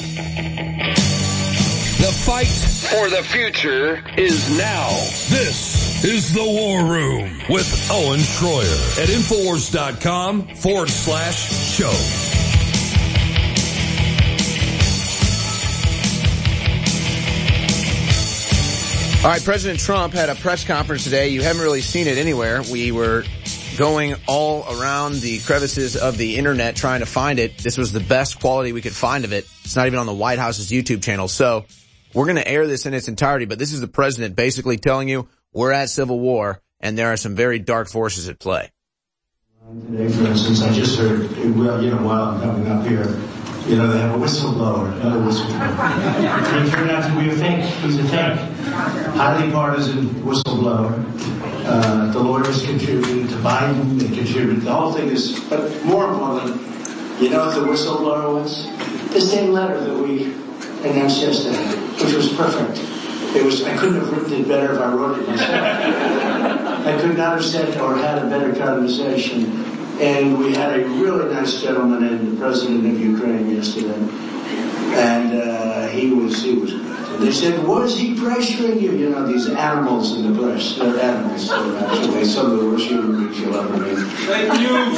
The fight for the future is now. This is The War Room with Owen Schroyer at Infowars.com/show. All right, President Trump had a press conference today. You haven't really seen it anywhere. We were going all around the crevices of the internet trying to find it. This was the best quality we could find of it. It's not even on the White House's YouTube channel. So we're going to air this in its entirety, but this is the president basically telling you we're at civil war and there are some very dark forces at play. Today, for instance, I just heard, while I'm coming up here, they have a whistleblower, another whistleblower. He turned out to be a fake. He's a fake. Highly partisan whistleblower. The lawyers contributed to Biden. They contributed. The whole thing is, but more importantly, you know what the whistleblower was? The same letter that we announced yesterday, which was perfect. I couldn't have written it better if I wrote it myself. I could not have said or had a better conversation. And we had a really nice gentleman in, the president of Ukraine yesterday. And he was good. And they said, was he pressuring you? These animals in the press. They're animals. They're actually some of the worst human beings you'll ever meet. Thank you.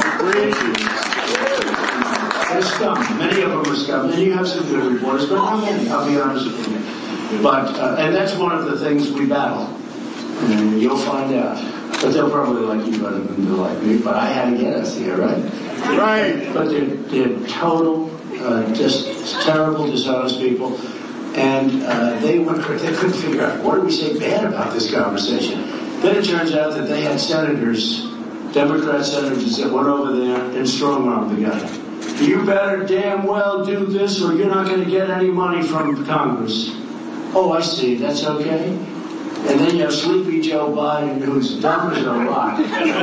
They're scum. Many of them are scum. And you have some good reporters, but not many, I'll be honest with you. But, and that's one of the things we battle. And you'll find out. But they'll probably like you better than they like me. But I had to get us here, right? Right. But they're total, just terrible, dishonest people. And they couldn't figure out, what do we say bad about this conversation? Then it turns out that they had senators, Democrat senators, that went over there and strong-armed the guy. You better damn well do this or you're not going to get any money from Congress. Oh, I see. That's okay. And then you have Sleepy Joe Biden, who's dumb as a rock.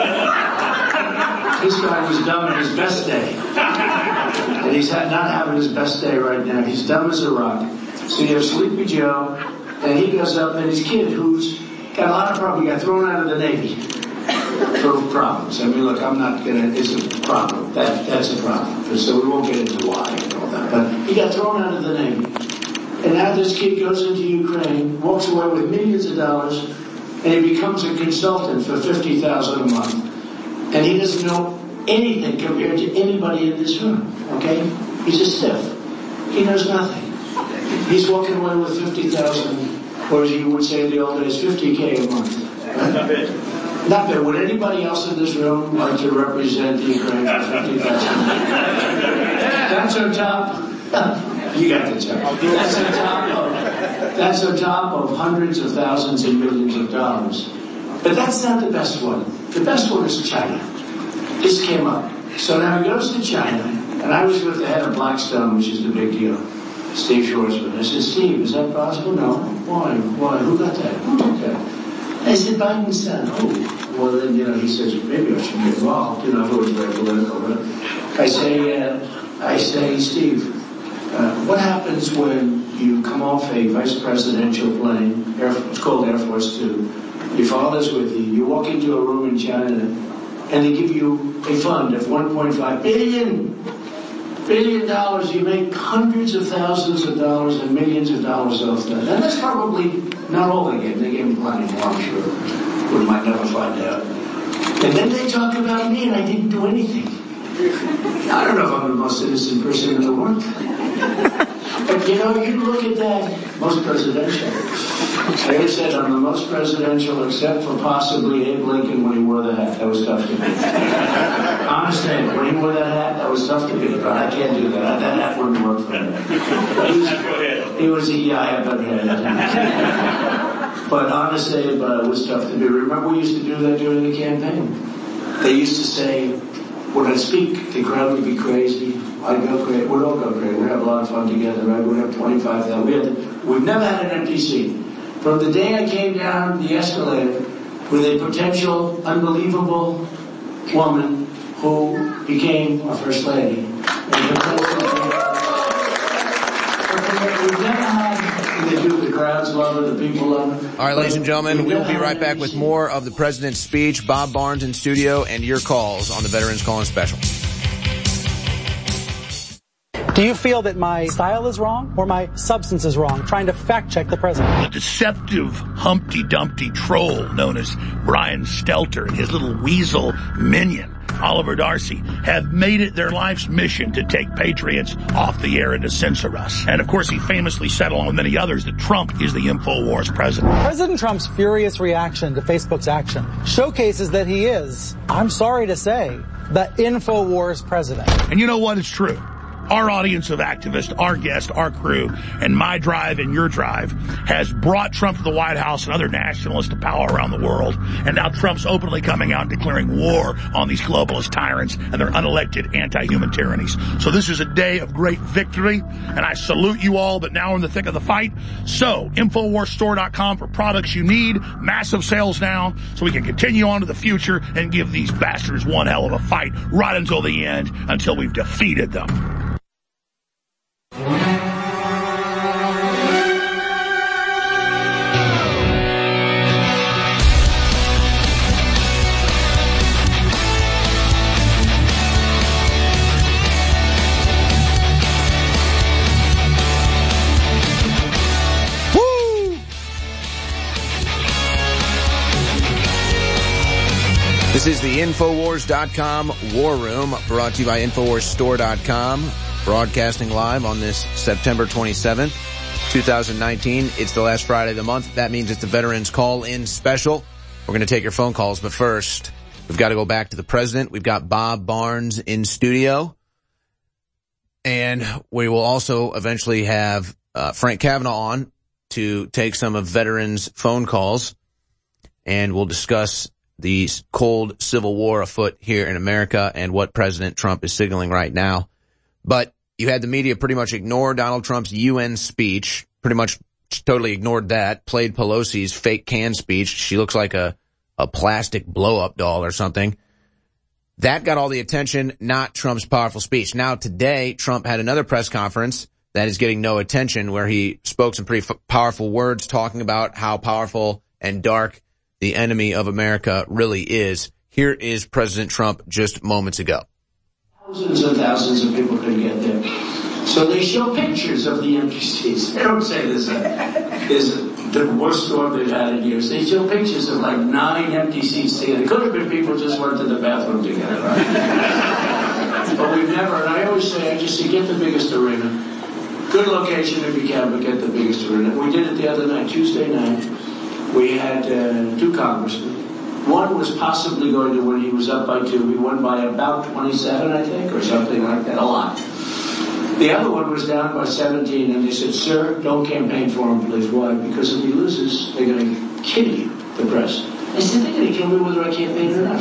This guy was dumb on his best day. And he's not having his best day right now. He's dumb as a rock. So you have Sleepy Joe, and he goes up, and his kid, who's got a lot of problems, got thrown out of the Navy for problems. I mean, look, I'm not going to, it's a problem. That's a problem. So we won't get into why and all that. But he got thrown out of the Navy. And now this kid goes into Ukraine, walks away with millions of dollars, and he becomes a consultant for $50,000 a month. And he doesn't know anything compared to anybody in this room, okay? He's a stiff. He knows nothing. He's walking away with $50,000, or as you would say in the old days, $50K a month. Right? Not bad. Not bad. Would anybody else in this room like to represent the Ukraine for $50,000? That's on top. You got the check. That's on top of hundreds of thousands and millions of dollars. But that's not the best one. The best one is China. This came up. So now he goes to China, and I was with the head of Blackstone, which is the big deal, Steve Schwarzman. I said, Steve, is that possible? No. Why? Who got that? Who got that? I said, Biden's son. Oh. Well, then, he says, maybe I should get involved. It was very political. But I say, Steve, what happens when you come off a vice presidential plane, it's called Air Force Two, your father's with you, you walk into a room in China, and they give you a fund of $1.5 billion, you make hundreds of thousands of dollars and millions of dollars off that. And that's probably not all they gave. They gave me plenty more, I'm sure. We might never find out. And then they talk about me, and I didn't do anything. I don't know if I'm the most innocent person in the world. But you look at that, most presidential. Like I said, I'm the most presidential except for possibly Abe Lincoln when he wore the hat. That was tough to beat. Honestly, when he wore that hat, that was tough to beat. But I can't do that. That hat wouldn't work for me. He was a I better head. But honestly, it was tough to do. Remember, we used to do that during the campaign. They used to say, when I'd speak, the crowd would be crazy. I'd go crazy. We'd all go crazy. We'd have a lot of fun together, right? We'd have 25,000. We've never had an empty seat. From the day I came down the escalator with a potential unbelievable woman who became our first lady. We've never had anything to do with the crowds love her, the people love her. All right, ladies and gentlemen, we will be right back with more of the president's speech. Bob Barnes in studio and your calls on the Veterans Call-In Special. Do you feel that my style is wrong or my substance is wrong, trying to fact-check the president? The deceptive Humpty Dumpty troll known as Brian Stelter and his little weasel minion, Oliver Darcy, have made it their life's mission to take patriots off the air and to censor us. And of course, he famously said, along with many others, that Trump is the InfoWars president. President Trump's furious reaction to Facebook's action showcases that he is, I'm sorry to say, the InfoWars president. And you know what? It's true. Our audience of activists, our guest, our crew, and my drive and your drive has brought Trump to the White House and other nationalists to power around the world. And now Trump's openly coming out and declaring war on these globalist tyrants and their unelected anti-human tyrannies. So this is a day of great victory, and I salute you all, but now we're in the thick of the fight. So, InfoWarsStore.com for products you need. Massive sales now, so we can continue on to the future and give these bastards one hell of a fight right until the end, until we've defeated them. This is the Infowars.com War Room, brought to you by InfoWarsStore.com, broadcasting live on this September 27th, 2019. It's the last Friday of the month. That means it's the Veterans Call-In Special. We're going to take your phone calls, but first, we've got to go back to the president. We've got Bob Barnes in studio, and we will also eventually have Frank Kavanaugh on to take some of veterans' phone calls, and we'll discuss the cold civil war afoot here in America and what President Trump is signaling right now. But you had the media pretty much ignore Donald Trump's UN speech, pretty much totally ignored that, played Pelosi's fake can speech. She looks like a plastic blow-up doll or something. That got all the attention, not Trump's powerful speech. Now today, Trump had another press conference that is getting no attention, where he spoke some pretty powerful words talking about how powerful and dark the enemy of America really is. Here is President Trump just moments ago. Thousands and thousands of people couldn't get there. So they show pictures of the empty seats. They don't say this is the worst storm they've had in years. They show pictures of like 9 empty seats together. It could have been people just went to the bathroom together, right? But we've never, and I always say, get the biggest arena. Good location if you can, but get the biggest arena. We did it the other night, Tuesday night. We had 2 congressmen. One was possibly going to win. He was up by 2. He won by about 27, I think, or something like that, a lot. The other one was down by 17, and they said, sir, don't campaign for him, please. Why? Because if he loses, they're going to kill you, the press. I said, they're going to kill me whether I campaign or not.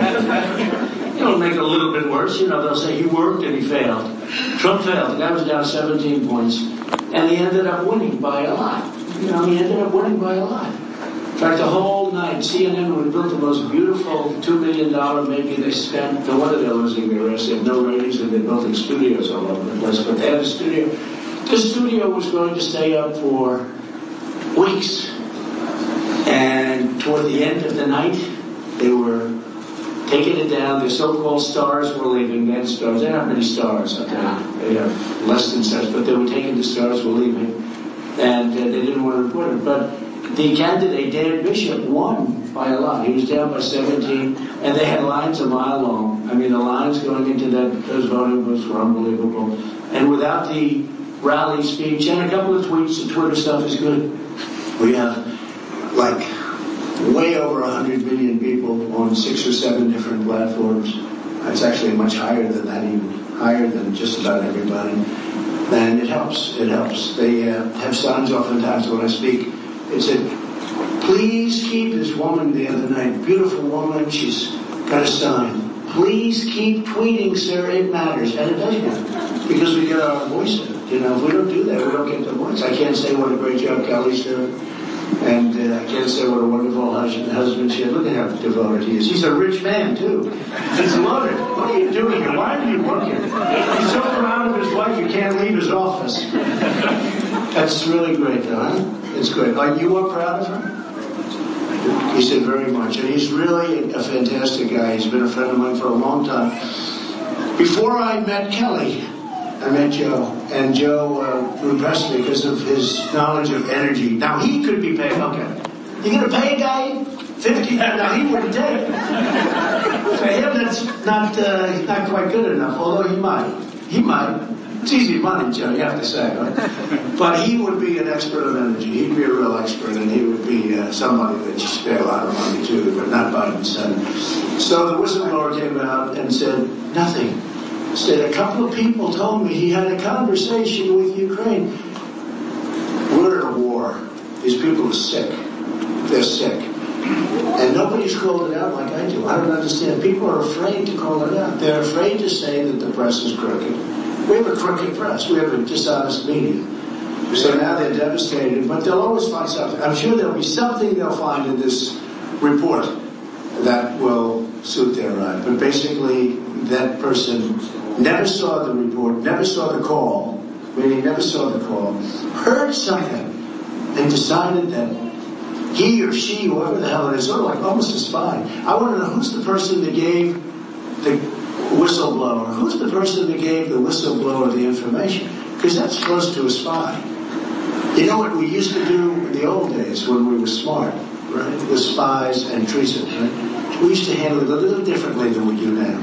It'll make it a little bit worse. They'll say he worked and he failed. Trump failed. The guy was down 17 points, and he ended up winning by a lot. He ended up winning by a lot. In fact, the whole night, CNN would built the most beautiful $2 million maybe they spent. No wonder they're losing their rest. They have no ratings, and they're building studios all over the place. But they had a studio. The studio was going to stay up for weeks. And toward the end of the night, they were taking it down. The so-called stars were leaving. They had stars. They don't have many stars up there. They have less than stars. But they were taking the stars were leaving. And they didn't want to report it. But the candidate, Dan Bishop, won by a lot. He was down by 17, and they had lines a mile long. I mean, the lines going into those voting booths were unbelievable. And without the rally speech and a couple of tweets, the Twitter stuff is good. We have, way over 100 million people on 6 or 7 different platforms. It's actually much higher than that, even higher than just about everybody. And it helps. It helps. They have signs oftentimes when I speak. It said, please keep this woman the other night, beautiful woman, she's got a sign. Please keep tweeting, sir, it matters. And it does matter, because we get our voice in it. If we don't do that, we don't get the voice. I can't say what a great job Kelly's doing. And I can't say what a wonderful husband she had. Look at how devoted he is. He's a rich man, too. He's loaded. What are you doing here? Why are you working? He's so proud of his wife, you can't leave his office. That's really great, though, huh? It's great. You are proud of her? He said very much. And he's really a fantastic guy. He's been a friend of mine for a long time. Before I met Kelly, I met Joe, and Joe impressed me because of his knowledge of energy. Now, he could be paid, okay. You're going to pay a guy $50? Now, he wouldn't take it. For him, that's not quite good enough, although he might. He might. It's easy money, Joe, you have to say, right? But he would be an expert of energy. He'd be a real expert, and he would be somebody that just paid a lot of money to, but not Biden's son. So the whistleblower came out and said, nothing. Said, a couple of people told me he had a conversation with Ukraine. We're at a war. These people are sick. They're sick. And nobody's called it out like I do. I don't understand. People are afraid to call it out. They're afraid to say that the press is crooked. We have a crooked press. We have a dishonest media. So now they're devastated, but they'll always find something. I'm sure there'll be something they'll find in this report that will suit their eye. But basically, that person never saw the report, never saw the call, meaning never saw the call, heard something, and decided that he or she, whoever the hell it is, sort of like almost a spy. I want to know who's the person that gave the whistleblower, who's the person that gave the whistleblower the information? Because that's close to a spy. You know what we used to do in the old days when we were smart, right? With spies and treason, right? We used to handle it a little differently than we do now.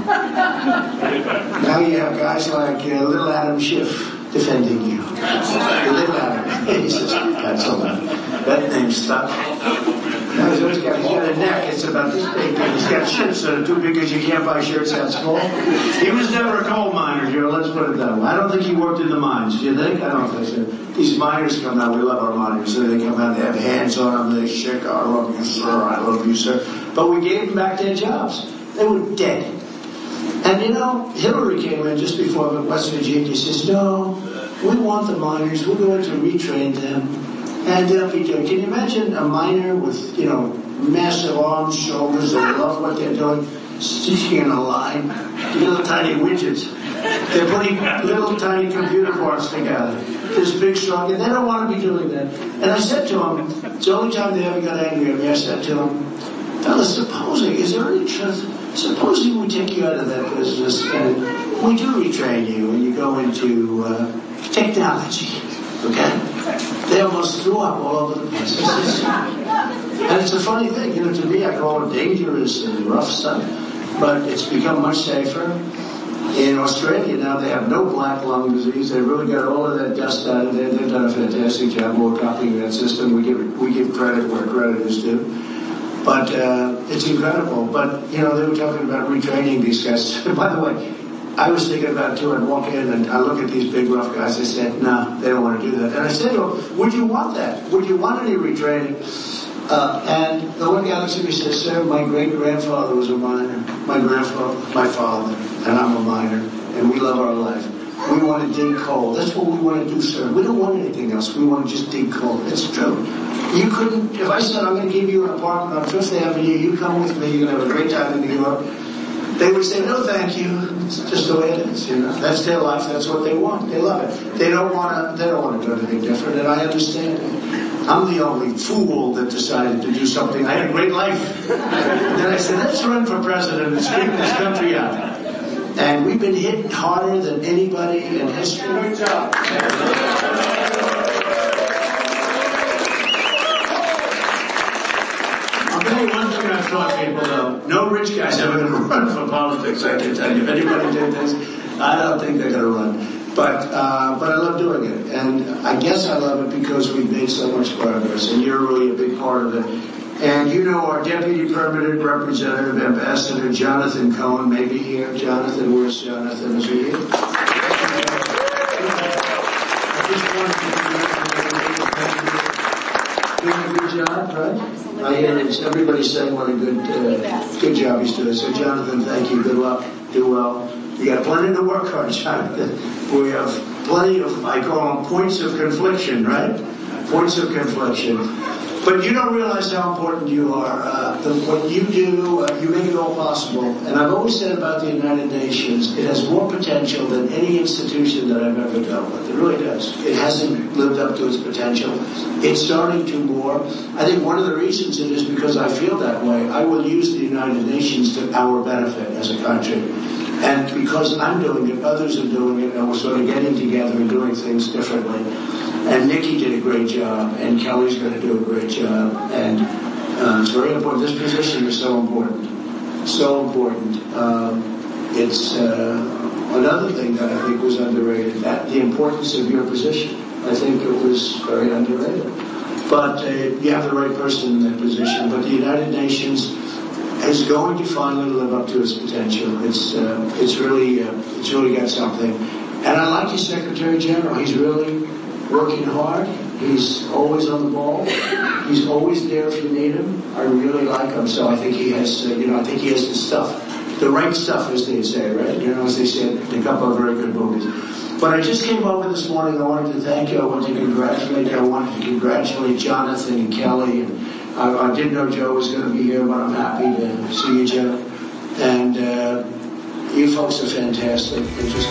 Now you have guys like little Adam Schiff defending you. Little Adam. He says, that's all right. That name's stuck. Now he's got a neck, it's about this big, and he's got shirts that are too big because you can't buy shirts that small. He was never a coal miner, Joe, let's put it that way. I don't think he worked in the mines, do you think? I don't think so. These miners come out, we love our miners, so they come out, they have hands on them, they shake, I love you, sir, I love you, sir. But we gave them back their jobs. They were dead. And you know, Hillary came in just before West Virginia, says, no, we want the miners, we're going to retrain them. And they'll be doing. Can you imagine a miner with, massive arms, shoulders, they love what they're doing, sitting in a line, little tiny widgets. They're putting little tiny computer parts together. This big, strong, and they don't want to be doing that. And I said to them, it's the only time they ever got angry at me, I said to them, fellas, is there any truth? Supposing we take you out of that business and we do retrain you and you go into technology, okay? They almost threw up all over the place. And it's a funny thing, to me I call it dangerous and rough stuff, but it's become much safer. In Australia now they have no black lung disease. They really got all of that dust out of there. They've done a fantastic job. We're copying that system. We give credit where credit is due. But it's incredible. But, they were talking about retraining these guys. By the way, I was thinking about it too. I'd walk in and I look at these big rough guys. I said, no, they don't want to do that. And I said to them, would you want that? Would you want any retraining? And the one guy looks at me and says, sir, my great-grandfather was a miner. My grandfather, my father, and I'm a miner. And we love our life. We want to dig coal. That's what we want to do, sir. We don't want anything else. We want to just dig coal. It's true. You couldn't, if I said I'm going to give you an apartment on Fifth Avenue, you come with me, you're going to have a great time in New York. They would say, no, thank you. It's just the way it is, That's their life. That's what they want. They love it. They don't want to do anything different, and I understand it. I'm the only fool that decided to do something. I had a great life. And then I said, let's run for president and straighten this country out. And we've been hit harder than anybody in history. Good job. I'll tell you one thing I've taught people, though. No rich guy's ever going to run for politics, I can tell you. If anybody did this, I don't think they're going to run. But I love doing it. And I guess I love it because we've made so much progress, and you're really a big part of it. And our Deputy Permanent Representative, Ambassador Jonathan Cohen, may be here. Jonathan, where's Jonathan? Is he here? I just wanted to doing a good job, right? I hear everybody saying what a good job he's doing. So, Jonathan, thank you. Good luck. Do well. You got plenty to work on, Jonathan. We have plenty of, I call them points of confliction, right? Points of confliction. But you don't realize how important you are. What you do, you make it all possible. And I've always said about the United Nations, it has more potential than any institution that I've ever dealt with. It really does. It hasn't lived up to its potential. It's starting to more. I think one of the reasons it is because I feel that way. I will use the United Nations to our benefit as a country. And because I'm doing it, others are doing it, and we're sort of getting together and doing things differently. And Nikki did a great job, and Kelly's going to do a great job. And it's very important. This position is so important. So important. It's another thing that I think was underrated, that the importance of your position. I think it was very underrated. But you have the right person in that position. But the United Nations is going to finally live up to its potential. It's really got something. And I like your Secretary General. He's really working hard. He's always on the ball. He's always there if you need him. I really like him. So I think he has, I think he has the stuff, the right stuff, as they say, right? As they said, a couple of very good movies. But I just came over this morning. I wanted to thank you. I wanted to congratulate you. I wanted to congratulate Jonathan and Kelly. And I didn't know Joe was going to be here, but I'm happy to see you, Joe. And you folks are fantastic.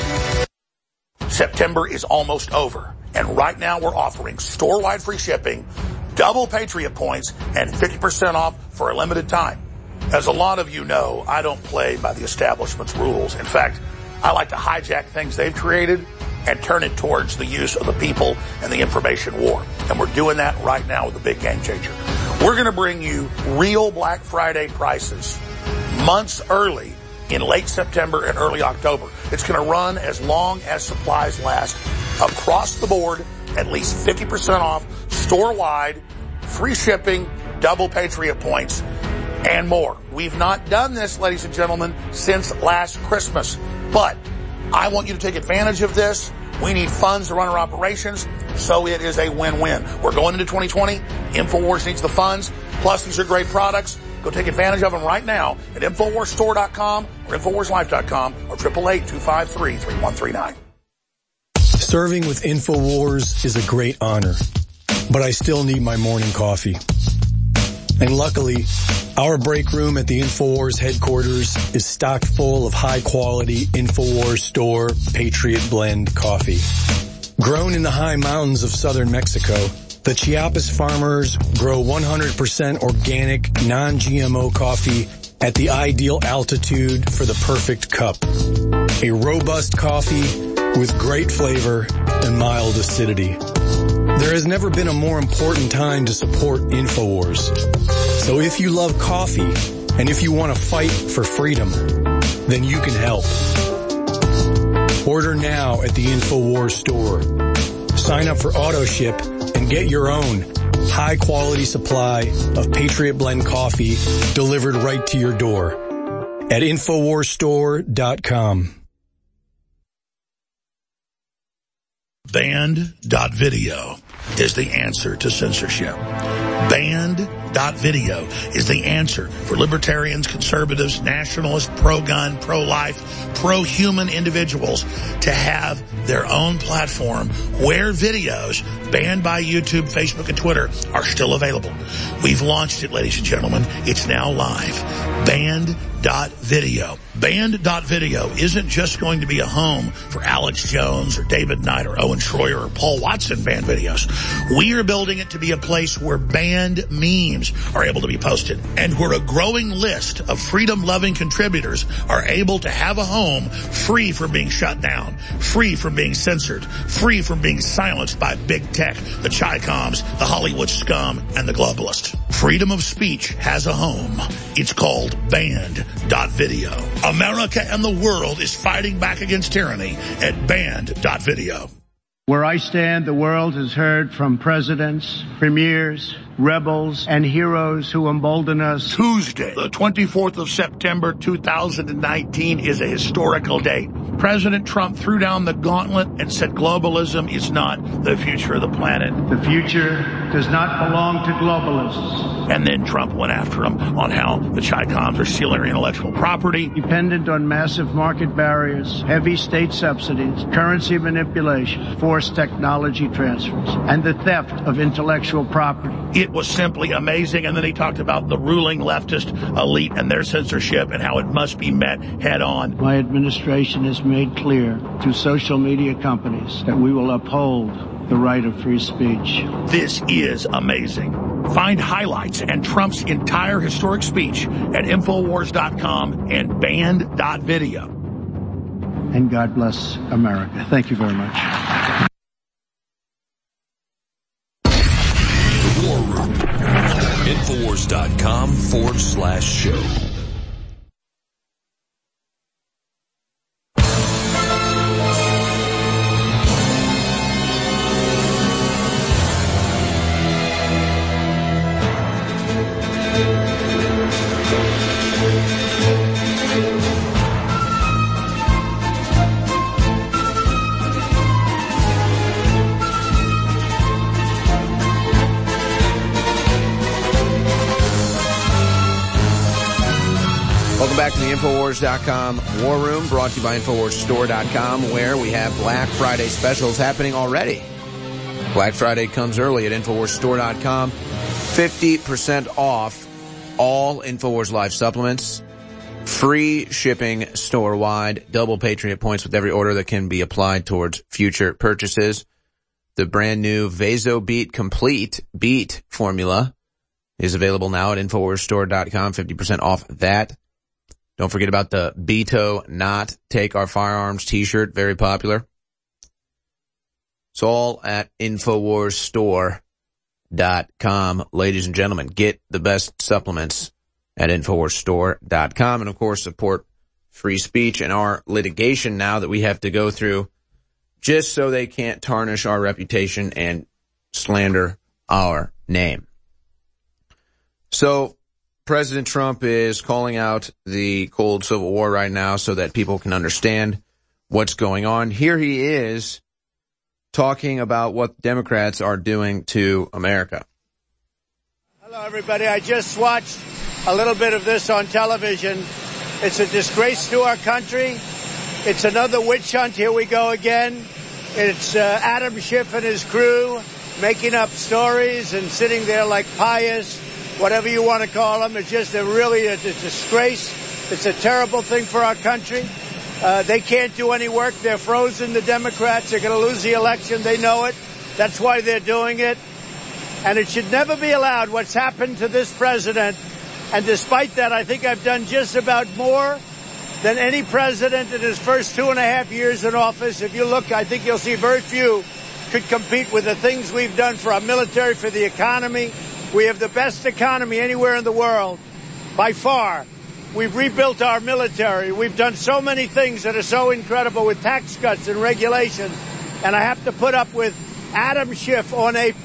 September is almost over. And right now we're offering store-wide free shipping, double Patriot points, and 50% off for a limited time. As a lot of you know, I don't play by the establishment's rules. In fact, I like to hijack things they've created and turn it towards the use of the people and the information war. And we're doing that right now with the big game changer. We're going to bring you real Black Friday prices months early in late September and early October. It's going to run as long as supplies last. Across the board, at least 50% off, store-wide, free shipping, double Patriot points, and more. We've not done this, ladies and gentlemen, since last Christmas. But I want you to take advantage of this. We need funds to run our operations, so it is a win-win. We're going into 2020. InfoWars needs the funds. Plus, these are great products. Go take advantage of them right now at InfoWarsStore.com or InfoWarsLife.com or 888-253-3139. Serving with InfoWars is a great honor, but I still need my morning coffee. And luckily, our break room at the InfoWars headquarters is stocked full of high-quality InfoWars Store Patriot Blend coffee. Grown in the high mountains of southern Mexico, the Chiapas farmers grow 100% organic, non-GMO coffee at the ideal altitude for the perfect cup. A robust coffee with great flavor and mild acidity. There has never been a more important time to support InfoWars. So if you love coffee and if you want to fight for freedom, then you can help. Order now at the InfoWars store. Sign up for AutoShip and get your own high-quality supply of Patriot Blend coffee delivered right to your door at InfoWarsStore.com. Banned.video is the answer to censorship. Banned.video is the answer for libertarians, conservatives, nationalists, pro-gun, pro-life, pro-human individuals to have their own platform where videos banned by YouTube, Facebook, and Twitter are still available. We've launched it, ladies and gentlemen. It's now live. Banned.video. Banned.video isn't just going to be a home for Alex Jones or David Knight or Owen Schroyer or Paul Watson banned videos. We are building it to be a place where banned memes are able to be posted and where a growing list of freedom-loving contributors are able to have a home free from being shut down, free from being censored, free from being silenced by big tech, the Chi-Coms, the Hollywood scum, and the globalists. Freedom of speech has a home. It's called Banned.video. America and the world is fighting back against tyranny at Banned.video. Where I stand, the world has heard from presidents, premiers, rebels, and heroes who embolden us. Tuesday, the 24th of September, 2019 is a historical date. President Trump threw down the gauntlet and said globalism is not the future of the planet. The future does not belong to globalists. And then Trump went after him on how the Chi-Coms are stealing our intellectual property. Dependent on massive market barriers, heavy state subsidies, currency manipulation, forced technology transfers, and the theft of intellectual property. It was simply amazing. And then he talked about the ruling leftist elite and their censorship and how it must be met head on. My administration has made clear to social media companies that we will uphold the right of free speech. This is amazing. Find highlights and Trump's entire historic speech at Infowars.com and Banned.video. and God bless America. Thank you very much. The War Room. Infowars.com/show. Welcome back to the Infowars.com War Room, brought to you by InfoWarsStore.com, where we have Black Friday specials happening already. Black Friday comes early at InfoWarsStore.com. 50% off all InfoWars Live supplements. Free shipping store-wide. Double Patriot points with every order that can be applied towards future purchases. The brand new VasoBeat Complete Beat formula is available now at InfoWarsStore.com. 50% off that. Don't forget about the Beto Not Take Our Firearms t-shirt, very popular. It's all at InfoWarsStore.com. Ladies and gentlemen, get the best supplements at InfoWarsStore.com. And of course, support free speech and our litigation now that we have to go through just so they can't tarnish our reputation and slander our name. So, President Trump is calling out the cold civil war right now so that people can understand what's going on. Here he is talking about what Democrats are doing to America. Hello, everybody. I just watched a little bit of this on television. It's a disgrace to our country. It's another witch hunt. Here we go again. It's Adam Schiff and his crew making up stories and sitting there like pious, whatever you want to call them. It's just really a disgrace. It's a terrible thing for our country. They can't do any work. They're frozen, the Democrats. They're going to lose the election. They know it. That's why they're doing it. And it should never be allowed what's happened to this president. And despite that, I think I've done just about more than any president in his first 2.5 years in office. If you look, I think you'll see very few could compete with the things we've done for our military, for the economy. We have the best economy anywhere in the world, by far. We've rebuilt our military. We've done so many things that are so incredible with tax cuts and regulations. And I have to put up with Adam Schiff on an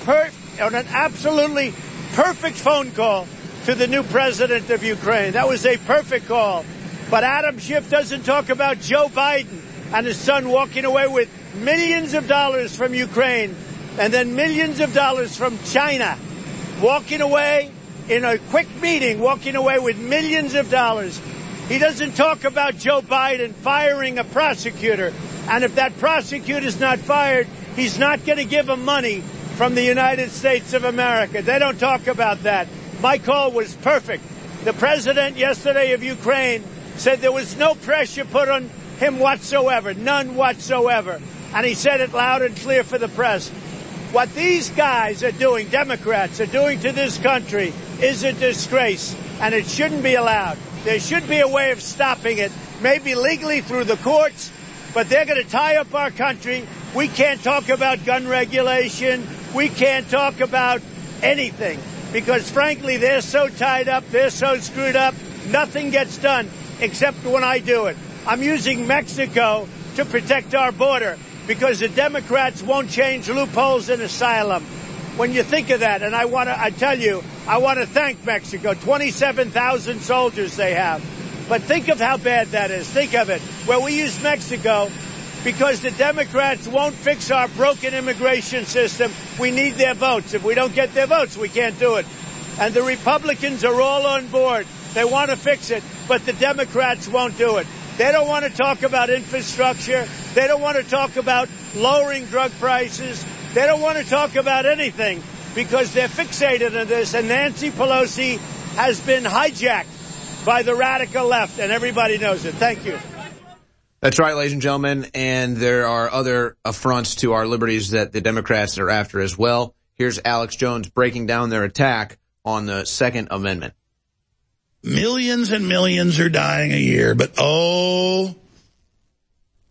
absolutely perfect phone call to the new president of Ukraine. That was a perfect call. But Adam Schiff doesn't talk about Joe Biden and his son walking away with millions of dollars from Ukraine and then millions of dollars from China. Walking away in a quick meeting, walking away with millions of dollars. He doesn't talk about Joe Biden firing a prosecutor. And if that prosecutor's not fired, he's not going to give him money from the United States of America. They don't talk about that. My call was perfect. The president yesterday of Ukraine said there was no pressure put on him whatsoever, none whatsoever. And he said it loud and clear for the press. What these guys are doing, Democrats are doing to this country, is a disgrace, and it shouldn't be allowed. There should be a way of stopping it, maybe legally through the courts, but they're going to tie up our country. We can't talk about gun regulation. We can't talk about anything, because frankly, they're so tied up, they're so screwed up, nothing gets done except when I do it. I'm using Mexico to protect our border, because the Democrats won't change loopholes in asylum. When you think of that, and I want to thank Mexico, 27,000 soldiers they have. But think of how bad that is. Think of it. Well, we use Mexico because the Democrats won't fix our broken immigration system. We need their votes. If we don't get their votes, we can't do it. And the Republicans are all on board. They want to fix it, but the Democrats won't do it. They don't want to talk about infrastructure. They don't want to talk about lowering drug prices. They don't want to talk about anything because they're fixated on this. And Nancy Pelosi has been hijacked by the radical left, and everybody knows it. Thank you. That's right, ladies and gentlemen. And there are other affronts to our liberties that the Democrats are after as well. Here's Alex Jones breaking down their attack on the Second Amendment. Millions and millions are dying a year, but oh,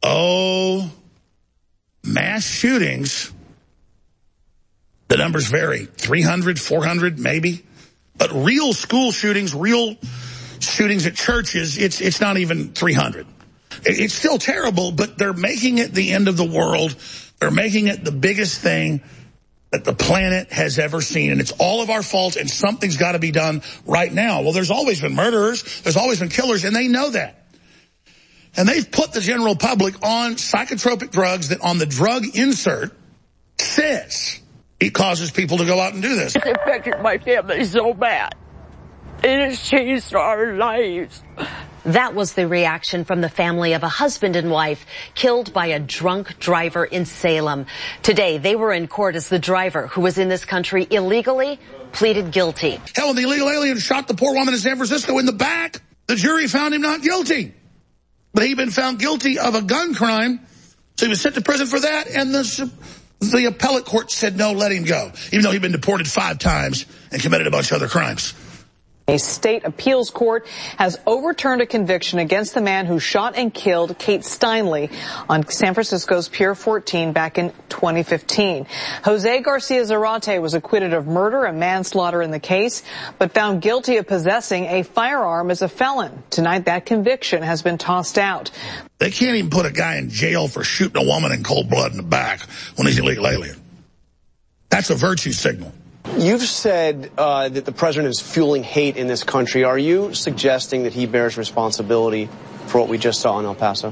Oh, mass shootings, the numbers vary. 300, 400, maybe. But real school shootings, real shootings at churches, it's not even 300. It's still terrible, but they're making it the end of the world. They're making it the biggest thing that the planet has ever seen. And it's all of our fault, and something's got to be done right now. Well, there's always been murderers. There's always been killers, and they know that. And they've put the general public on psychotropic drugs that on the drug insert says it causes people to go out and do this. It's affected my family so bad. It has changed our lives. That was the reaction from the family of a husband and wife killed by a drunk driver in Salem. Today, they were in court as the driver, who was in this country illegally, pleaded guilty. Hell, when the illegal alien shot the poor woman in San Francisco in the back, the jury found him not guilty. But he'd been found guilty of a gun crime, so he was sent to prison for that, and the appellate court said no, let him go, even though he'd been deported 5 times and committed a bunch of other crimes. A state appeals court has overturned a conviction against the man who shot and killed Kate Steinle on San Francisco's Pier 14 back in 2015. Jose Garcia Zarate was acquitted of murder and manslaughter in the case, but found guilty of possessing a firearm as a felon. Tonight, that conviction has been tossed out. They can't even put a guy in jail for shooting a woman in cold blood in the back when he's an illegal alien. That's a virtue signal. You've said that the president is fueling hate in this country. Are you suggesting that he bears responsibility for what we just saw in El Paso?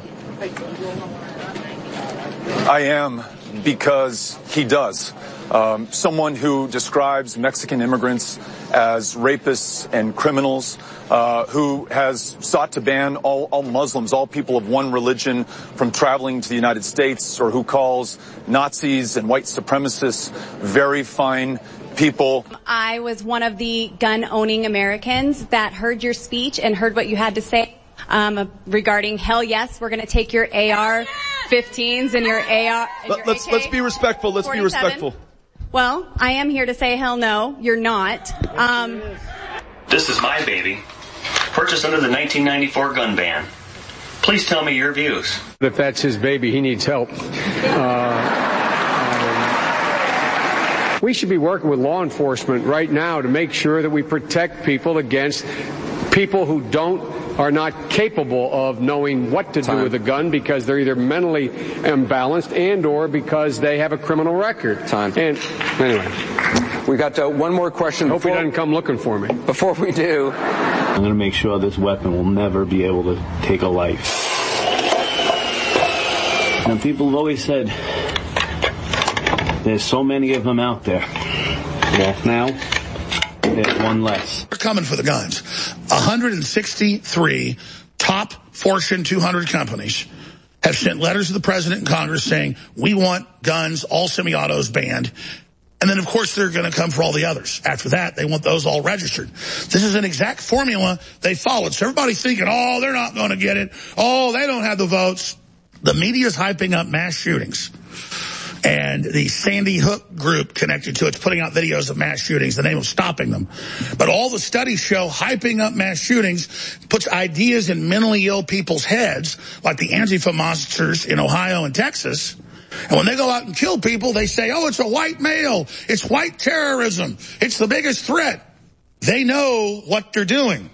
I am, because he does. Someone who describes Mexican immigrants as rapists and criminals, who has sought to ban all Muslims, all people of one religion, from traveling to the United States, or who calls Nazis and white supremacists very fine people. I was one of the gun-owning Americans that heard your speech and heard what you had to say regarding, hell yes, we're going to take your AR-15s and your AR. Let's be respectful. Let's be respectful. Well, I am here to say hell no, you're not. This is my baby, purchased under the 1994 gun ban. Please tell me your views. If that's his baby, he needs help. We should be working with law enforcement right now to make sure that we protect people against people who are not capable of knowing what to do with a gun because they're either mentally imbalanced and or because they have a criminal record. And anyway, we got one more question. Hope he doesn't come looking for me. Before we do, I'm going to make sure this weapon will never be able to take a life. Now, people have always said there's so many of them out there. Well, now there's one less. They're coming for the guns. 163 top Fortune 200 companies have sent letters to the president and Congress saying, we want guns, all semi-autos banned. And then, of course, they're going to come for all the others. After that, they want those all registered. This is an exact formula they followed. So everybody's thinking, oh, they're not going to get it. Oh, they don't have the votes. The media's hyping up mass shootings. And the Sandy Hook group connected to it's putting out videos of mass shootings, the name of stopping them. But all the studies show hyping up mass shootings puts ideas in mentally ill people's heads, like the Antifa monsters in Ohio and Texas. And when they go out and kill people, they say, oh, it's a white male. It's white terrorism. It's the biggest threat. They know what they're doing.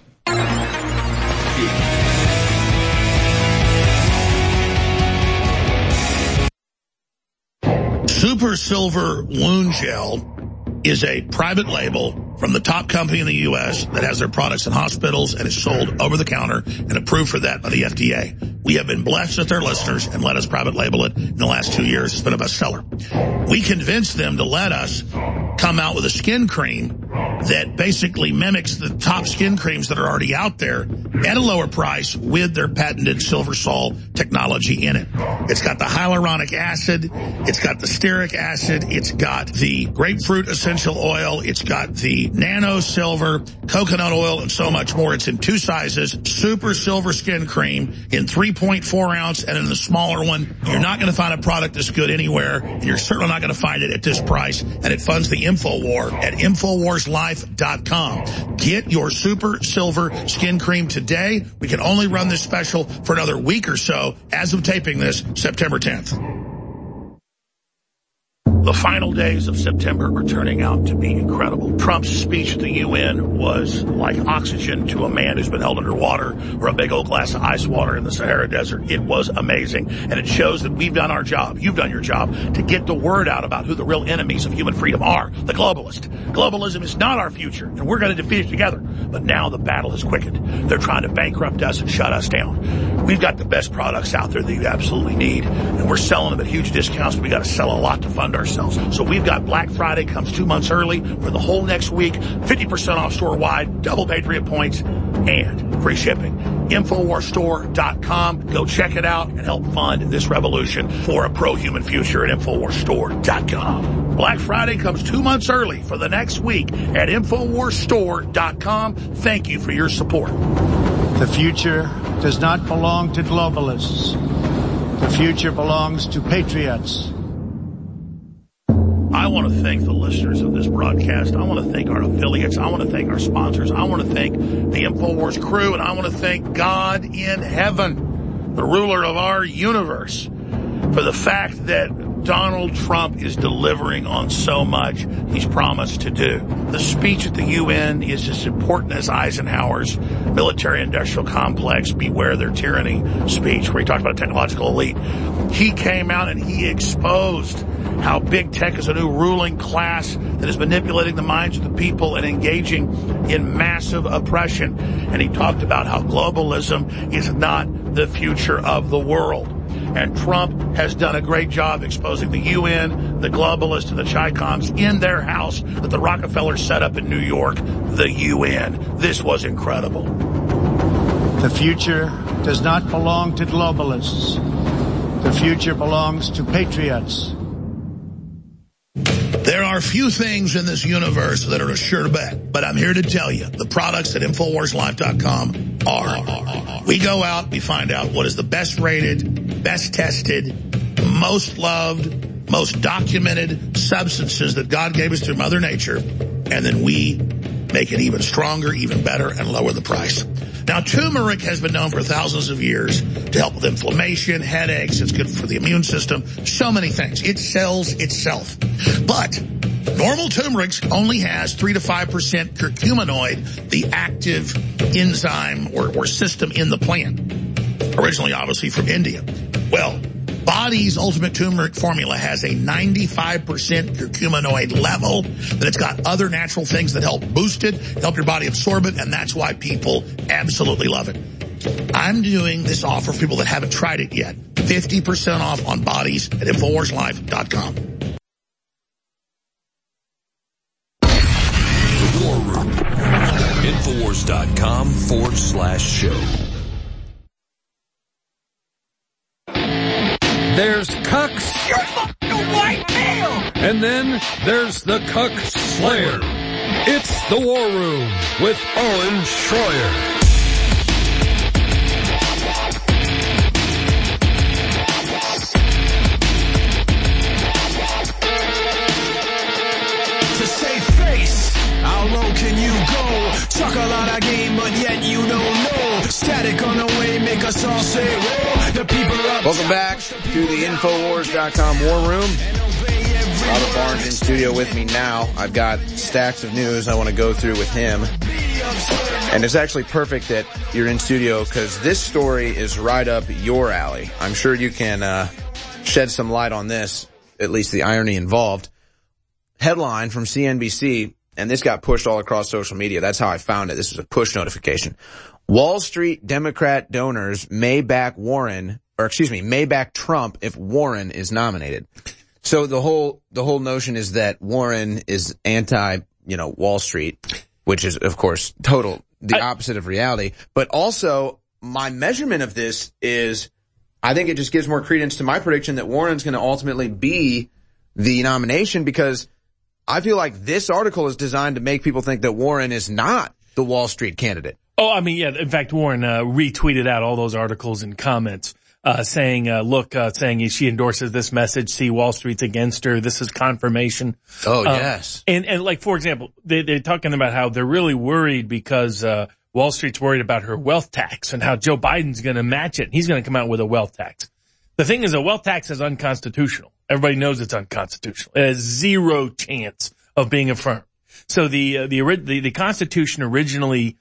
Super Silver Wound Gel is a private label from the top company in the U.S. that has their products in hospitals and is sold over the counter and approved for that by the FDA. We have been blessed with their listeners and let us private label it in the last 2 years. It's been a bestseller. We convinced them to let us come out with a skin cream that basically mimics the top skin creams that are already out there at a lower price with their patented Silver Sol technology in it. It's got the hyaluronic acid. It's got the stearic acid. It's got the grapefruit essential oil. It's got the nano silver, coconut oil, and so much more. It's in 2 sizes. Super Silver Skin Cream in 3.4 ounce and in the smaller one. You're not going to find a product this good anywhere, and you're certainly not going to find it at this price. And it funds the InfoWar at InfoWarsLive.com. InfoWarsLife.com. Get your Super Silver Skin Cream today. We can only run this special for another week or so as of taping this, September 10th. The final days of September are turning out to be incredible. Trump's speech at the UN was like oxygen to a man who's been held underwater or a big old glass of ice water in the Sahara Desert. It was amazing, and it shows that we've done our job. You've done your job to get the word out about who the real enemies of human freedom are, the globalists. Globalism is not our future, and we're going to defeat it together. But now the battle is quickened. They're trying to bankrupt us and shut us down. We've got the best products out there that you absolutely need, and we're selling them at huge discounts. We got to sell a lot to fund ourselves. So we've got Black Friday comes 2 months early for the whole next week, 50% off store-wide, double Patriot points, and free shipping. InfoWarsStore.com. Go check it out and help fund this revolution for a pro-human future at InfoWarsStore.com. Black Friday comes 2 months early for the next week at InfoWarsStore.com. Thank you for your support. The future does not belong to globalists. The future belongs to patriots. I want to thank the listeners of this broadcast. I want to thank our affiliates. I want to thank our sponsors. I want to thank the InfoWars crew, and I want to thank God in heaven, the ruler of our universe, for the fact that Donald Trump is delivering on so much he's promised to do. The speech at the UN is as important as Eisenhower's military-industrial complex, beware their tyranny speech, where he talked about a technological elite. He came out and he exposed how big tech is a new ruling class that is manipulating the minds of the people and engaging in massive oppression. And he talked about how globalism is not the future of the world. And Trump has done a great job exposing the UN, the globalists, and the Chi-Coms in their house that the Rockefellers set up in New York, the UN. This was incredible. The future does not belong to globalists. The future belongs to patriots. There are few things in this universe that are a sure bet, but I'm here to tell you, the products at InfoWarsLife.com are. We go out, we find out what is the best rated, best tested, most loved, most documented substances that God gave us through Mother Nature, and then we make it even stronger, even better, and lower the price. Now, turmeric has been known for thousands of years to help with inflammation, headaches. It's good for the immune system, so many things. It sells itself. But normal turmeric only has 3 to 5% curcuminoid, the active enzyme or system in the plant, originally obviously from India. Well, Body's Ultimate Turmeric Formula has a 95% curcuminoid level, that it's got other natural things that help boost it, help your body absorb it, and that's why people absolutely love it. I'm doing this offer for people that haven't tried it yet. 50% off on Bodies at InfoWarsLife.com. The War Room. InfoWars.com/show. There's cucks. You're fucking a white male! And then there's the cuck slayer. It's the War Room with Owen Schroyer. To save face, how low can you go? Talk a lot of game, but yet you don't know. Static on the way, make us all say, whoa. The people are Welcome back to the InfoWars.com War Room. Robert Barnes in studio with me now. I've got stacks of news I want to go through with him. And it's actually perfect that you're in studio because this story is right up your alley. I'm sure you can shed some light on this, at least the irony involved. Headline from CNBC, and this got pushed all across social media. That's how I found it. This was a push notification. Wall Street Democrat donors may back Trump if Warren is nominated. So the whole notion is that Warren is anti, Wall Street, which is, of course, the opposite of reality. But also, my measurement of this is, I think it just gives more credence to my prediction that Warren's going to ultimately be the nomination, because I feel like this article is designed to make people think that Warren is not the Wall Street candidate. Oh, I mean, yeah. In fact, Warren retweeted out all those articles and comments saying she endorses this message. See, Wall Street's against her. This is confirmation. Oh, yes. And like, for example, they're talking about how they're really worried because, Wall Street's worried about her wealth tax and how Joe Biden's going to match it. He's going to come out with a wealth tax. The thing is, a wealth tax is unconstitutional. Everybody knows it's unconstitutional. It has zero chance of being affirmed. So the Constitution originally,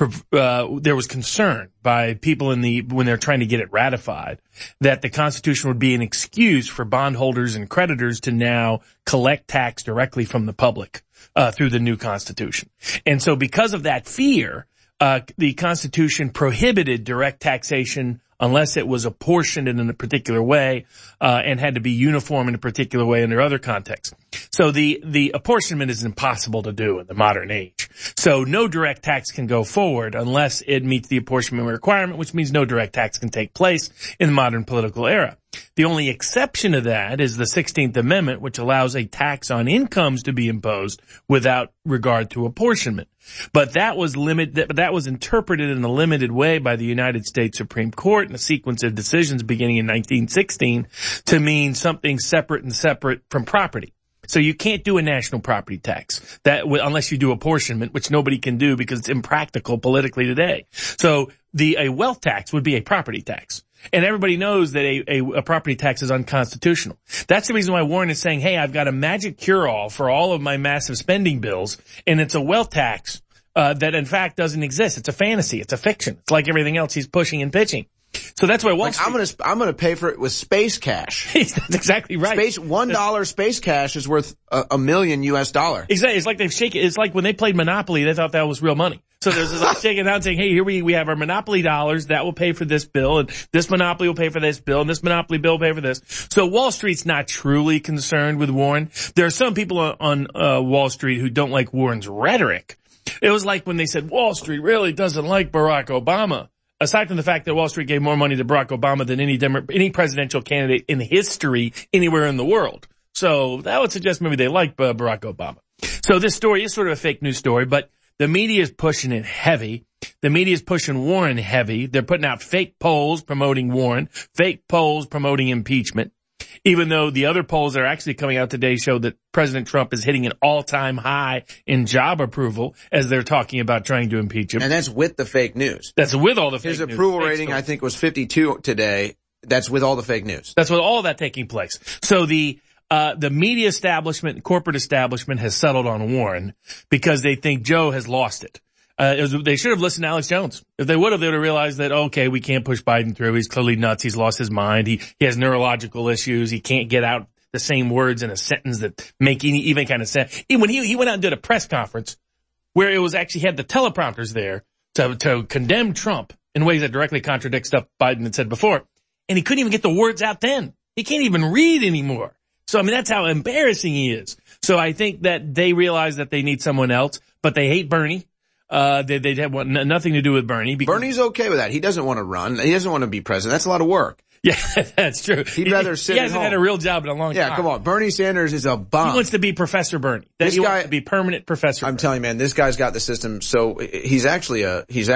there was concern by people when they're trying to get it ratified that the Constitution would be an excuse for bondholders and creditors to now collect tax directly from the public, through the new Constitution. And so because of that fear, the Constitution prohibited direct taxation unless it was apportioned in a particular way, and had to be uniform in a particular way under other contexts. So the apportionment is impossible to do in the modern age. So no direct tax can go forward unless it meets the apportionment requirement, which means no direct tax can take place in the modern political era. The only exception to that is the 16th Amendment, which allows a tax on incomes to be imposed without regard to apportionment. But that was interpreted in a limited way by the United States Supreme Court in a sequence of decisions beginning in 1916 to mean something separate from property. So you can't do a national property tax unless you do apportionment, which nobody can do because it's impractical politically today. So a wealth tax would be a property tax. And everybody knows that a property tax is unconstitutional. That's the reason why Warren is saying, hey, I've got a magic cure-all for all of my massive spending bills, and it's a wealth tax that in fact doesn't exist. It's a fantasy. It's a fiction. It's like everything else he's pushing and pitching. So that's why Wall Street... I'm gonna pay for it with space cash. That's exactly right. $1 space cash is worth $1 million US. Exactly. It's like they've shaken. It's like when they played Monopoly, they thought that was real money. So there's this like shaking out saying, hey, here we have our Monopoly dollars that will pay for this bill, and this Monopoly will pay for this bill, and this Monopoly bill will pay for this. So Wall Street's not truly concerned with Warren. There are some people on Wall Street who don't like Warren's rhetoric. It was like when they said Wall Street really doesn't like Barack Obama. Aside from the fact that Wall Street gave more money to Barack Obama than any presidential candidate in history anywhere in the world. So that would suggest maybe they like Barack Obama. So this story is sort of a fake news story, but the media is pushing it heavy. The media is pushing Warren heavy. They're putting out fake polls promoting Warren, fake polls promoting impeachment, even though the other polls that are actually coming out today show that President Trump is hitting an all-time high in job approval as they're talking about trying to impeach him. And that's with the fake news. That's with all the fake news. His approval rating, I think, was 52 today. That's with all the fake news. That's with all that taking place. So the media establishment, corporate establishment has settled on Warren because they think Joe has lost it. They should have listened to Alex Jones. If they would have, realized that, okay, we can't push Biden through. He's clearly nuts. He's lost his mind. He has neurological issues. He can't get out the same words in a sentence that make any even kind of sense. When he went out and did a press conference where it was actually had the teleprompters there to condemn Trump in ways that directly contradict stuff Biden had said before, and he couldn't even get the words out then. He can't even read anymore. So, I mean, that's how embarrassing he is. So I think that they realize that they need someone else, but they hate Bernie. They'd have nothing to do with Bernie. Bernie's okay with that. He doesn't want to run. He doesn't want to be president. That's a lot of work. Yeah, that's true. He'd rather sit at home. He hasn't had a real job in a long time. Yeah, come on. Bernie Sanders is a bum. He wants to be Professor Bernie. He wants to be permanent Professor I'm telling you, man, this guy's got the system. So he's actually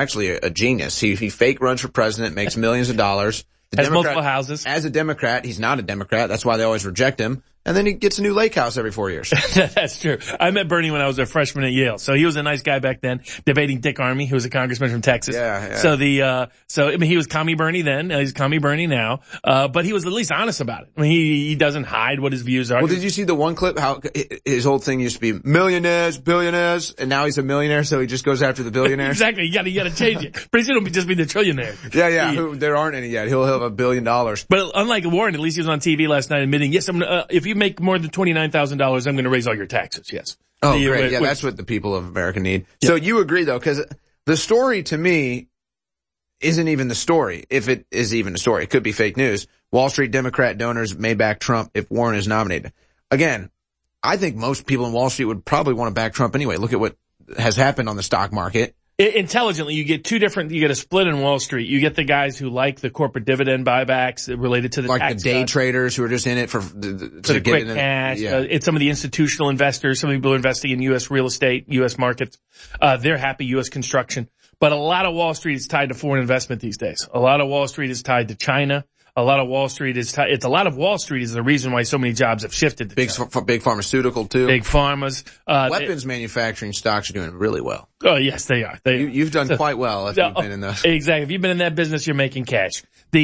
a genius. He fake runs for president, makes millions of dollars. Has multiple houses. As a Democrat, he's not a Democrat. That's why they always reject him. And then he gets a new lake house every 4 years. That's true. I met Bernie when I was a freshman at Yale. So he was a nice guy back then, debating Dick Armey, who was a congressman from Texas. Yeah. So I mean, he was commie Bernie then. He's commie Bernie now. But he was at least honest about it. I mean, he doesn't hide what his views are. Well, did you see the one clip how his whole thing used to be millionaires, billionaires, and now he's a millionaire, so he just goes after the billionaires? Exactly. You gotta change it. Pretty soon it'll just be the trillionaire. Yeah. There aren't any yet. He'll have $1 billion. But unlike Warren, at least he was on TV last night admitting, yes, if you make more than $29,000, I'm going to raise all your taxes. Yes. Oh, great. Yeah, that's what the people of America need. Yeah. So you agree, though, because the story to me isn't even the story, if it is even a story. It could be fake news. Wall Street Democrat donors may back Trump if Warren is nominated. Again, I think most people in Wall Street would probably want to back Trump anyway. Look at what has happened on the stock market. Intelligently, you get you get a split in Wall Street. You get the guys who like the corporate dividend buybacks related to the like tax the day cuts. traders who are just in it for the quick cash. Yeah. It's some of the institutional investors, some people are investing in U.S. real estate, U.S. markets. They're happy U.S. construction. But a lot of Wall Street is tied to foreign investment these days. A lot of Wall Street is tied to China. A lot of Wall Street is a lot of Wall Street is the reason why so many jobs have shifted. Big pharmaceutical too. Big pharmas. Weapons manufacturing stocks are doing really well. Oh yes, they are. You've done quite well if you've been in those. Exactly. If you've been in that business, you're making cash.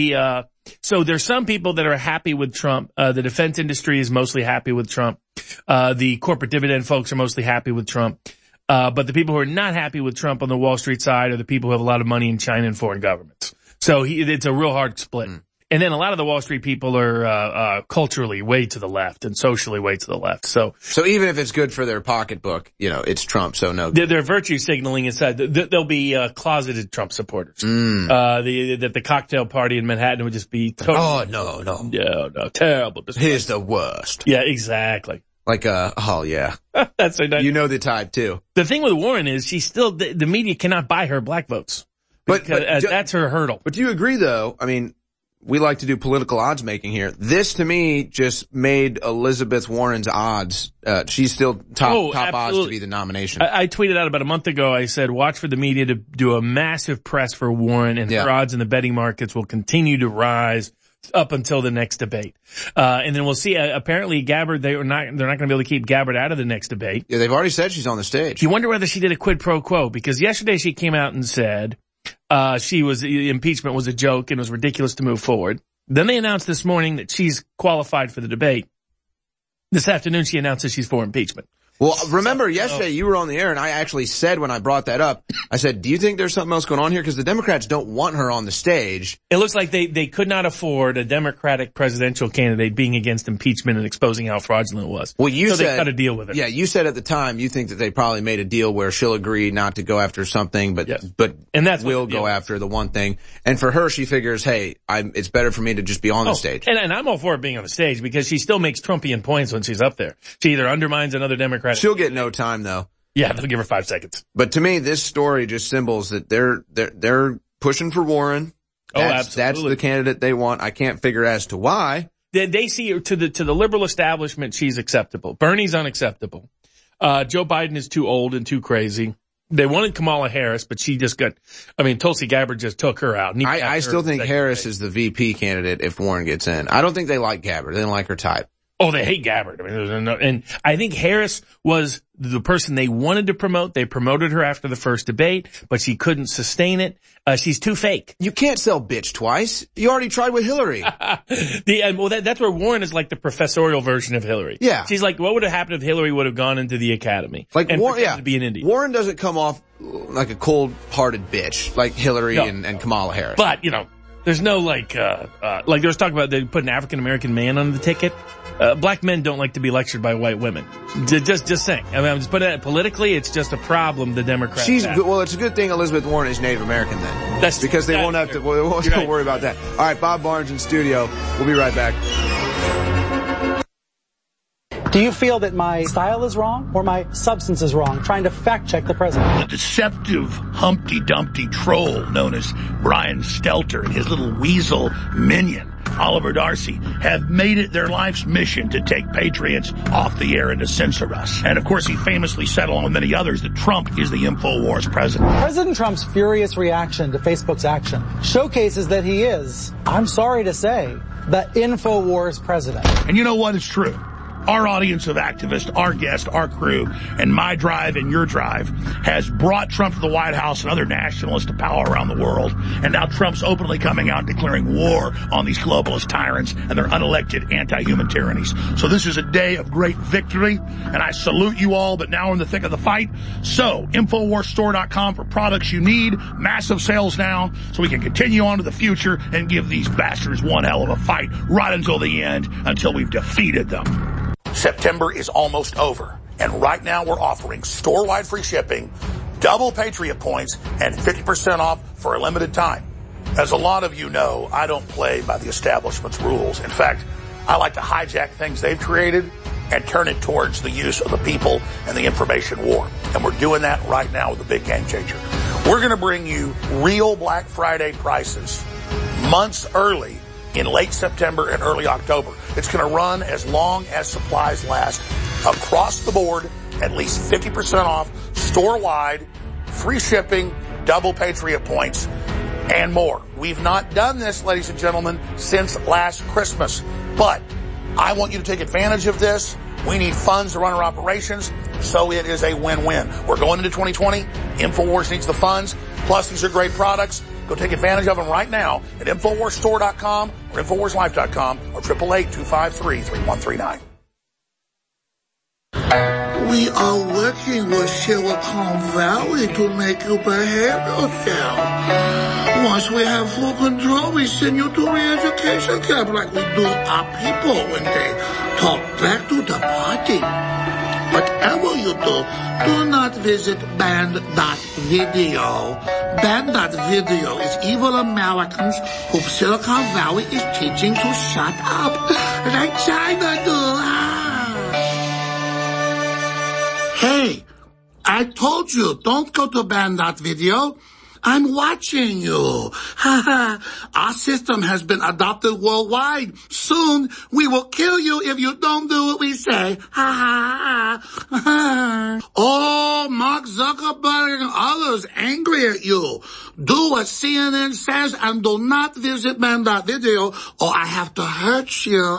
So there's some people that are happy with Trump. The defense industry is mostly happy with Trump. The corporate dividend folks are mostly happy with Trump. But the people who are not happy with Trump on the Wall Street side are the people who have a lot of money in China and foreign governments. So it's a real hard split. And then a lot of the Wall Street people are culturally way to the left and socially way to the left. So even if it's good for their pocketbook, it's Trump, so no. They're virtue signaling inside. There'll be closeted Trump supporters. That the cocktail party in Manhattan would just be totally. Oh, no. No, terrible. He's the worst. Yeah, exactly. Like, oh yeah. That's the type too. The thing with Warren is the media cannot buy her black votes. But that's her hurdle. But do you agree though? I mean, we like to do political odds making here. This to me just made Elizabeth Warren's odds. She's still top odds to be the nomination. I tweeted out about a month ago. I said, watch for the media to do a massive press for Warren, and her odds in the betting markets will continue to rise up until the next debate. And then we'll see. Apparently Gabbard, they're not going to be able to keep Gabbard out of the next debate. Yeah, they've already said she's on the stage. You wonder whether she did a quid pro quo, because yesterday she came out and said, impeachment was a joke and it was ridiculous to move forward. Then they announced this morning that she's qualified for the debate. This afternoon she announced that she's for impeachment. Well, remember yesterday you were on the air and I actually said when I brought that up, I said, do you think there's something else going on here? Because the Democrats don't want her on the stage. It looks like they could not afford a Democratic presidential candidate being against impeachment and exposing how fraudulent it was. Well, so they cut a deal with it. Yeah, you said at the time you think that they probably made a deal where she'll agree not to go after something, but will go after the one thing. And for her, she figures, hey, it's better for me to just be on the stage. And I'm all for her being on the stage because she still makes Trumpian points when she's up there. She either undermines another Democrat. She'll get no time though. Yeah, they'll give her 5 seconds. But to me, this story just symbols that they're pushing for Warren. Absolutely. That's the candidate they want. I can't figure as to why. They see her to the liberal establishment. She's acceptable. Bernie's unacceptable. Joe Biden is too old and too crazy. They wanted Kamala Harris, but she just Tulsi Gabbard just took her out. I still think Harris is the VP candidate if Warren gets in. I don't think they like Gabbard. They don't like her type. Oh, they hate Gabbard. And I think Harris was the person they wanted to promote. They promoted her after the first debate, but she couldn't sustain it. She's too fake. You can't sell bitch twice. You already tried with Hillary. That's where Warren is like the professorial version of Hillary. Yeah. She's like, what would have happened if Hillary would have gone into the academy? Like to be an Indian. Warren doesn't come off like a cold-hearted bitch like Hillary and Kamala Harris. But, there's no like there was talk about they put an African-American man on the ticket. Black men don't like to be lectured by white women. Just saying. I'm just putting it politically, it's just a problem the Democrats have. Well, it's a good thing Elizabeth Warren is Native American then. That's because they won't have to worry about that. All right, Bob Barnes in studio. We'll be right back. Do you feel that my style is wrong or my substance is wrong? Trying to fact check the president. The deceptive Humpty Dumpty troll known as Brian Stelter and his little weasel minion, Oliver Darcy, have made it their life's mission to take patriots off the air and to censor us. And of course, he famously said, along with many others, that Trump is the InfoWars president. President Trump's furious reaction to Facebook's action showcases that he is, I'm sorry to say, the InfoWars president. And you know what? It's true. Our audience of activists, our guest, our crew, and my drive and your drive has brought Trump to the White House and other nationalists to power around the world. And now Trump's openly coming out and declaring war on these globalist tyrants and their unelected anti-human tyrannies. So this is a day of great victory, and I salute you all, but now we're in the thick of the fight. So, InfoWarsStore.com for products you need. Massive sales now, so we can continue on to the future and give these bastards one hell of a fight right until the end, until we've defeated them. September is almost over, and right now we're offering store-wide free shipping, double Patriot points, and 50% off for a limited time. As a lot of you know, I don't play by the establishment's rules. In fact, I like to hijack things they've created and turn it towards the use of the people and the information war. And we're doing that right now with the big game changer. We're going to bring you real Black Friday prices months early in late September and early October. It's going to run as long as supplies last. Across the board, at least 50% off, store-wide, free shipping, double Patriot points, and more. We've not done this, ladies and gentlemen, since last Christmas. But I want you to take advantage of this. We need funds to run our operations, so it is a win-win. We're going into 2020. InfoWars needs the funds. Plus, these are great products. Go take advantage of them right now at InfoWarsStore.com or InfoWarsLife.com or 888-253-3139. We are working with Silicon Valley to make you behave yourself. Once we have full control, we send you to re-education camp like we do our people when they talk back to the party. Whatever you do not visit Band.video. Band.video is evil Americans whom Silicon Valley is teaching to shut up, like China do. Hey, I told you, don't go to Band.video. I'm watching you. Our system has been adopted worldwide. Soon, we will kill you if you don't do what we say. Oh, Mark Zuckerberg and others angry at you. Do what CNN says and do not visit Band.video or I have to hurt you.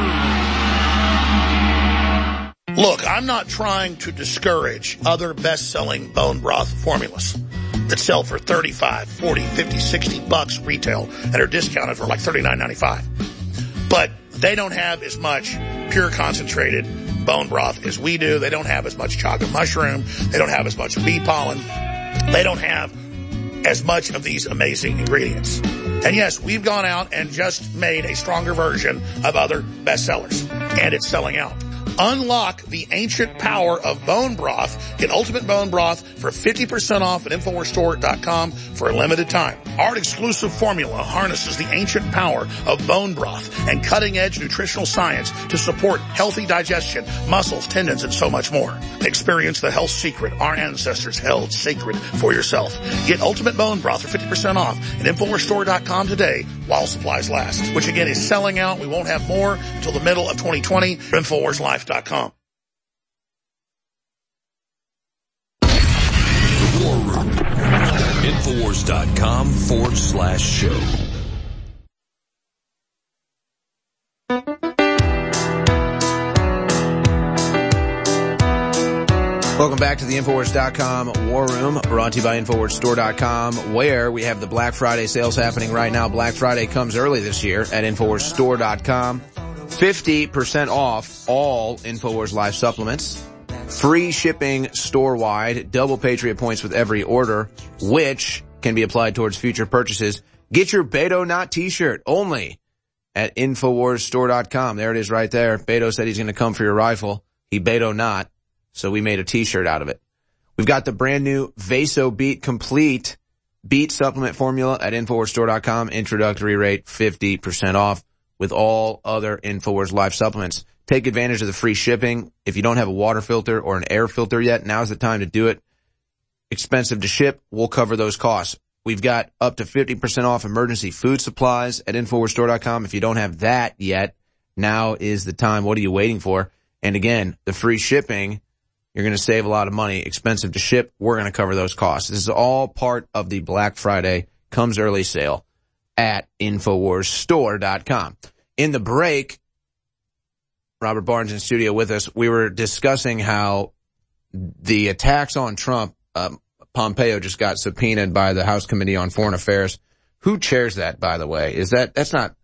Look, I'm not trying to discourage other best-selling bone broth formulas that sell for $35, $40, $50, $60 retail and are discounted for like $39.95. But they don't have as much pure concentrated bone broth as we do. They don't have as much chaga mushroom. They don't have as much bee pollen. They don't have as much of these amazing ingredients. And yes, we've gone out and just made a stronger version of other bestsellers, and it's selling out. Unlock the ancient power of bone broth. Get Ultimate Bone Broth for 50% off at InfoWarsStore.com for a limited time. Our exclusive formula harnesses the ancient power of bone broth and cutting-edge nutritional science to support healthy digestion, muscles, tendons, and so much more. Experience the health secret our ancestors held sacred for yourself. Get Ultimate Bone Broth for 50% off at InfoWarsStore.com today while supplies last, which again is selling out. We won't have more until the middle of 2020. InfoWarsLife.com. War Room. Infowars.com/show. Welcome back to the Infowars.com War Room, brought to you by InfoWarsStore.com, where we have the Black Friday sales happening right now. Black Friday comes early this year at InfoWarsStore.com. 50% off all InfoWars Life supplements. Free shipping store-wide. Double Patriot points with every order, which can be applied towards future purchases. Get your Beto Not t-shirt only at InfoWarsStore.com. There it is right there. Beto said he's going to come for your rifle. He Beto Not. So we made a t-shirt out of it. We've got the brand new Vaso Beat Complete Beat Supplement Formula at InfoWarsStore.com. Introductory rate 50% off with all other InfoWars Life supplements. Take advantage of the free shipping. If you don't have a water filter or an air filter yet, now's the time to do it. Expensive to ship. We'll cover those costs. We've got up to 50% off emergency food supplies at InfoWarsStore.com. If you don't have that yet, now is the time. What are you waiting for? And again, the free shipping, you're going to save a lot of money. Expensive to ship. We're going to cover those costs. This is all part of the Black Friday comes early sale at InfoWarsStore.com. In the break, Robert Barnes in studio with us, we were discussing how the attacks on Trump, Pompeo just got subpoenaed by the House Committee on Foreign Affairs. Who chairs that, by the way? It's not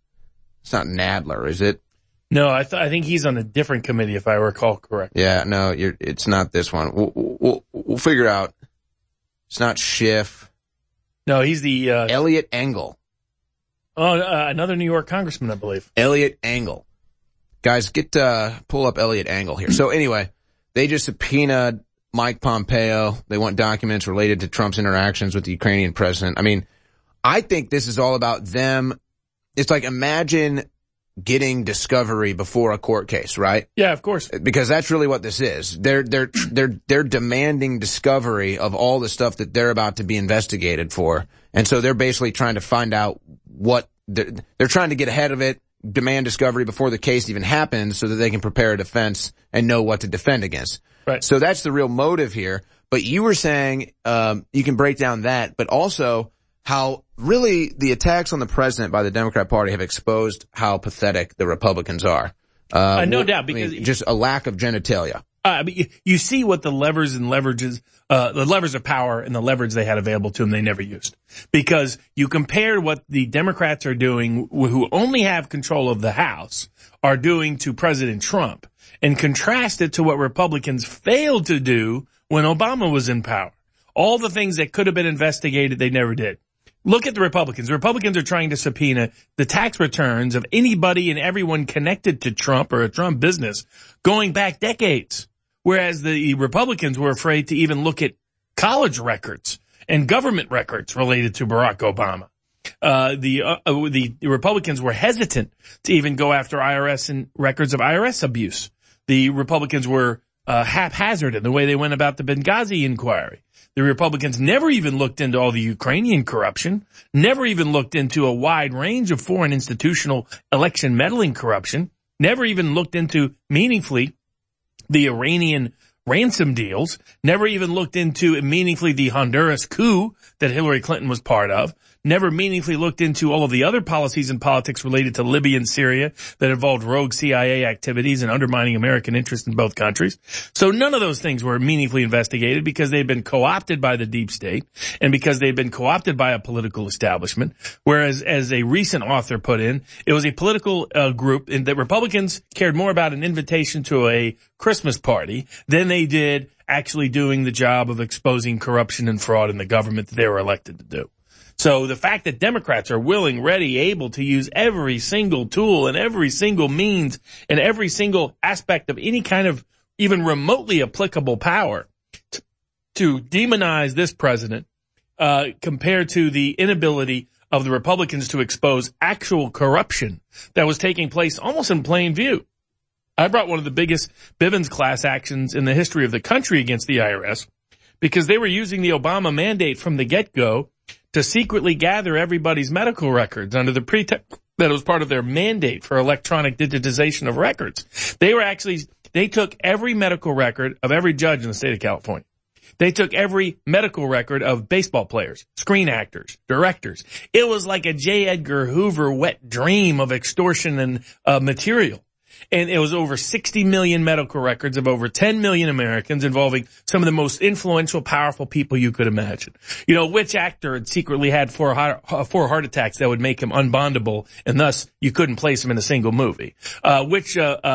Nadler, is it? No, I think he's on a different committee, if I recall correctly. Yeah, no, it's not this one. We'll figure out. It's not Schiff. No, he's the, Elliot Engel. Oh, another New York congressman, I believe. Elliot Engel. Guys, pull up Elliot Engel here. So anyway, they just subpoenaed Mike Pompeo. They want documents related to Trump's interactions with the Ukrainian president. I mean, I think this is all about them. It's like, imagine getting discovery before a court case, right? Yeah, of course. Because that's really what this is. They're demanding discovery of all the stuff that they're about to be investigated for. And so they're basically trying to find out what they're trying to get ahead of it, demand discovery before the case even happens so that they can prepare a defense and know what to defend against. Right. So that's the real motive here. But you were saying, you can break down that, but also how really the attacks on the president by the Democrat Party have exposed how pathetic the Republicans are. No doubt, because just a lack of genitalia. You see what the levers and leverages, the levers of power and the leverage they had available to them they never used. Because you compare what the Democrats are doing, who only have control of the House, are doing to President Trump, and contrast it to what Republicans failed to do when Obama was in power. All the things that could have been investigated, they never did. Look at the Republicans. The Republicans are trying to subpoena the tax returns of anybody and everyone connected to Trump or a Trump business going back decades, whereas the Republicans were afraid to even look at college records and government records related to Barack Obama. The Republicans were hesitant to even go after IRS and records of IRS abuse. The Republicans were haphazard in the way they went about the Benghazi inquiry. The Republicans never even looked into all the Ukrainian corruption, never even looked into a wide range of foreign institutional election meddling corruption, never even looked into meaningfully the Iranian ransom deals, never even looked into meaningfully the Honduras coup that Hillary Clinton was part of, never meaningfully looked into all of the other policies and politics related to Libya and Syria that involved rogue CIA activities and undermining American interest in both countries. So none of those things were meaningfully investigated because they've been co-opted by the deep state and because they've been co-opted by a political establishment. Whereas, as a recent author put in, it was a political group and that Republicans cared more about an invitation to a Christmas party than they did actually doing the job of exposing corruption and fraud in the government that they were elected to do. So the fact that Democrats are willing, ready, able to use every single tool and every single means and every single aspect of any kind of even remotely applicable power to demonize this president, compared to the inability of the Republicans to expose actual corruption that was taking place almost in plain view. I brought one of the biggest Bivens class actions in the history of the country against the IRS because they were using the Obama mandate from the get-go to secretly gather everybody's medical records under the pretext that it was part of their mandate for electronic digitization of records. They took every medical record of every judge in the state of California. They took every medical record of baseball players, screen actors, directors. It was like a J. Edgar Hoover wet dream of extortion and material. And it was over 60 million medical records of over 10 million Americans involving some of the most influential, powerful people you could imagine. You know, which actor had secretly had four heart attacks that would make him unbondable, and thus you couldn't place him in a single movie. Which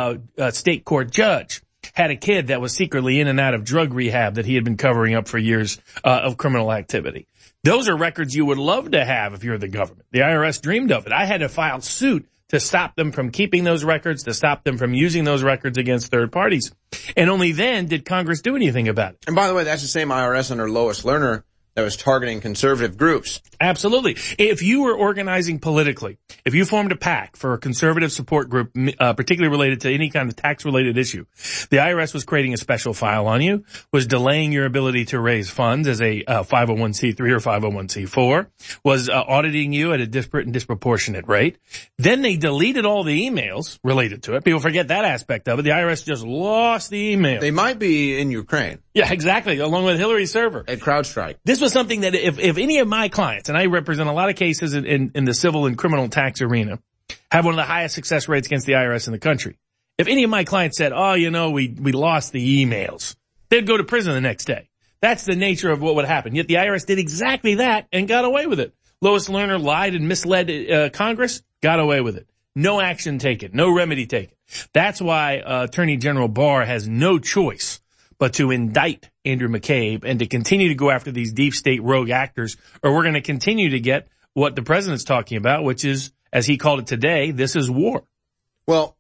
state court judge had a kid that was secretly in and out of drug rehab that he had been covering up for years of criminal activity. Those are records you would love to have if you're the government. The IRS dreamed of it. I had to file suit to stop them from keeping those records, to stop them from using those records against third parties. And only then did Congress do anything about it. And by the way, that's the same IRS under Lois Lerner that was targeting conservative groups. Absolutely. If you were organizing politically, if you formed a PAC for a conservative support group, particularly related to any kind of tax-related issue, the IRS was creating a special file on you, was delaying your ability to raise funds as a 501c3 or 501c4, was auditing you at a disparate and disproportionate rate. Then they deleted all the emails related to it. People forget that aspect of it. The IRS just lost the email. They might be in Ukraine. Yeah, exactly, along with Hillary's server. At CrowdStrike. This was something that if any of my clients, and I represent a lot of cases in the civil and criminal tax arena, have one of the highest success rates against the IRS in the country. If any of my clients said, oh, you know, we lost the emails, they'd go to prison the next day. That's the nature of what would happen. Yet the IRS did exactly that and got away with it. Lois Lerner lied and misled Congress, got away with it. No action taken, no remedy taken. That's why Attorney General Barr has no choice but to indict Andrew McCabe and to continue to go after these deep state rogue actors, or we're going to continue to get what the president's talking about, which is, as he called it today, this is war. Well,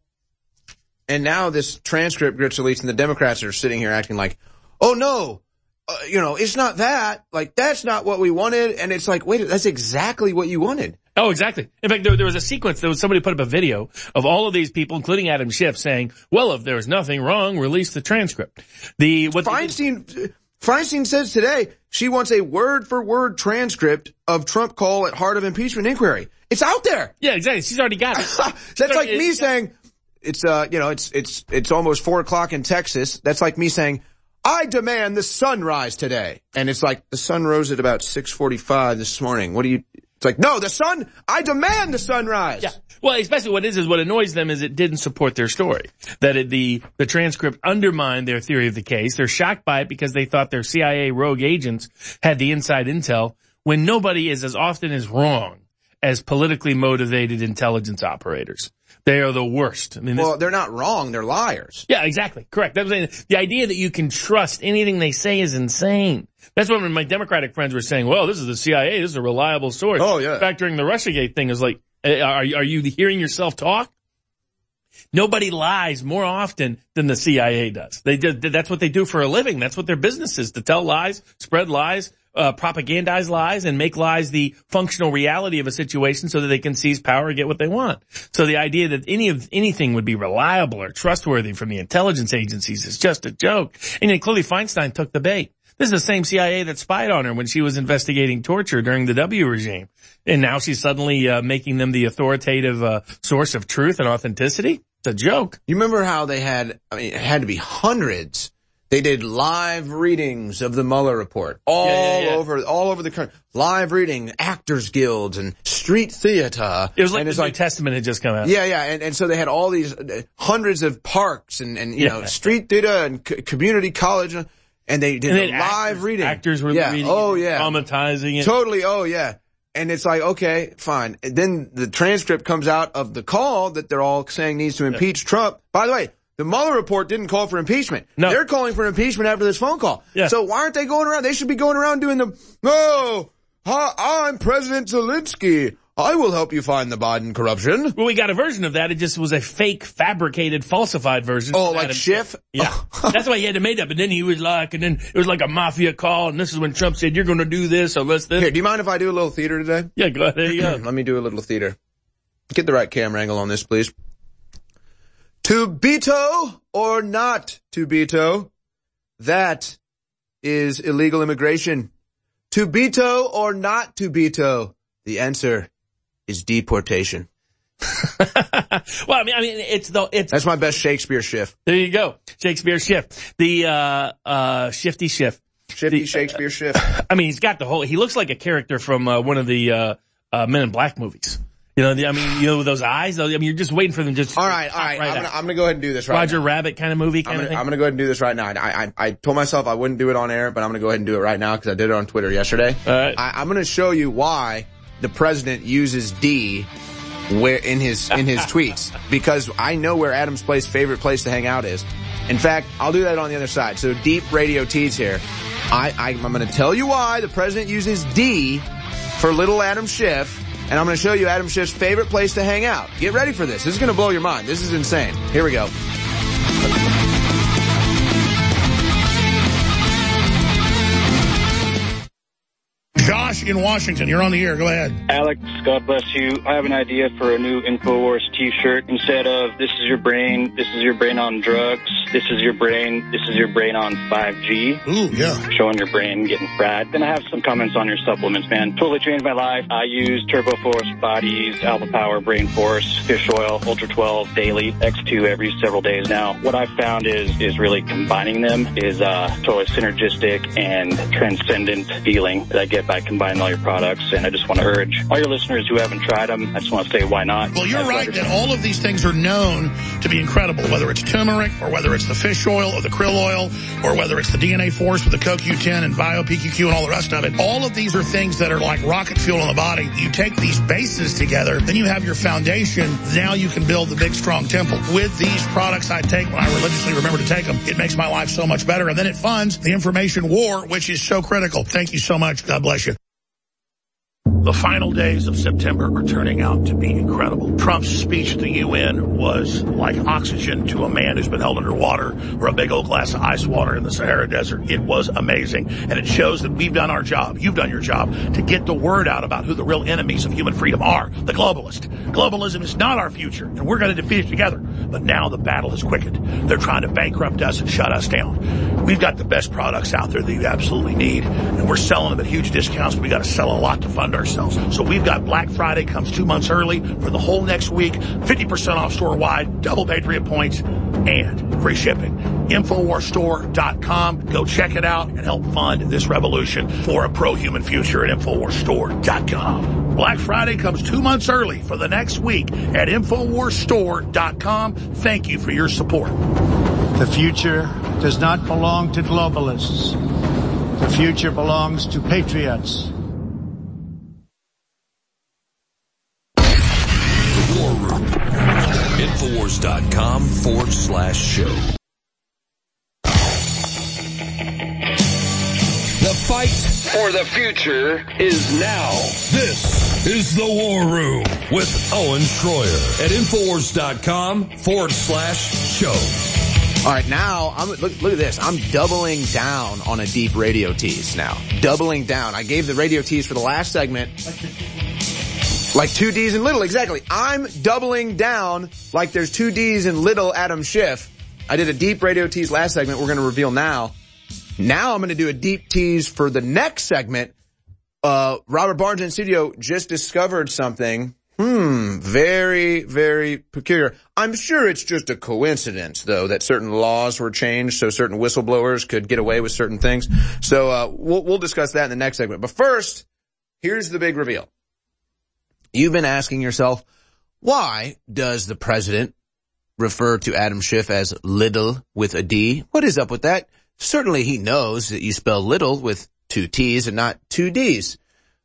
and now this transcript gets released and the Democrats are sitting here acting like, oh no, it's not that. Like, that's not what we wanted. And it's like, wait, that's exactly what you wanted. Oh, exactly. In fact, there was a sequence. There was somebody put up a video of all of these people, including Adam Schiff, saying, well, if there's nothing wrong, release the transcript. Feinstein says today she wants a word-for-word transcript of Trump call at heart of impeachment inquiry. It's out there. Yeah, exactly. She's already got it. That's like me saying, it's almost 4:00 in Texas. That's like me saying, I demand the sun rise today. And it's like, the sun rose at about 6:45 this morning. It's like, no, I demand the sunrise. Yeah. Well, especially what annoys them is it didn't support their story. That the transcript undermined their theory of the case. They're shocked by it because they thought their CIA rogue agents had the inside intel when nobody is as often as wrong as politically motivated intelligence operators. They are the worst. I mean, they're not wrong. They're liars. Yeah, exactly. Correct. That was the idea that you can trust anything they say is insane. That's when my Democratic friends were saying, well, this is the CIA. This is a reliable source. Oh, yeah. In fact, during the Russiagate thing, is like, are you hearing yourself talk? Nobody lies more often than the CIA does. That's what they do for a living. That's what their business is, to tell lies, spread lies, propagandize lies, and make lies the functional reality of a situation so that they can seize power and get what they want. So the idea that anything would be reliable or trustworthy from the intelligence agencies is just a joke. And clearly Feinstein took the bait. This is the same CIA that spied on her when she was investigating torture during the W regime. And now she's suddenly making them the authoritative source of truth and authenticity? It's a joke. You remember how it had to be hundreds. They did live readings of the Mueller report all over the country. Live reading, actors guilds and street theater. It was like the New Testament had just come out. Yeah. And so they had all these hundreds of parks and street theater and community college. And they did live reading. Actors were reading, traumatizing it. Totally, And it's like, okay, fine. And then the transcript comes out of the call that they're all saying needs to impeach Trump. By the way, the Mueller report didn't call for impeachment. No. They're calling for impeachment after this phone call. Yeah. So why aren't they going around? They should be going around doing I'm President Zelensky. I will help you find the Biden corruption. Well, we got a version of that. It just was a fake, fabricated, falsified version. Oh, like Schiff? Yeah. That's why he had to make up. And then he was like, and then it was like a mafia call. And this is when Trump said, you're going to do this unless this. Here, do you mind if I do a little theater today? Yeah, go ahead. Yeah. Let me do a little theater. Get the right camera angle on this, please. To veto or not to veto, that is illegal immigration. To veto or not to veto, the answer is deportation. Well, I mean, that's my best Shakespeare Schiff. There you go. Shakespeare Schiff. The, Shifty Schiff. Shifty Shakespeare Schiff. I mean, he looks like a character from, one of the, Men in Black movies. With those eyes, you're just waiting for them just. All right. I'm going to go ahead and do this right Roger now. Rabbit kind of movie kind of thing. I'm going to go ahead and do this right now. I told myself I wouldn't do it on air, but I'm going to go ahead and do it right now because I did it on Twitter yesterday. All right. I'm going to show you why the president uses D in his tweets, because I know where Adam's favorite place to hang out is. In fact, I'll do that on the other side. So Deep Radio T's here. I'm going to tell you why the president uses D for little Adam Schiff. And I'm going to show you Adam Schiff's favorite place to hang out. Get ready for this. This is going to blow your mind. This is insane. Here we go. Josh in Washington, you're on the air. Go ahead. Alex, God bless you. I have an idea for a new InfoWars t-shirt. Instead of this is your brain on drugs, this is your brain on 5G. Ooh, yeah. Showing your brain getting fried. Then I have some comments on your supplements, man. Totally changed my life. I use Turbo Force, Bodies, Alpha Power, Brain Force, Fish Oil, Ultra 12 daily, X2 every several days now. What I've found is really combining them is totally synergistic and transcendent feeling that I get by combining all your products. And I just want to urge all your listeners who haven't tried them, I just want to say why not. Well, you're right that all of these things are known to be incredible, whether it's turmeric or whether it's the fish oil or the krill oil or whether it's the DNA Force with the CoQ10 and Bio-PQQ and all the rest of it. All of these are things that are like rocket fuel in the body. You take these bases together, then you have your foundation. Now you can build the big, strong temple. With these products I take when I religiously remember to take them, it makes my life so much better. And then it funds the information war, which is so critical. Thank you so much. God bless you. The final days of September are turning out to be incredible. Trump's speech at the UN was like oxygen to a man who's been held underwater or a big old glass of ice water in the Sahara Desert. It was amazing. And it shows that we've done our job. You've done your job to get the word out about who the real enemies of human freedom are. The globalist. Globalism is not our future, and we're going to defeat it together. But now the battle has quickened. They're trying to bankrupt us and shut us down. We've got the best products out there that you absolutely need, and we're selling them at huge discounts, but we got to sell a lot to fund ourselves. So we've got Black Friday comes 2 months early for the whole next week, 50% off store-wide, double Patriot points, and free shipping. InfoWarsStore.com. Go check it out and help fund this revolution for a pro-human future at InfoWarsStore.com. Black Friday comes 2 months early for the next week at InfoWarsStore.com. Thank you for your support. The future does not belong to globalists. The future belongs to patriots. The War Room. Infowars.com/show. The fight for the future is now. This is the War Room with Owen Schroyer at Infowars.com/show. All right, now, look at this. I'm doubling down on a deep radio tease now. Doubling down. I gave the radio tease for the last segment. Like 2 Ds in Little, exactly. I'm doubling down like there's 2 Ds in Little Adam Schiff. I did a deep radio tease last segment. We're going to reveal now. Now I'm going to do a deep tease for the next segment. Robert Barnes in studio just discovered something. Very, very peculiar. I'm sure it's just a coincidence, though, that certain laws were changed so certain whistleblowers could get away with certain things. So, we'll discuss that in the next segment. But first, here's the big reveal. You've been asking yourself, why does the president refer to Adam Schiff as Little with a D? What is up with that? Certainly he knows that you spell little with 2 T's and not 2 D's.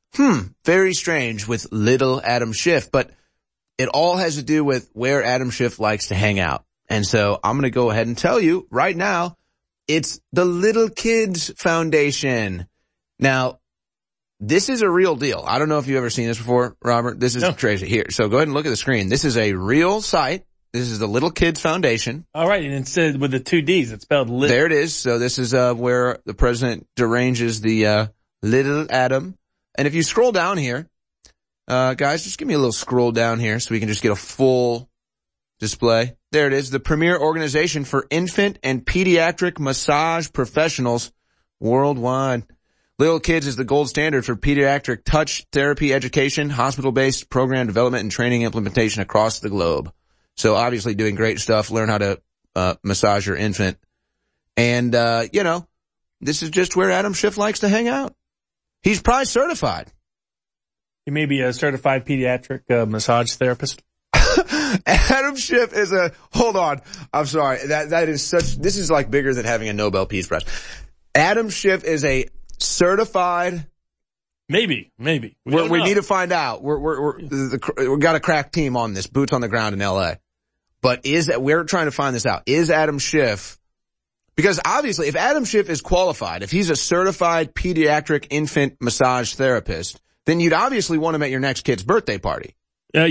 Very strange with Little Adam Schiff, but it all has to do with where Adam Schiff likes to hang out. And so I'm going to go ahead and tell you right now, it's the Little Kids Foundation. Now, this is a real deal. I don't know if you've ever seen this before, Robert. This is crazy. Here, so go ahead and look at the screen. This is a real site. This is the Little Kids Foundation. All right, and instead with the 2 D's, it's spelled Little. There it is. So this is where the president deranges the Little Adam. And if you scroll down here, guys, just give me a little scroll down here so we can just get a full display. There it is, the premier organization for infant and pediatric massage professionals worldwide. Little Kids is the gold standard for pediatric touch therapy education, hospital-based program development, and training implementation across the globe. So obviously doing great stuff. Learn how to massage your infant. And, this is just where Adam Schiff likes to hang out. He's probably certified. He may be a certified pediatric massage therapist. Adam Schiff is hold on. I'm sorry. This is like bigger than having a Nobel Peace Prize. Adam Schiff is a certified. Maybe. We need to find out. We got a crack team on this, boots on the ground in LA. But we're trying to find this out. Is Adam Schiff, because obviously if Adam Schiff is qualified, if he's a certified pediatric infant massage therapist, then you'd obviously want him at your next kid's birthday party. Yeah.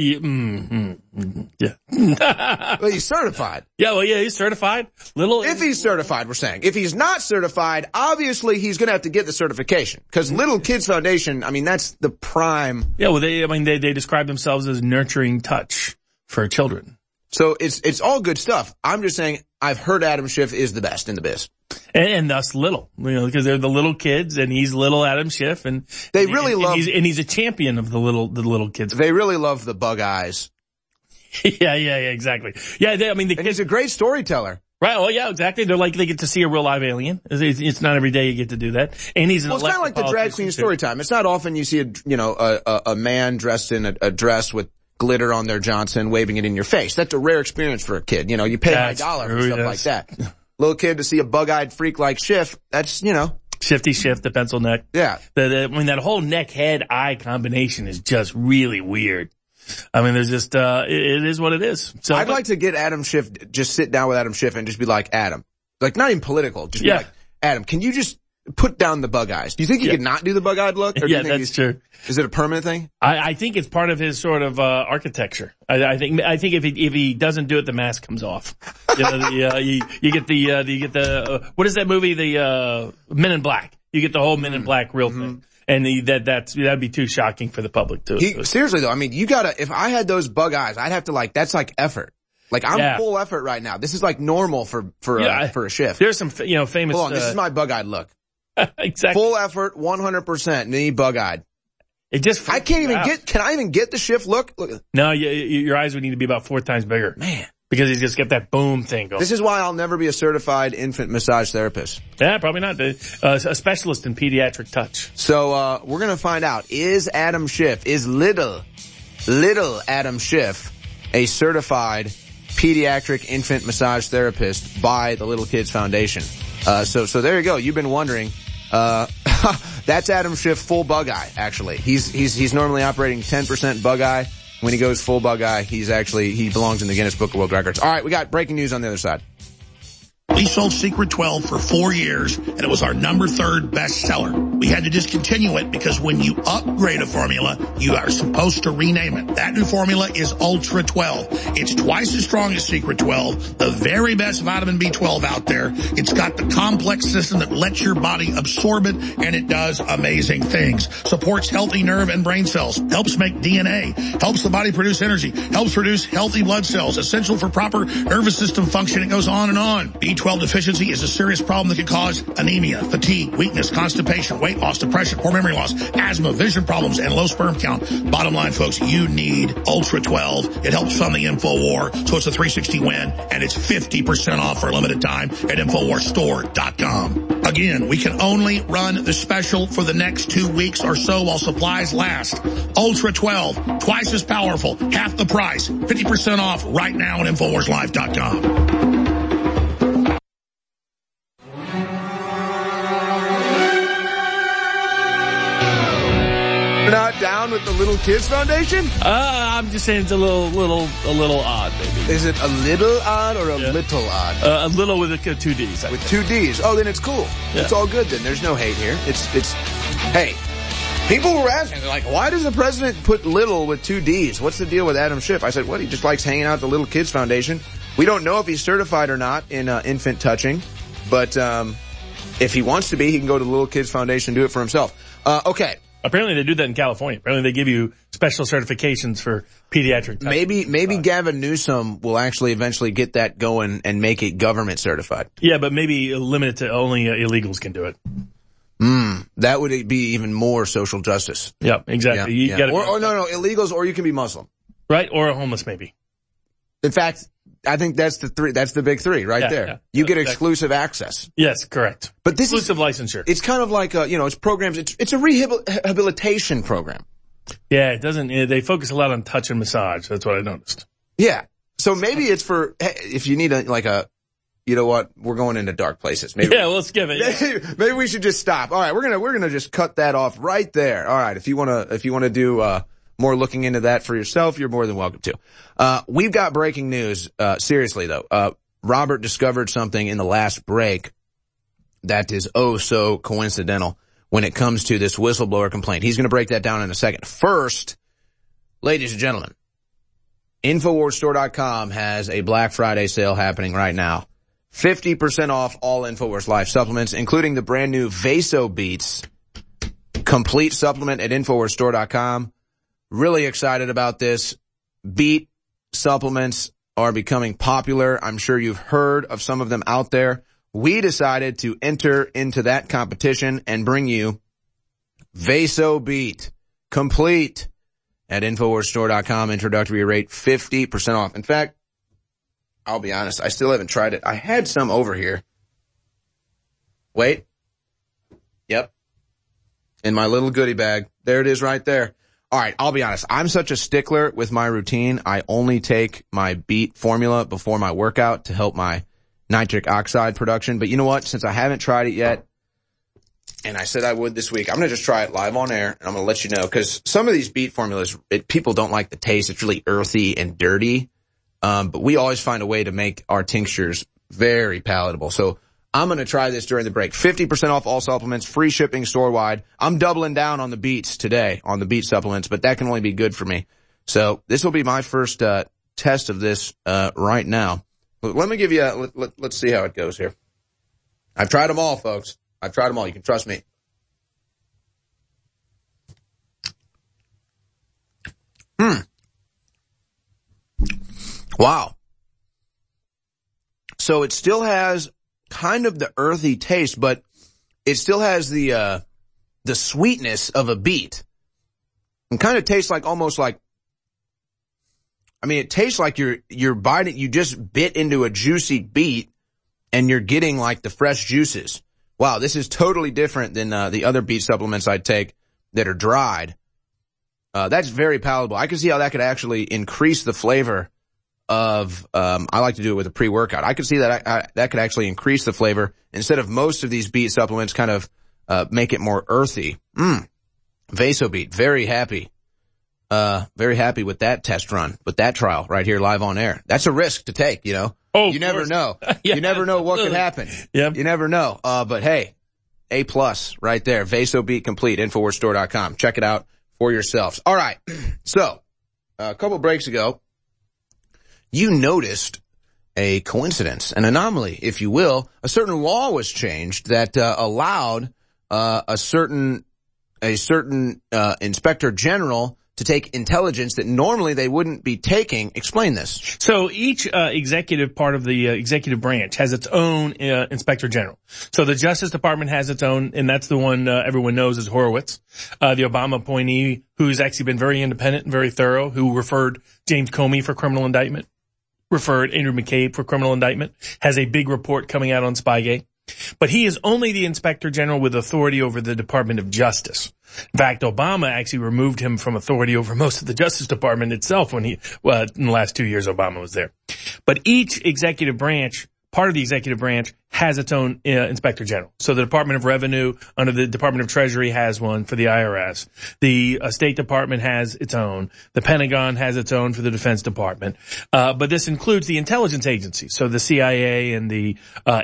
Well, he's certified. Yeah, he's certified. If he's certified, we're saying. If he's not certified, obviously he's gonna have to get the certification. Cause Little Kids Foundation, that's the prime. Yeah, well, they describe themselves as nurturing touch for children. So it's all good stuff. I'm just saying, I've heard Adam Schiff is the best in the biz. And thus little, because they're the little kids and he's little Adam Schiff and they really he's a champion of the little kids. They really love the bug eyes. Yeah, exactly. Yeah, and he's a great storyteller. Right. Well, yeah, exactly. They get to see a real live alien. It's not every day you get to do that. And he's it's kind of like the drag queen story time. It's not often you see a man dressed in a dress with glitter on their Johnson, waving it in your face. That's a rare experience for a kid. You pay $1 for stuff like that. Little kid to see a bug-eyed freak like Schiff, that's, Shifty Schiff, the pencil neck. Yeah. That whole neck, head, eye combination is just really weird. There's just, it is what it is. So I'd like to get Adam Schiff, just sit down with Adam Schiff and just be like, Adam. Like, not even political. Just be like, Adam, can you just put down the bug eyes? Do you think he could not do the bug-eyed look? Or that's true. Is it a permanent thing? I think it's part of his sort of architecture. I think if he doesn't do it, the mask comes off. You get the what is that movie? The Men in Black. You get the whole Men in Black real thing. And that'd be too shocking for the public too. Seriously though, if I had those bug eyes, I'd have to that's like effort. Like I'm full effort right now. This is like normal for a Schiff. There's some, famous. Hold on, this is my bug-eyed look. Exactly. Full effort, 100%, knee bug-eyed. I can't even can I even get the Schiff look? No, your eyes would need to be about 4 times bigger. Man. Because he's just got that boom thing going. This is why I'll never be a certified infant massage therapist. Yeah, probably not. A specialist in pediatric touch. So, we're gonna find out, is Adam Schiff, is little Adam Schiff a certified pediatric infant massage therapist by the Little Kids Foundation? So there you go. You've been wondering, that's Adam Schiff full bug eye, actually. He's normally operating 10% bug eye. When he goes full bug eye, he belongs in the Guinness Book of World Records. All right, we got breaking news on the other side. We sold Secret 12 for 4 years, and it was our number 3rd bestseller. We had to discontinue it because when you upgrade a formula, you are supposed to rename it. That new formula is Ultra 12. It's twice as strong as Secret 12, the very best vitamin B12 out there. It's got the complex system that lets your body absorb it, and it does amazing things. Supports healthy nerve and brain cells, helps make DNA, helps the body produce energy, helps produce healthy blood cells, essential for proper nervous system function. It goes on and on. B12 deficiency is a serious problem that can cause anemia, fatigue, weakness, constipation, weight loss, depression, poor memory loss, asthma, vision problems, and low sperm count. Bottom line, folks, you need Ultra 12. It helps fund the InfoWar, so it's a 360 win, and it's 50% off for a limited time at InfoWarsStore.com. Again, we can only run the special for the next 2 weeks or so while supplies last. Ultra 12, twice as powerful, half the price, 50% off right now at InfoWarsLive.com. Not down with the Little Kids Foundation? I'm just saying it's a little odd, maybe. Is it a little odd or a little odd? A little with 2 D's. With 2 D's. Oh, then it's cool. Yeah. It's all good then. There's no hate here. Hey, people were asking, they're like, why does the president put little with 2 D's? What's the deal with Adam Schiff? I said, what? He just likes hanging out at the Little Kids Foundation. We don't know if he's certified or not in infant touching, but if he wants to be, he can go to the Little Kids Foundation and do it for himself. Okay. Apparently they do that in California. Apparently they give you special certifications for pediatric touch. Maybe Gavin Newsom will actually eventually get that going and make it government certified. Yeah, but maybe limit it to only illegals can do it. That would be even more social justice. Yeah, exactly. Yeah, no, illegals, or you can be Muslim. Right, or a homeless maybe. In fact, I think that's the big 3 right there. Yeah. You get exclusive access. Yes, correct. But this exclusive licensure. It's kind of like it's programs, it's a rehabilitation program. Yeah, it doesn't, they focus a lot on touch and massage. That's what I noticed. Yeah. So maybe it's for, if you need you know what, we're going into dark places. Maybe. Yeah, let's give it. Yeah. Maybe we should just stop. All right, we're gonna just cut that off right there. All right, if you wanna do, more looking into that for yourself, you're more than welcome to. We've got breaking news, seriously though. Robert discovered something in the last break that is so coincidental when it comes to this whistleblower complaint. He's gonna break that down in a second. First, ladies and gentlemen, InfoWarsStore.com has a Black Friday sale happening right now. 50% off all InfoWars Life supplements, including the brand new Vaso Beats complete supplement at InfoWarsStore.com. Really excited about this. Beat supplements are becoming popular. I'm sure you've heard of some of them out there. We decided to enter into that competition and bring you Vaso Beat complete at InfoWarsStore.com. Introductory rate 50% off. In fact, I'll be honest, I still haven't tried it. I had some over here. Wait. Yep. In my little goodie bag. There it is right there. All right, I'll be honest. I'm such a stickler with my routine. I only take my Beat formula before my workout to help my nitric oxide production. But you know what? Since I haven't tried it yet, and I said I would this week, I'm going to just try it live on air, and I'm going to let you know. Because some of these Beat formulas, people don't like the taste. It's really earthy and dirty. But we always find a way to make our tinctures very palatable. So I'm going to try this during the break. 50% off all supplements, free shipping store-wide. I'm doubling down on the Beats today, on the Beat supplements, but that can only be good for me. So this will be my first test of this right now. But let me give you let's see how it goes here. I've tried them all, folks. I've tried them all. You can trust me. Wow. So it still has kind of the earthy taste, but it still has the sweetness of a beet. And kind of tastes like almost like I mean, it tastes like you're biting, you just bit into a juicy beet and you're getting like the fresh juices. Wow, this is totally different than the other beet supplements I take that are dried. That's very palatable. I can see how that could actually increase the flavor of, I like to do it with a pre-workout. I could see that that could actually increase the flavor instead of most of these beet supplements kind of, make it more earthy. VasoBeat, very happy with that test run, with that trial right here live on air. That's a risk to take, you know. Oh, you never know. Yeah, you never know what could happen. Yep. You never know. But hey, A+ right there. VasoBeat Complete, InfoWarsStore.com. Check it out for yourselves. All right. So, a couple breaks ago, you noticed a coincidence, an anomaly, if you will. A certain law was changed that allowed a certain inspector general to take intelligence that normally they wouldn't be taking. Explain this. So each executive part of the executive branch has its own inspector general. So the Justice Department has its own, and that's the one everyone knows as Horowitz, the Obama appointee, who's actually been very independent and very thorough, who referred James Comey for criminal indictment, referred Andrew McCabe for criminal indictment, has a big report coming out on Spygate. But he is only the inspector general with authority over the Department of Justice. In fact, Obama actually removed him from authority over most of the Justice Department itself when in the last 2 years Obama was there. But each executive branch, part of the executive branch, has its own inspector general. So the Department of Revenue under the Department of Treasury has one for the IRS. The State Department has its own. The Pentagon has its own for the Defense Department. But this includes the intelligence agencies. So the CIA and the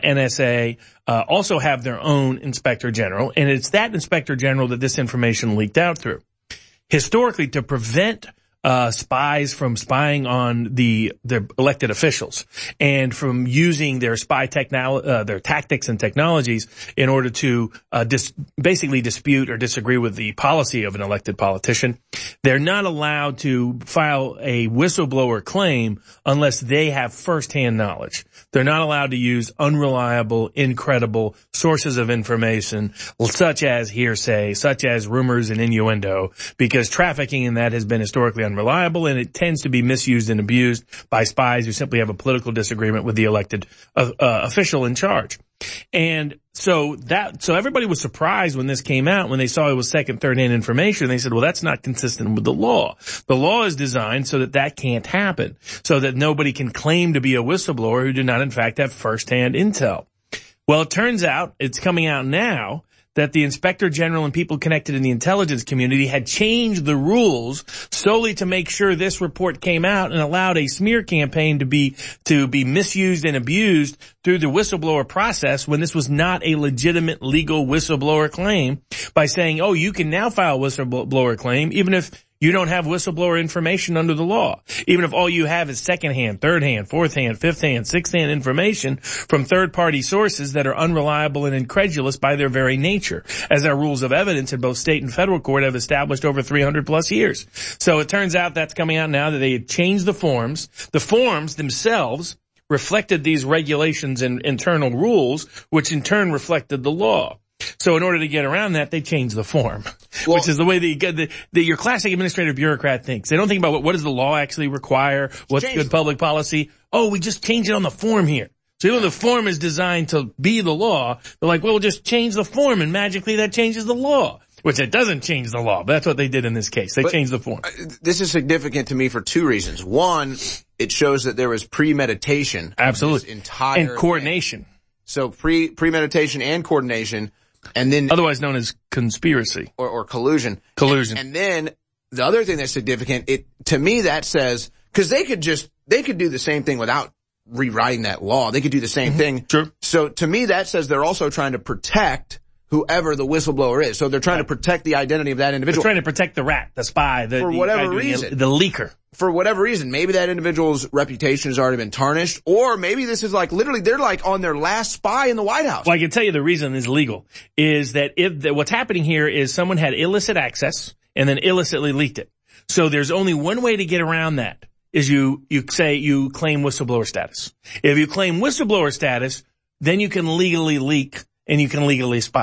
NSA also have their own inspector general. And it's that inspector general that this information leaked out through. Historically, to prevent spies from spying on their elected officials and from using their their tactics and technologies in order to basically dispute or disagree with the policy of an elected politician. They're not allowed to file a whistleblower claim unless they have firsthand knowledge. They're not allowed to use unreliable, incredible sources of information, such as hearsay, such as rumors and innuendo, because trafficking in that has been historically unreliable, and it tends to be misused and abused by spies who simply have a political disagreement with the elected official in charge. And so everybody was surprised when this came out, when they saw it was second, third-hand information. They said, well, that's not consistent with the law. The law is designed so that can't happen, so that nobody can claim to be a whistleblower who do not, in fact, have first-hand intel. Well, it turns out, it's coming out now, that the inspector general and people connected in the intelligence community had changed the rules solely to make sure this report came out and allowed a smear campaign to be misused and abused through the whistleblower process when this was not a legitimate legal whistleblower claim, by saying, oh, you can now file a whistleblower claim even if you don't have whistleblower information under the law. Even if all you have is second-hand, third-hand, fourth-hand, fifth-hand, sixth-hand information from third-party sources that are unreliable and incredulous by their very nature, as our rules of evidence in both state and federal court have established over 300-plus years. So it turns out that's coming out now that they had changed the forms. The forms themselves reflected these regulations and internal rules, which in turn reflected the law. So in order to get around that, they changed the form, which is the way your classic administrative bureaucrat thinks. They don't think about what does the law actually require, what's good public policy. Oh, we just change it on the form here. So even though the form is designed to be the law, they're like, well, we'll just change the form and magically that changes the law. Which it doesn't change the law, but that's what they did in this case. They changed the form. This is significant to me for two reasons. One, it shows that there was premeditation. Absolutely. And coordination. Thing. So premeditation and coordination. And then otherwise known as conspiracy or collusion. Collusion. And then the other thing that's significant, to me that says, cause they could do the same thing without rewriting that law. They could do the same thing. Sure. So to me that says they're also trying to protect whoever the whistleblower is. So they're trying to protect the identity of that individual. They're trying to protect the rat, the spy, for whatever reason. The leaker. For whatever reason. Maybe that individual's reputation has already been tarnished, or maybe this is like literally they're like on their last spy in the White House. Well, I can tell you the reason is legal, is that what's happening here is someone had illicit access and then illicitly leaked it. So there's only one way to get around that, is you claim whistleblower status. If you claim whistleblower status, then you can legally leak and you can legally spy.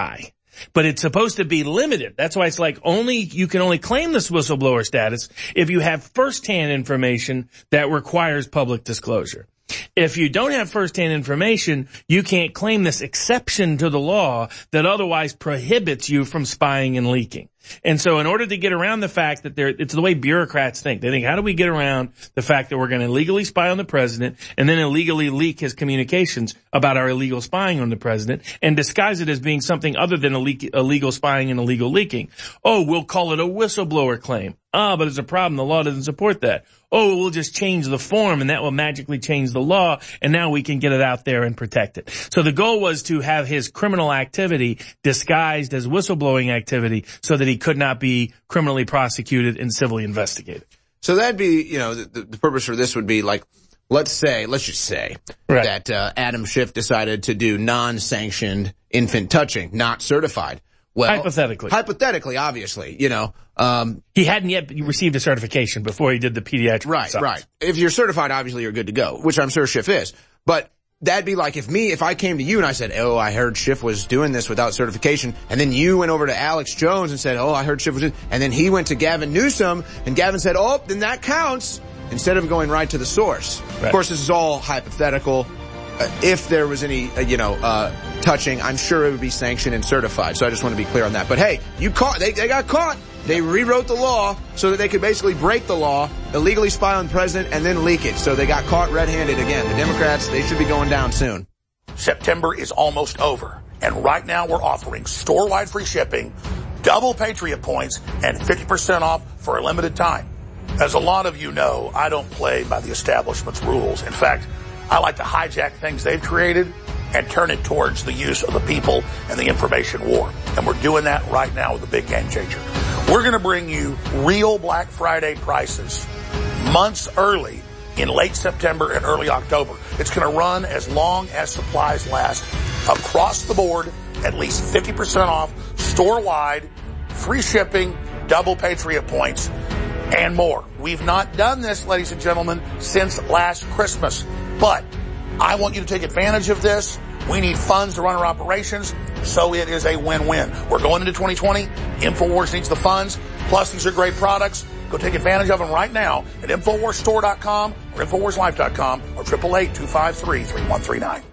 But it's supposed to be limited. That's why it's like you can only claim this whistleblower status if you have firsthand information that requires public disclosure. If you don't have firsthand information, you can't claim this exception to the law that otherwise prohibits you from spying and leaking. And so in order to get around the fact that it's the way bureaucrats think. They think, how do we get around the fact that we're going to illegally spy on the president and then illegally leak his communications about our illegal spying on the president and disguise it as being something other than illegal spying and illegal leaking? Oh, we'll call it a whistleblower claim. But there's a problem. The law doesn't support that. Oh, we'll just change the form and that will magically change the law and now we can get it out there and protect it. So the goal was to have his criminal activity disguised as whistleblowing activity so that he could not be criminally prosecuted and civilly investigated. So that'd be, the purpose for this would be like, let's just say that Adam Schiff decided to do non-sanctioned infant touching, not certified. Well, hypothetically, obviously, he hadn't yet received a certification before he did the pediatric. Right. If you're certified, obviously you're good to go, which I'm sure Schiff is. But that'd be like if I came to you and I said, oh, I heard Schiff was doing this without certification, and then you went over to Alex Jones and said, oh, I heard Schiff was doing, and then he went to Gavin Newsom, and Gavin said, oh, then that counts, instead of going right to the source. Right. Of course, this is all hypothetical. If there was any, touching, I'm sure it would be sanctioned and certified. So I just want to be clear on that. But hey, they got caught. They rewrote the law so that they could basically break the law, illegally spy on the president, and then leak it. So they got caught red-handed again. The Democrats, they should be going down soon. September is almost over. And right now we're offering store-wide free shipping, double Patriot points, and 50% off for a limited time. As a lot of you know, I don't play by the establishment's rules. In fact, I like to hijack things they've created and turn it towards the use of the people and the information war. And we're doing that right now with the big game changer. We're going to bring you real Black Friday prices months early in late September and early October. It's going to run as long as supplies last. Across the board, at least 50% off, store-wide, free shipping, double Patriot points, and more. We've not done this, ladies and gentlemen, since last Christmas. But I want you to take advantage of this. We need funds to run our operations, so it is a win-win. We're going into 2020. InfoWars needs the funds. Plus, these are great products. Go take advantage of them right now at InfoWarsStore.com or InfoWarsLife.com or 888-253-3139.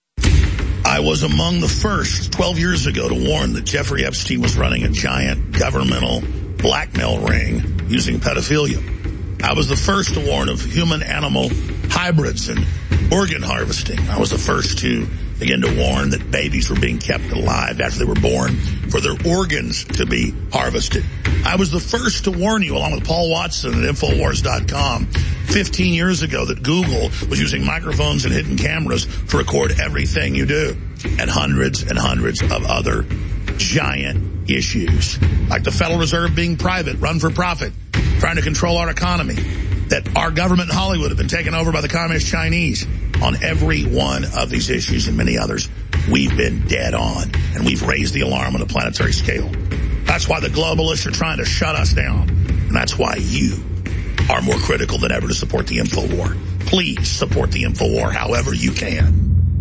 I was among the first 12 years ago to warn that Jeffrey Epstein was running a giant governmental blackmail ring using pedophilia. I was the first to warn of human-animal hybrids and organ harvesting. I was the first to begin to warn that babies were being kept alive after they were born for their organs to be harvested. I was the first to warn you, along with Paul Watson at Infowars.com, 15 years ago that Google was using microphones and hidden cameras to record everything you do, and hundreds of other giant issues, like the Federal Reserve being private, run for profit, trying to control our economy, that our government in Hollywood have been taken over by the Communist Chinese. On every one of these issues and many others, we've been dead on, and we've raised the alarm on a planetary scale. That's why the globalists are trying to shut us down, and that's why you are more critical than ever to support the InfoWar. Please support the InfoWar however you can.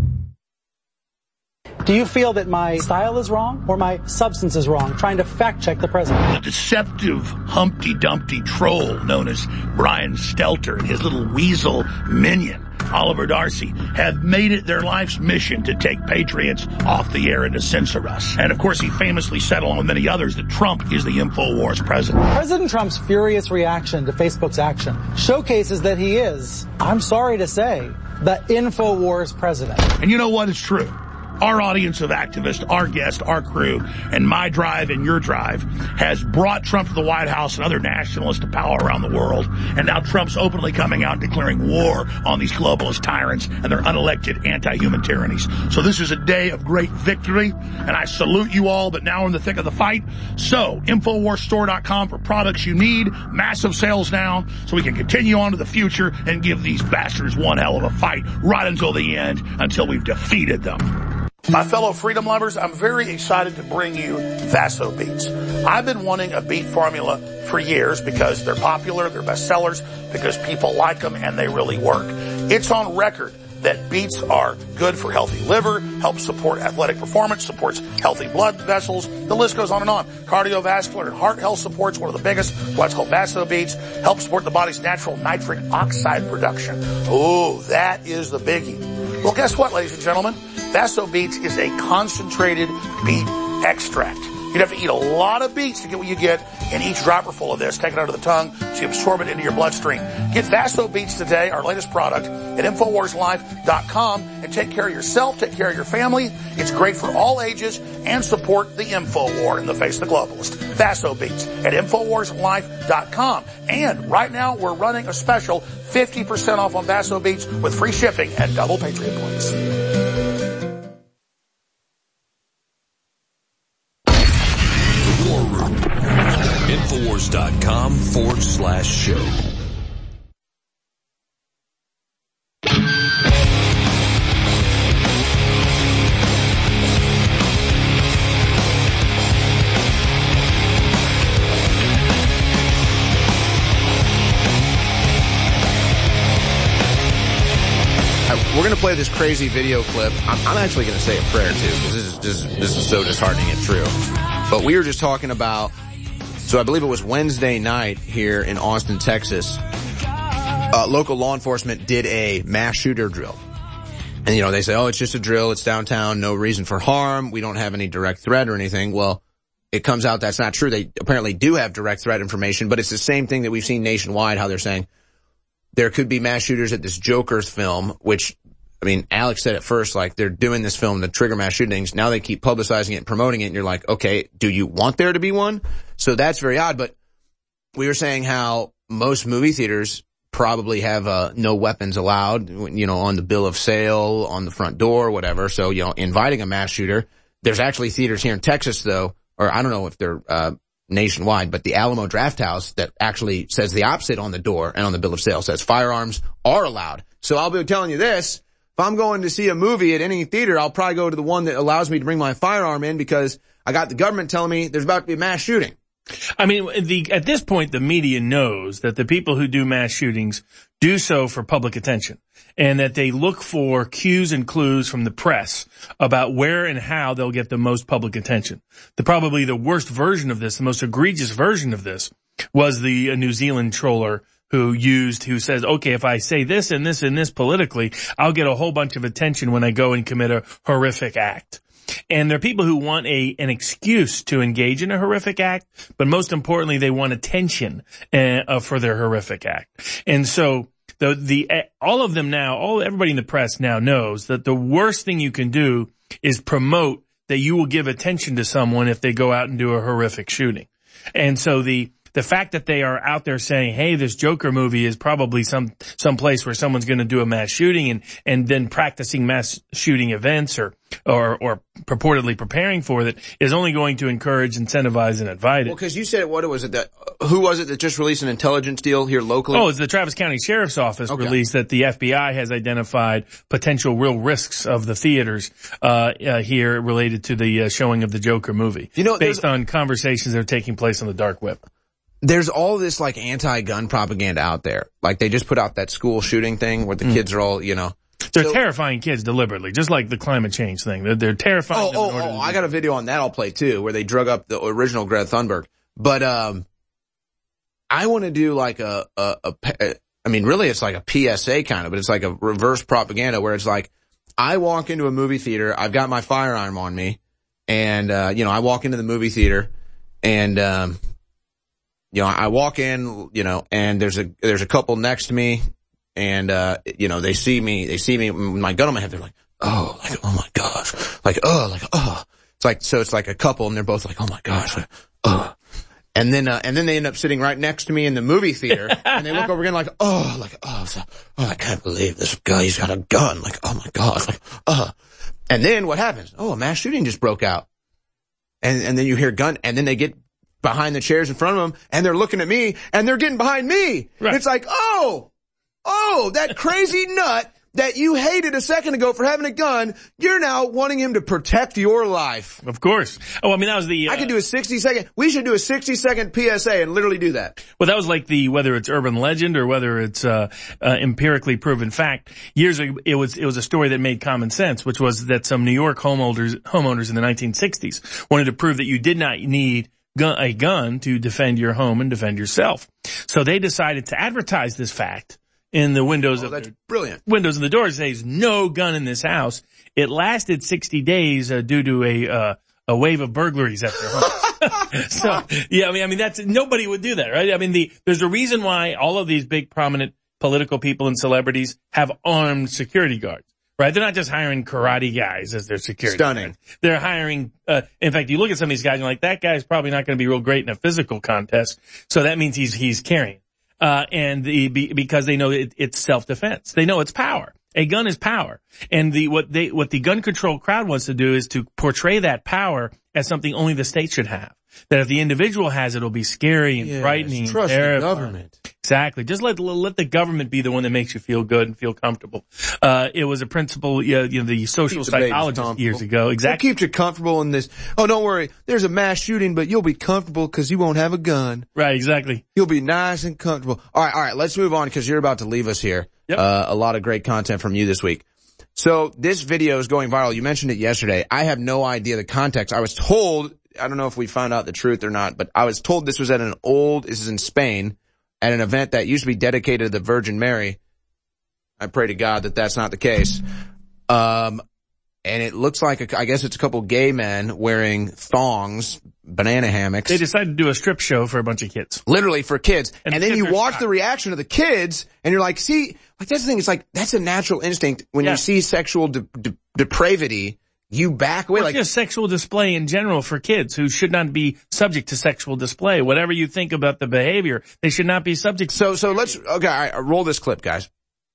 Do you feel that my style is wrong or my substance is wrong, trying to fact-check the president? The deceptive Humpty Dumpty troll known as Brian Stelter and his little weasel minion, Oliver Darcy, have made it their life's mission to take patriots off the air and to censor us. And of course, he famously said, along with many others, that Trump is the InfoWars president. President Trump's furious reaction to Facebook's action showcases that he is, I'm sorry to say, the InfoWars president. And you know what? It's true. Our audience of activists, our guest, our crew, and my drive and your drive has brought Trump to the White House and other nationalists to power around the world. And now Trump's openly coming out and declaring war on these globalist tyrants and their unelected anti-human tyrannies. So this is a day of great victory, and I salute you all, but now we're in the thick of the fight. So, InfoWarsStore.com for products you need. Massive sales now, so we can continue on to the future and give these bastards one hell of a fight right until the end, until we've defeated them. My fellow freedom lovers, I'm very excited to bring you Vaso Beats. I've been wanting a beat formula for years because they're popular, they're bestsellers, because people like them and they really work. It's on record that beets are good for healthy liver, helps support athletic performance, supports healthy blood vessels. The list goes on and on. Cardiovascular and heart health supports, one of the biggest, what's called Vaso Beets, helps support the body's natural nitric oxide production. Oh, that is the biggie. Well, guess what, ladies and gentlemen? Vaso Beets is a concentrated beet extract. You'd have to eat a lot of beets to get what you get in each dropperful of this. Take it out of the tongue so you absorb it into your bloodstream. Get Vaso Beets today, our latest product, at InfoWarsLife.com, and take care of yourself, take care of your family. It's great for all ages and support the InfoWar in the face of the globalist. Vaso Beets at InfoWarsLife.com. And right now we're running a special 50% off on Vaso Beets with free shipping and double Patriot points. Infowars.com/show. We're going to play this crazy video clip. I'm actually going to say a prayer too, because this is so disheartening and true. But we were just talking about, so I believe it was Wednesday night here in Austin, Texas. Local law enforcement did a mass shooter drill. And, they say, oh, it's just a drill. It's downtown. No reason for harm. We don't have any direct threat or anything. Well, it comes out that's not true. They apparently do have direct threat information, but it's the same thing that we've seen nationwide, how they're saying there could be mass shooters at this Joker's film, which, Alex said at first, like, they're doing this film to trigger mass shootings. Now they keep publicizing it and promoting it, and you're like, okay, do you want there to be one? So that's very odd, but we were saying how most movie theaters probably have no weapons allowed, on the bill of sale, on the front door, whatever. So, inviting a mass shooter. There's actually theaters here in Texas, though, or I don't know if they're nationwide, but the Alamo Drafthouse that actually says the opposite on the door and on the bill of sale, says firearms are allowed. So I'll be telling you this. If I'm going to see a movie at any theater, I'll probably go to the one that allows me to bring my firearm in, because I got the government telling me there's about to be a mass shooting. At this point, the media knows that the people who do mass shootings do so for public attention, and that they look for cues and clues from the press about where and how they'll get the most public attention. Probably the worst version of this, the most egregious version of this, was the New Zealand troller who says, okay, if I say this and this and this politically, I'll get a whole bunch of attention when I go and commit a horrific act. And there are people who want an excuse to engage in a horrific act, but most importantly, they want attention for their horrific act. And so all of them now, everybody in the press now knows that the worst thing you can do is promote that you will give attention to someone if they go out and do a horrific shooting. And so the fact that they are out there saying, hey, this Joker movie is probably some place where someone's going to do a mass shooting and then practicing mass shooting events or purportedly preparing for it is only going to encourage, incentivize, and invite it. Well, because you said, who was it that just released an intelligence deal here locally? Oh, it's the Travis County Sheriff's Office released that the FBI has identified potential real risks of the theaters here related to the showing of the Joker movie, based on conversations that are taking place on the dark web. There's all this like anti-gun propaganda out there. Like they just put out that school shooting thing where the kids are all, They're terrifying kids deliberately, just like the climate change thing. They're terrifying. I got a video on that I'll play too, where they drug up the original Greta Thunberg. But, I want to do like really it's like a PSA kind of, but it's like a reverse propaganda where it's like, I walk into a movie theater, I've got my firearm on me, and, I walk into the movie theater and, I walk in, and there's a couple next to me, and, they see me with my gun on my head, they're like, oh my gosh, it's like a couple, and they're both like, oh my gosh, and then they end up sitting right next to me in the movie theater, and they look over again like, I can't believe this guy's got a gun, like, oh my gosh, and then what happens? Oh, a mass shooting just broke out, and then you hear gun, and then they get behind the chairs in front of them, and they're looking at me, and they're getting behind me. Right. It's like, oh, that crazy nut that you hated a second ago for having a gun, you're now wanting him to protect your life. Of course. Oh, I mean, that was the... I could do a 60-second... We should do a 60-second PSA and literally do that. Well, that was like whether it's urban legend or whether it's empirically proven fact. Years ago, it was a story that made common sense, which was that some New York homeowners in the 1960s wanted to prove that you did not need a gun to defend your home and defend yourself. So they decided to advertise this fact in the windows brilliant. Windows and the doors. Says no gun in this house. It lasted 60 days due to a wave of burglaries at their homes. So yeah, I mean that's nobody would do that, right? I mean there's a reason why all of these big prominent political people and celebrities have armed security guards. Right? They're not just hiring karate guys as their security. Stunning. Guards. They're hiring, in fact, you look at some of these guys and you're like, that guy's probably not going to be real great in a physical contest. So that means he's carrying. Because they know it's self-defense. They know it's power. A gun is power. And what the gun control crowd wants to do is to portray that power as something only the state should have. That if the individual has it, it'll be scary and frightening. Trust the government. Exactly. Just let the government be the one that makes you feel good and feel comfortable. It was a principle, the social psychologist years ago. Exactly. What keeps you comfortable in this? Oh, don't worry. There's a mass shooting, but you'll be comfortable because you won't have a gun. Right. Exactly. You'll be nice and comfortable. All right. Let's move on because you're about to leave us here. Yep. A lot of great content from you this week. So this video is going viral. You mentioned it yesterday. I have no idea the context. I was told, I don't know if we found out the truth or not, but I was told this was at this is in Spain, at an event that used to be dedicated to the Virgin Mary. I pray to God that that's not the case. And it looks like, I guess it's a couple gay men wearing thongs, banana hammocks. They decided to do a strip show for a bunch of kids. Literally for kids. And then you watch the reaction of the kids and you're like, see, like that's the thing. It's like, that's a natural instinct. When you see sexual depravity, you back away. Like just sexual display in general for kids who should not be subject to sexual display. Whatever you think about the behavior, they should not be subject to. So let's, okay, all right, roll this clip, guys.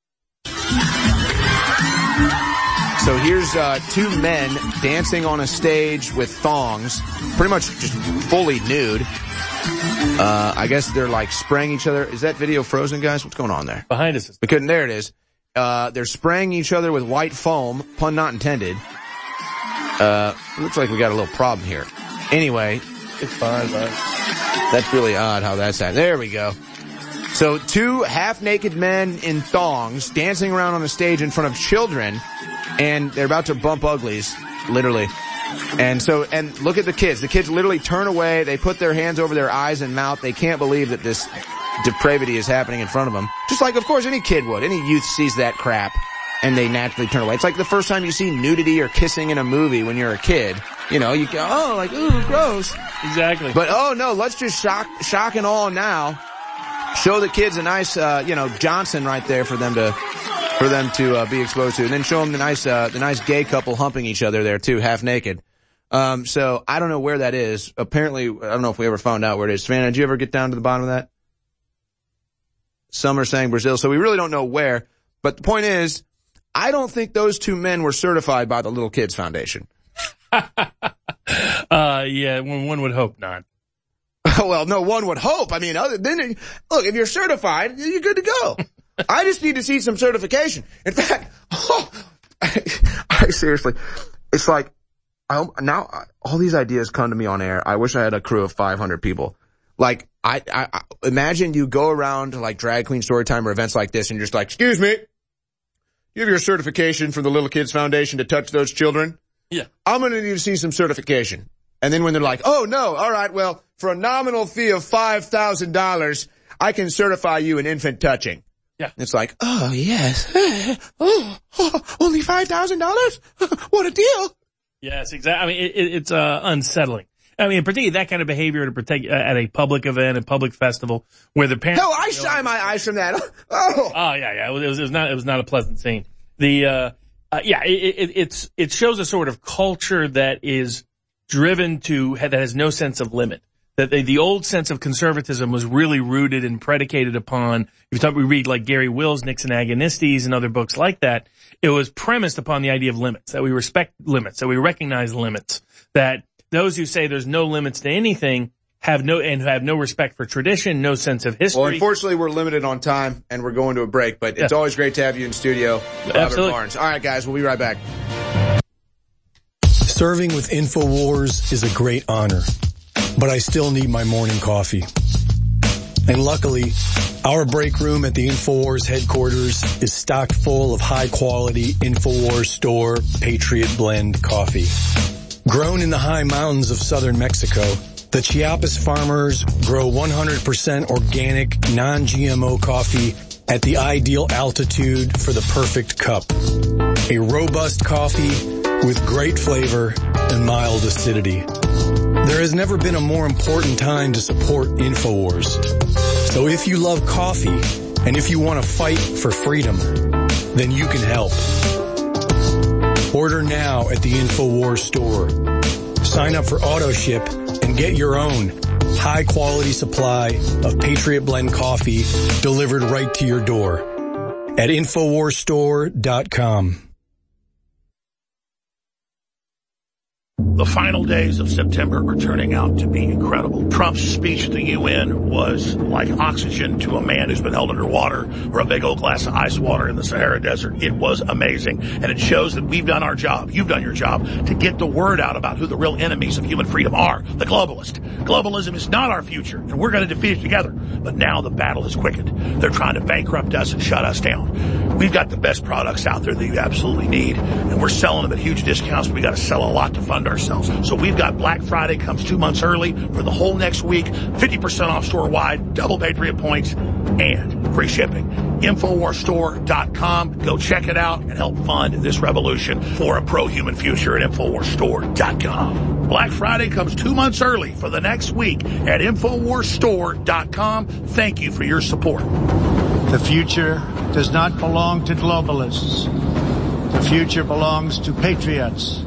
So here's two men dancing on a stage with thongs, pretty much just fully nude. I guess they're like spraying each other. Is that video frozen, guys? What's going on there? Behind us. We couldn't. There it is. They're spraying each other with white foam, pun not intended. Looks like we got a little problem here. Anyway. It's fine, bud. That's really odd how that's at. There we go. So two half-naked men in thongs dancing around on a stage in front of children, and they're about to bump uglies, literally. And look at the kids. The kids literally turn away. They put their hands over their eyes and mouth. They can't believe that this depravity is happening in front of them. Just like, of course, any kid would. Any youth sees that crap, and they naturally turn away. It's like the first time you see nudity or kissing in a movie when you're a kid. You know, you go, oh, like, ooh, gross. Exactly. But, oh, no, let's just shock and awe now. Show the kids a nice, Johnson right there for them to be exposed to. And then show them the nice gay couple humping each other there too, half naked. So I don't know where that is. Apparently, I don't know if we ever found out where it is. Savannah, did you ever get down to the bottom of that? Some are saying Brazil, so we really don't know where. But the point is, I don't think those two men were certified by the Little Kids Foundation. Yeah, one would hope not. Well, no, one would hope. I mean, look, if you're certified, you're good to go. I just need to see some certification. In fact, I seriously, it's like, now all these ideas come to me on air. I wish I had a crew of 500 people. Like, I imagine you go around to like drag queen story time or events like this and you're just like, excuse me, you have your certification from the Little Kids Foundation to touch those children? Yeah. I'm going to need to see some certification. And then when they're like, oh no, all right, well, for a nominal fee of $5,000, I can certify you in infant touching. Yeah. It's like, oh yes. Only $5,000? What a deal. Yes, exactly. I mean, it's unsettling. I mean, particularly that kind of behavior to protect at a public event, a public festival, where the parents. No, I shy my eyes from that. Oh yeah. It was not a pleasant scene. It shows a sort of culture that is driven that has no sense of limit. That the old sense of conservatism was really rooted and predicated upon, we read like Gary Wills, Nixon Agonistes, and other books like that. It was premised upon the idea of limits, that we respect limits, that we recognize limits, that those who say there's no limits to anything have no respect for tradition, no sense of history. Well, unfortunately, we're limited on time, and we're going to a break, but it's always great to have you in studio, Robert Barnes. All right, guys, we'll be right back. Serving with InfoWars is a great honor, but I still need my morning coffee. And luckily, our break room at the InfoWars headquarters is stocked full of high-quality InfoWars Store Patriot Blend coffee. Grown in the high mountains of southern Mexico, the Chiapas farmers grow 100% organic, non-GMO coffee at the ideal altitude for the perfect cup. A robust coffee with great flavor and mild acidity. There has never been a more important time to support InfoWars. So if you love coffee and if you want to fight for freedom, then you can help. Order now at the InfoWars store. Sign up for AutoShip and get your own high-quality supply of Patriot Blend coffee delivered right to your door at InfoWarsStore.com. The final days of September are turning out to be incredible. Trump's speech at the UN was like oxygen to a man who's been held underwater or a big old glass of ice water in the Sahara Desert. It was amazing. And it shows that we've done our job. You've done your job to get the word out about who the real enemies of human freedom are. The globalist. Globalism is not our future, and we're going to defeat it together. But now the battle has quickened. They're trying to bankrupt us and shut us down. We've got the best products out there that you absolutely need, and we're selling them at huge discounts. We got to sell a lot to fund ourselves. So we've got Black Friday comes 2 months early for the whole next week, 50% off store-wide, double Patriot points, and free shipping. InfoWarsStore.com. Go check it out and help fund this revolution for a pro-human future at InfoWarsStore.com. Black Friday comes 2 months early for the next week at InfoWarsStore.com. Thank you for your support. The future does not belong to globalists. The future belongs to patriots.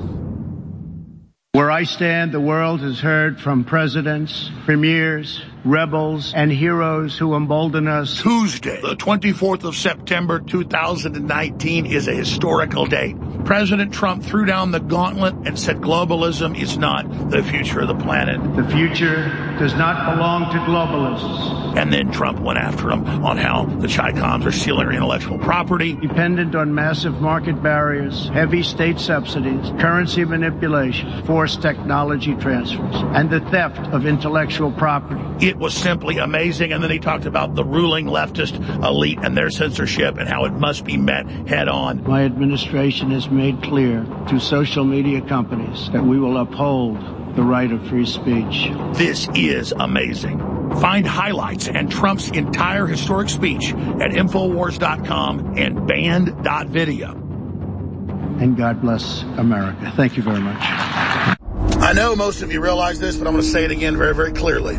Where I stand, the world has heard from presidents, premiers, rebels, and heroes who embolden us. Tuesday, the 24th of September, 2019 is a historical date. President Trump threw down the gauntlet and said globalism is not the future of the planet. The future does not belong to globalists. And then Trump went after him on how the Chi-Coms are stealing our intellectual property. Dependent on massive market barriers, heavy state subsidies, currency manipulation, forced technology transfers, and the theft of intellectual property. It was simply amazing. And then he talked about the ruling leftist elite and their censorship and how it must be met head on. My administration has made clear to social media companies that we will uphold the right of free speech. This is amazing. Find highlights and Trump's entire historic speech at Infowars.com and band.video. And God bless America. Thank you very much. I know most of you realize this, but I'm going to say it again very, very clearly.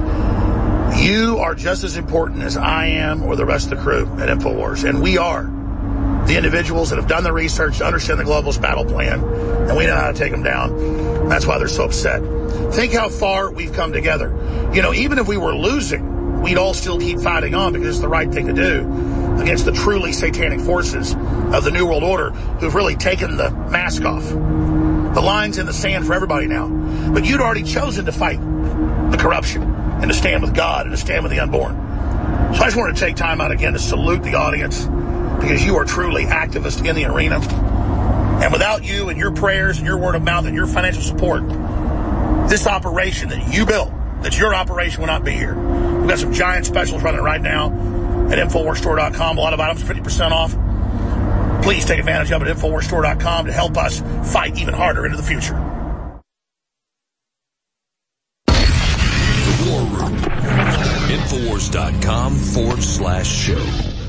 You are just as important as I am or the rest of the crew at InfoWars. And we are the individuals that have done the research to understand the globalist battle plan, and we know how to take them down. That's why they're so upset. Think how far we've come together. You know, even if we were losing, we'd all still keep fighting on because it's the right thing to do against the truly satanic forces of the New World Order who've really taken the mask off. The line's in the sand for everybody now. But you'd already chosen to fight the corruption and to stand with God and to stand with the unborn. So I just wanted to take time out again to salute the audience because you are truly activists in the arena. And without you and your prayers and your word of mouth and your financial support, this operation that you built, that your operation would not be here. We've got some giant specials running right now at InfoWarsStore.com. A lot of items 50% off. Please take advantage of it at InfoWarsStore.com to help us fight even harder into the future. The War Room. Infowars.com/show.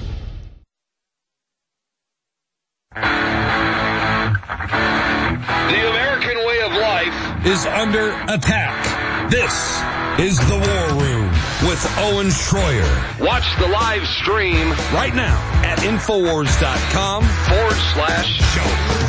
The American way of life is under attack. This is The War Room with Owen Schroyer. Watch the live stream right now at Infowars.com/show.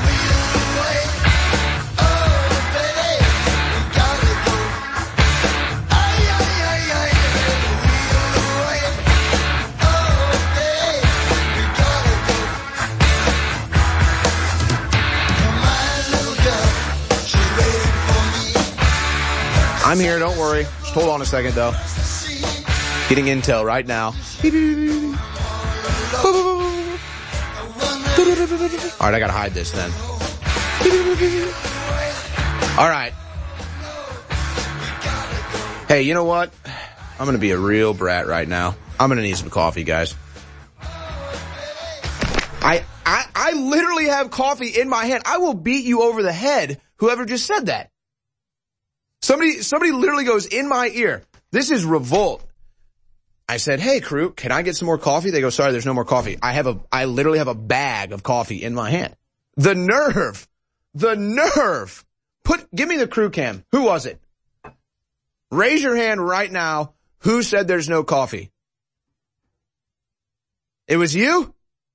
I'm here, don't worry. Just hold on a second, though. Getting intel right now. All right, I gotta hide this then. All right. Hey, you know what? I'm gonna be a real brat right now. I'm gonna need some coffee, guys. I literally have coffee in my hand. I will beat you over the head, whoever just said that. Somebody literally goes in my ear. This is revolt. I said, hey crew, can I get some more coffee? They go, sorry, there's no more coffee. I literally have a bag of coffee in my hand. The nerve. Give me the crew cam. Who was it? Raise your hand right now. Who said there's no coffee? It was you?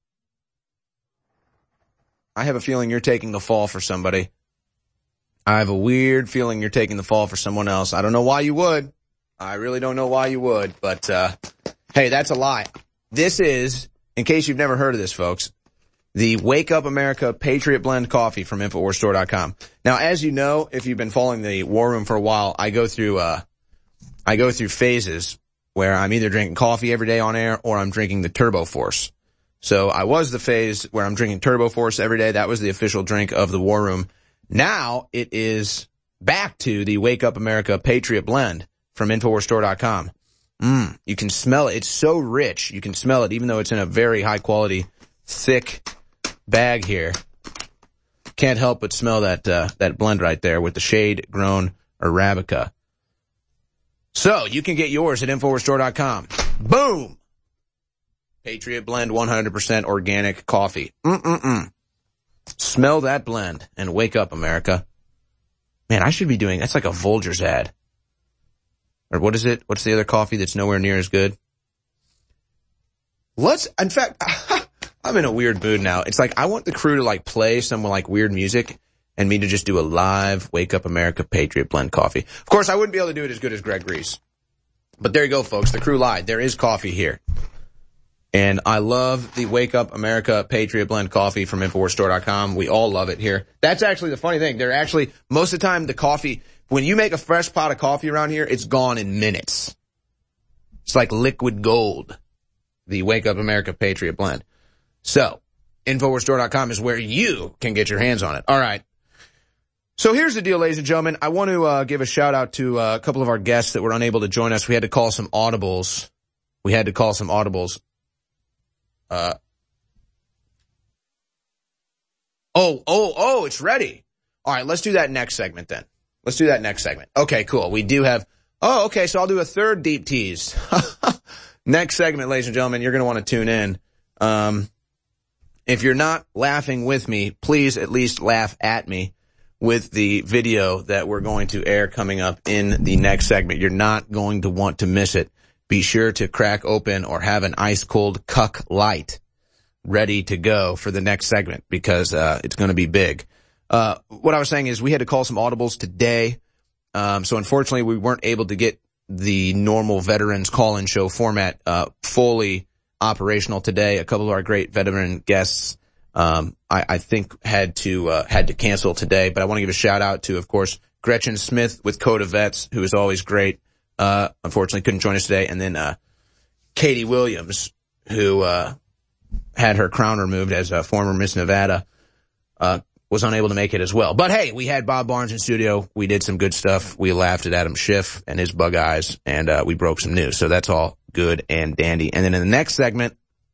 I have a feeling you're taking the fall for somebody. I have a weird feeling you're taking the fall for someone else. I don't know why you would. I really don't know why you would, but, hey, that's a lie. This is, in case you've never heard of this, folks, the Wake Up America Patriot Blend Coffee from InfoWarsStore.com. Now, as you know, if you've been following the War Room for a while, I go through phases where I'm either drinking coffee every day on air or I'm drinking the Turbo Force. So I was the phase where I'm drinking Turbo Force every day. That was the official drink of the War Room. Now it is back to the Wake Up America Patriot Blend from InfoWarsStore.com. You can smell it. It's so rich. You can smell it even though it's in a very high quality, thick bag here. Can't help but smell that blend right there with the shade grown Arabica. So you can get yours at InfoWarsStore.com. Boom! Patriot Blend 100% organic coffee. Smell that blend and wake up, America. Man, I should be doing, that's like a Folgers ad. Or what is it? What's the other coffee that's nowhere near as good? In fact, I'm in a weird mood now. It's like I want the crew to like play some like weird music and me to just do a live Wake Up America Patriot Blend coffee. Of course, I wouldn't be able to do it as good as Greg Reese. But there you go, folks. The crew lied. There is coffee here. And I love the Wake Up America Patriot Blend coffee from InfoWarsStore.com. We all love it here. That's actually the funny thing. Most of the time, the coffee, when you make a fresh pot of coffee around here, it's gone in minutes. It's like liquid gold, the Wake Up America Patriot Blend. So, InfoWarsStore.com is where you can get your hands on it. All right. So here's the deal, ladies and gentlemen. I want to give a shout out to a couple of our guests that were unable to join us. We had to call some audibles. It's ready. All right, let's do that next segment then. Okay, cool. We do have, so I'll do a third deep tease. Next segment, ladies and gentlemen, you're going to want to tune in. If you're not laughing with me, please at least laugh at me with the video that we're going to air coming up in the next segment. You're not going to want to miss it. Be sure to crack open or have an ice cold Cuck Light ready to go for the next segment because it's going to be big. What I was saying is we had to call some audibles today. So unfortunately we weren't able to get the normal veterans call-in show format fully operational today. A couple of our great veteran guests I think had to cancel today, but I want to give a shout out to, of course, Gretchen Smith with Coda Vets, who is always great. Unfortunately couldn't join us today. And then, Katie Williams, who, had her crown removed as a former Miss Nevada, was unable to make it as well. But hey, we had Bob Barnes in studio. We did some good stuff. We laughed at Adam Schiff and his bug eyes, and, we broke some news. So that's all good and dandy. And then in the next segment,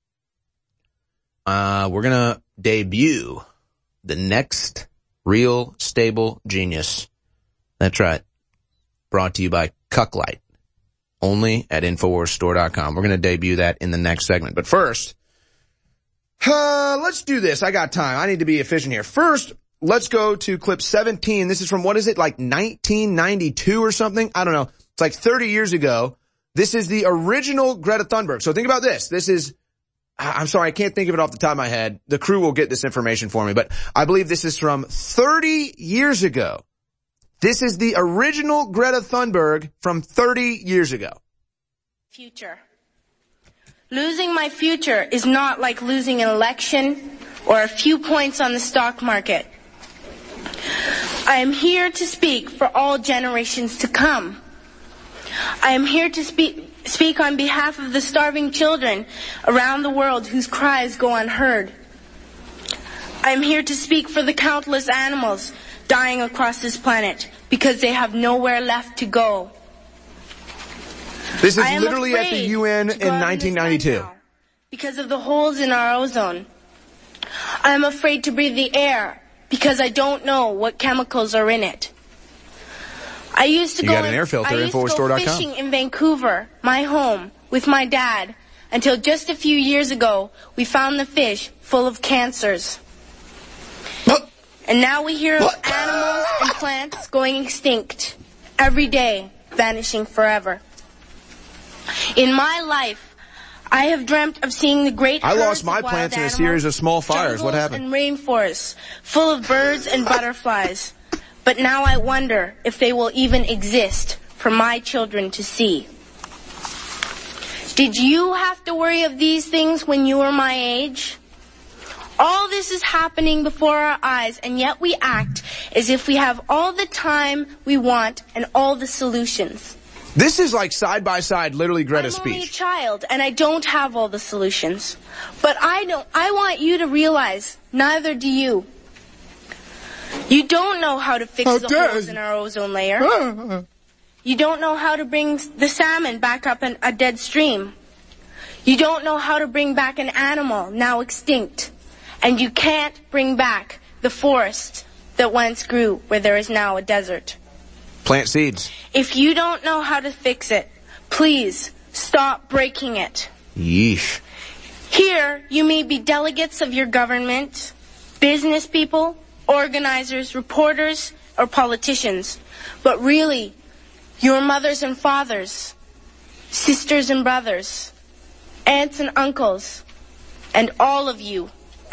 we're gonna debut the next real stable genius. That's right. Brought to you by Cuck Light. Only at InfoWarsStore.com. We're going to debut that in the next segment. But first, let's do this. I got time. I need to be efficient here. First, let's go to clip 17. This is from, what is it, like 1992 or something? I don't know. It's like 30 years ago. This is the original Greta Thunberg. So think about this. This is, I'm sorry, I can't think of it off the top of my head. The crew will get this information for me, but I believe this is from 30 years ago. This is the original Greta Thunberg from 30 years ago. Future. Losing my future is not like losing an election or a few points on the stock market. I am here to speak for all generations to come. I am here to speak on behalf of the starving children around the world whose cries go unheard. I am here to speak for the countless animals dying across this planet because they have nowhere left to go. This is literally at the UN in 1992. Because of the holes in our ozone. I am afraid to breathe the air because I don't know what chemicals are in it. I used to go fishing in Vancouver, my home, with my dad, until just a few years ago we found the fish full of cancers. And now we hear of animals and plants going extinct every day, vanishing forever. In my life, I have dreamt of seeing the great I lost my plants in a series of small fires. What happened? And rainforests full of birds and butterflies. But now I wonder if they will even exist for my children to see. Did you have to worry of these things when you were my age? All this is happening before our eyes, and yet we act as if we have all the time we want and all the solutions. This is like side by side, literally Greta's speech. I'm only a child, and I don't have all the solutions. But I want you to realize, neither do you. You don't know how to fix the holes in our ozone layer. You don't know how to bring the salmon back up a dead stream. You don't know how to bring back an animal now extinct. And you can't bring back the forest that once grew where there is now a desert. Plant seeds. If you don't know how to fix it, please stop breaking it. Yeesh. Here, you may be delegates of your government, business people, organizers, reporters, or politicians. But really, your mothers and fathers, sisters and brothers, aunts and uncles, and all of you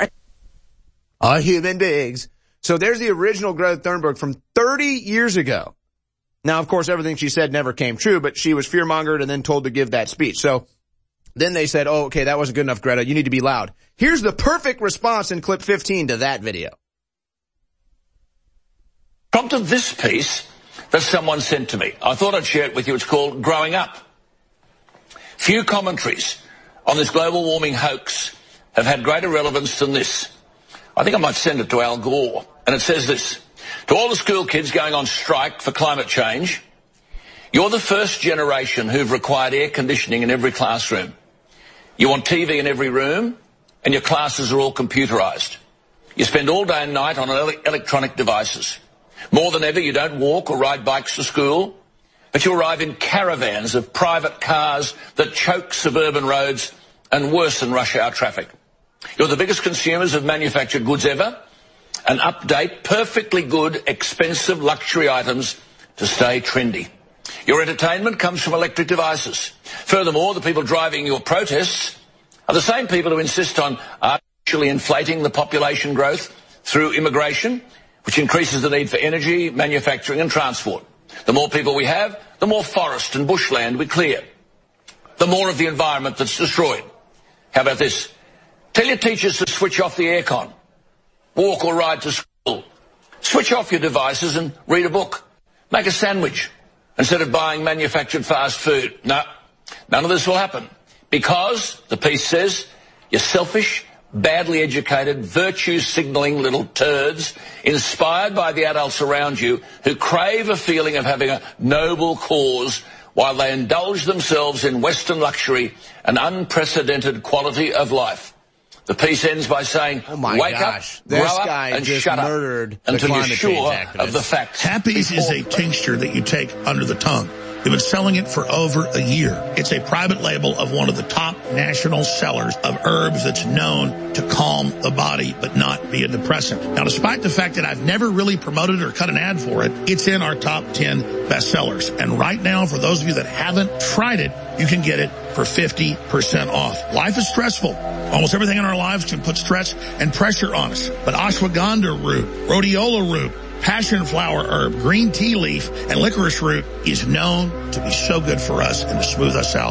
are human beings. So there's the original Greta Thunberg from 30 years ago. Now, of course, everything she said never came true, but she was fear-mongered and then told to give that speech. So then they said, oh, okay, that wasn't good enough, Greta. You need to be loud. Here's the perfect response in clip 15 to that video. Prompted this piece that someone sent to me. I thought I'd share it with you. It's called Growing Up. Few commentaries on this global warming hoax have had greater relevance than this. I think I might send it to Al Gore. And it says this: to all the school kids going on strike for climate change, you're the first generation who've required air conditioning in every classroom. You want TV in every room, and your classes are all computerized. You spend all day and night on electronic devices. More than ever, you don't walk or ride bikes to school, but you arrive in caravans of private cars that choke suburban roads and worsen rush hour traffic. You're the biggest consumers of manufactured goods ever, and update perfectly good, expensive luxury items to stay trendy. Your entertainment comes from electric devices. Furthermore, the people driving your protests are the same people who insist on artificially inflating the population growth through immigration, which increases the need for energy, manufacturing and transport. The more people we have, the more forest and bushland we clear. The more of the environment that's destroyed. How about this? Tell your teachers to switch off the aircon. Walk or ride to school. Switch off your devices and read a book. Make a sandwich instead of buying manufactured fast food. No, none of this will happen. Because, the piece says, you're selfish, badly educated, virtue-signalling little turds inspired by the adults around you who crave a feeling of having a noble cause while they indulge themselves in Western luxury and unprecedented quality of life. The piece ends by saying, wake up, grow up, and shut up until you're sure of the facts. Happy's is a tincture that you take under the tongue. They've been selling it for over a year. It's a private label of one of the top national sellers of herbs that's known to calm the body but not be a depressant. Now, despite the fact that I've never really promoted or cut an ad for it, it's in our top 10 bestsellers. And right now, for those of you that haven't tried it, you can get it for 50% off. Life is stressful. Almost everything in our lives can put stress and pressure on us. But ashwagandha root, rhodiola root, passion flower herb, green tea leaf, and licorice root is known to be so good for us and to smooth us out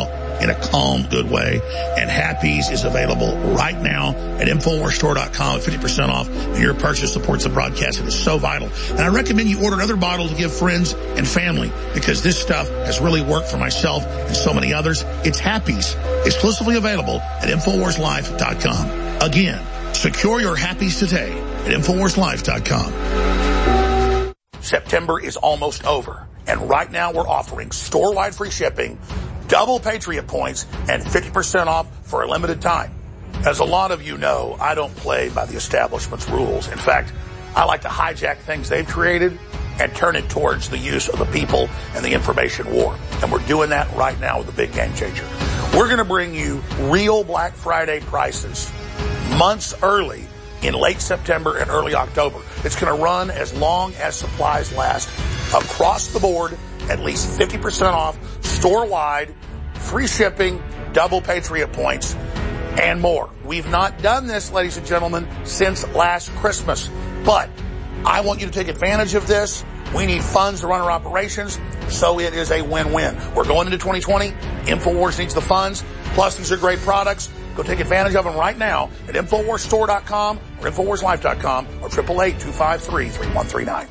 in a calm, good way. And Happy's is available right now at InfoWarsStore.com at 50% off. And your purchase supports the broadcast. It is so vital. And I recommend you order another bottle to give friends and family because this stuff has really worked for myself and so many others. It's Happy's, exclusively available at InfoWarsLife.com. Again, secure your Happy's today at InfoWarsLife.com. September is almost over, and right now we're offering store-wide free shipping, double Patriot points, and 50% off for a limited time. As a lot of you know, I don't play by the establishment's rules. In fact, I like to hijack things they've created and turn it towards the use of the people and the information war. And we're doing that right now with the big game changer. We're going to bring you real Black Friday prices months early in late September and early October. It's going to run as long as supplies last. Across the board, at least 50% off, store-wide, free shipping, double Patriot points, and more. We've not done this, ladies and gentlemen, since last Christmas. But I want you to take advantage of this. We need funds to run our operations, so it is a win-win. We're going into 2020. InfoWars needs the funds. Plus, these are great products. Go take advantage of them right now at InfoWarsStore.com or InfoWarsLife.com or 888-253-3139.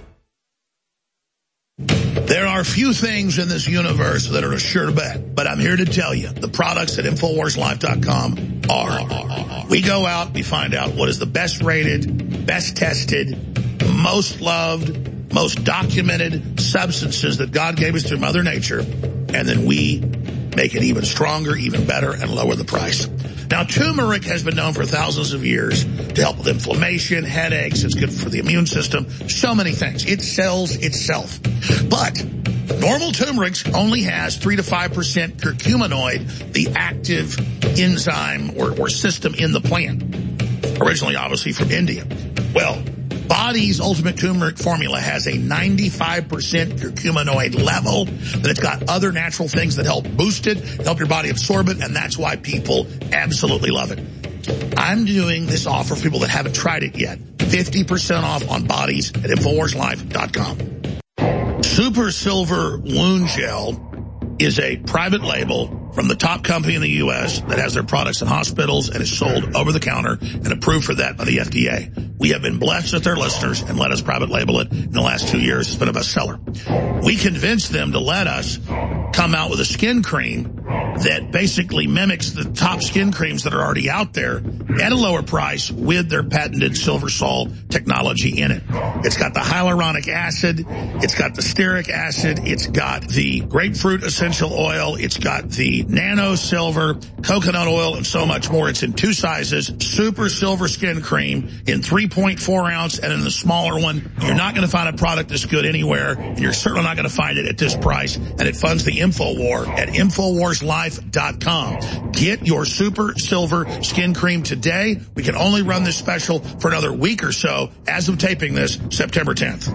There are few things in this universe that are a sure bet, but I'm here to tell you the products at InfoWarsLife.com are. We go out, we find out what is the best rated, best tested, most loved, most documented substances that God gave us through Mother Nature, and then we make it even stronger, even better, and lower the price. Now, turmeric has been known for thousands of years to help with inflammation, headaches. It's good for the immune system, so many things. It sells itself. But normal turmeric only has 3 to 5% curcuminoid, the active enzyme or system in the plant, originally obviously from India. Well, Body's Ultimate Turmeric Formula has a 95% curcuminoid level, that it's got other natural things that help boost it, help your body absorb it, and that's why people absolutely love it. I'm doing this offer for people that haven't tried it yet. 50% off on Bodies at InfoWarsLife.com. Super Silver Wound Gel is a private label from the top company in the U.S. that has their products in hospitals and is sold over the counter and approved for that by the FDA. We have been blessed with their listeners and let us private label it in the last 2 years. It's been a bestseller. We convinced them to let us come out with a skin cream that basically mimics the top skin creams that are already out there at a lower price with their patented silver salt technology in it. It's got the hyaluronic acid. It's got the stearic acid. It's got the grapefruit essential oil. It's got the nano silver, coconut oil, and so much more. It's in 2 sizes. Super Silver Skin Cream in 3.4 ounce and in the smaller one. You're not going to find a product this good anywhere, and you're certainly not going to find it at this price. And it funds the InfoWar at InfoWarsLife.com. Get your Super Silver Skin Cream today. We can only run this special for another week or so as of taping this, September 10th.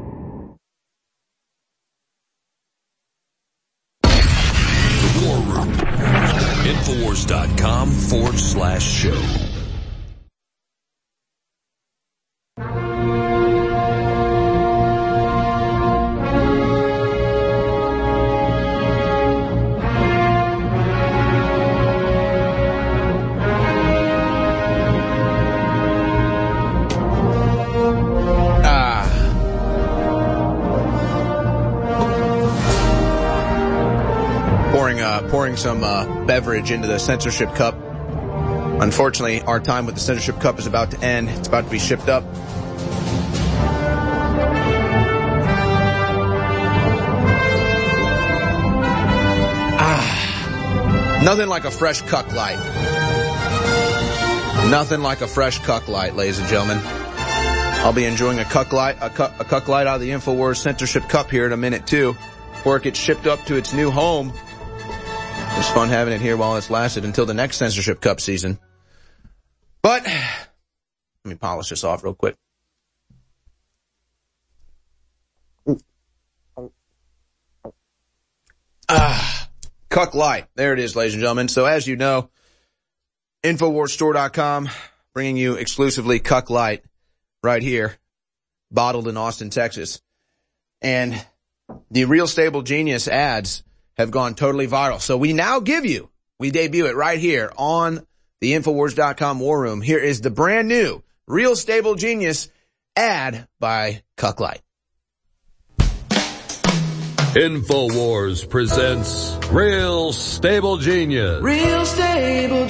War Room. InfoWars.com/show. Pouring some beverage into the censorship cup. Unfortunately, our time with the censorship cup is about to end. It's about to be shipped up. Nothing like a fresh Cuck Light. Nothing like a fresh Cuck Light, ladies and gentlemen. I'll be enjoying a Cuck Light out of the InfoWars censorship cup here in a minute too, before it gets shipped up to its new home. It was fun having it here while it's lasted until the next censorship cup season. But let me polish this off real quick. Cuck Light. There it is, ladies and gentlemen. So as you know, InfoWarsStore.com bringing you exclusively Cuck Light right here, bottled in Austin, Texas. And the Real Stable Genius ads have gone totally viral. So we now give you We debut it right here on the Infowars.com War Room. Here is the brand new Real Stable Genius ad by Cuck Light. Infowars presents Real Stable Genius. Real Stable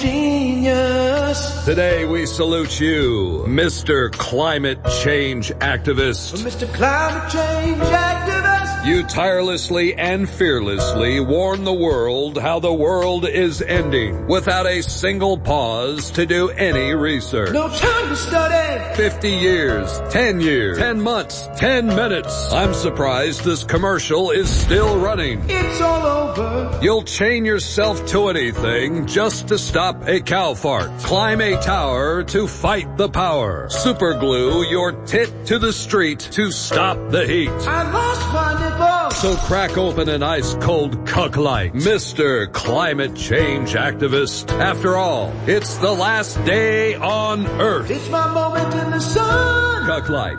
Genius. Today we salute you, Mr. Climate Change Activist. Mr. Climate Change Activist. You tirelessly and fearlessly warn the world how the world is ending without a single pause to do any research. No time to study. 50 years, 10 years, 10 months, 10 minutes. I'm surprised this commercial is still running. It's all over. You'll chain yourself to anything just to stop a cow fart. Climb a tower to fight the power. Superglue your tit to the street to stop the heat. I lost my nipple. So crack open an ice-cold Cuck Light, Mr. Climate Change Activist. After all, it's the last day on Earth. It's my moment in the sun. Cuck Light,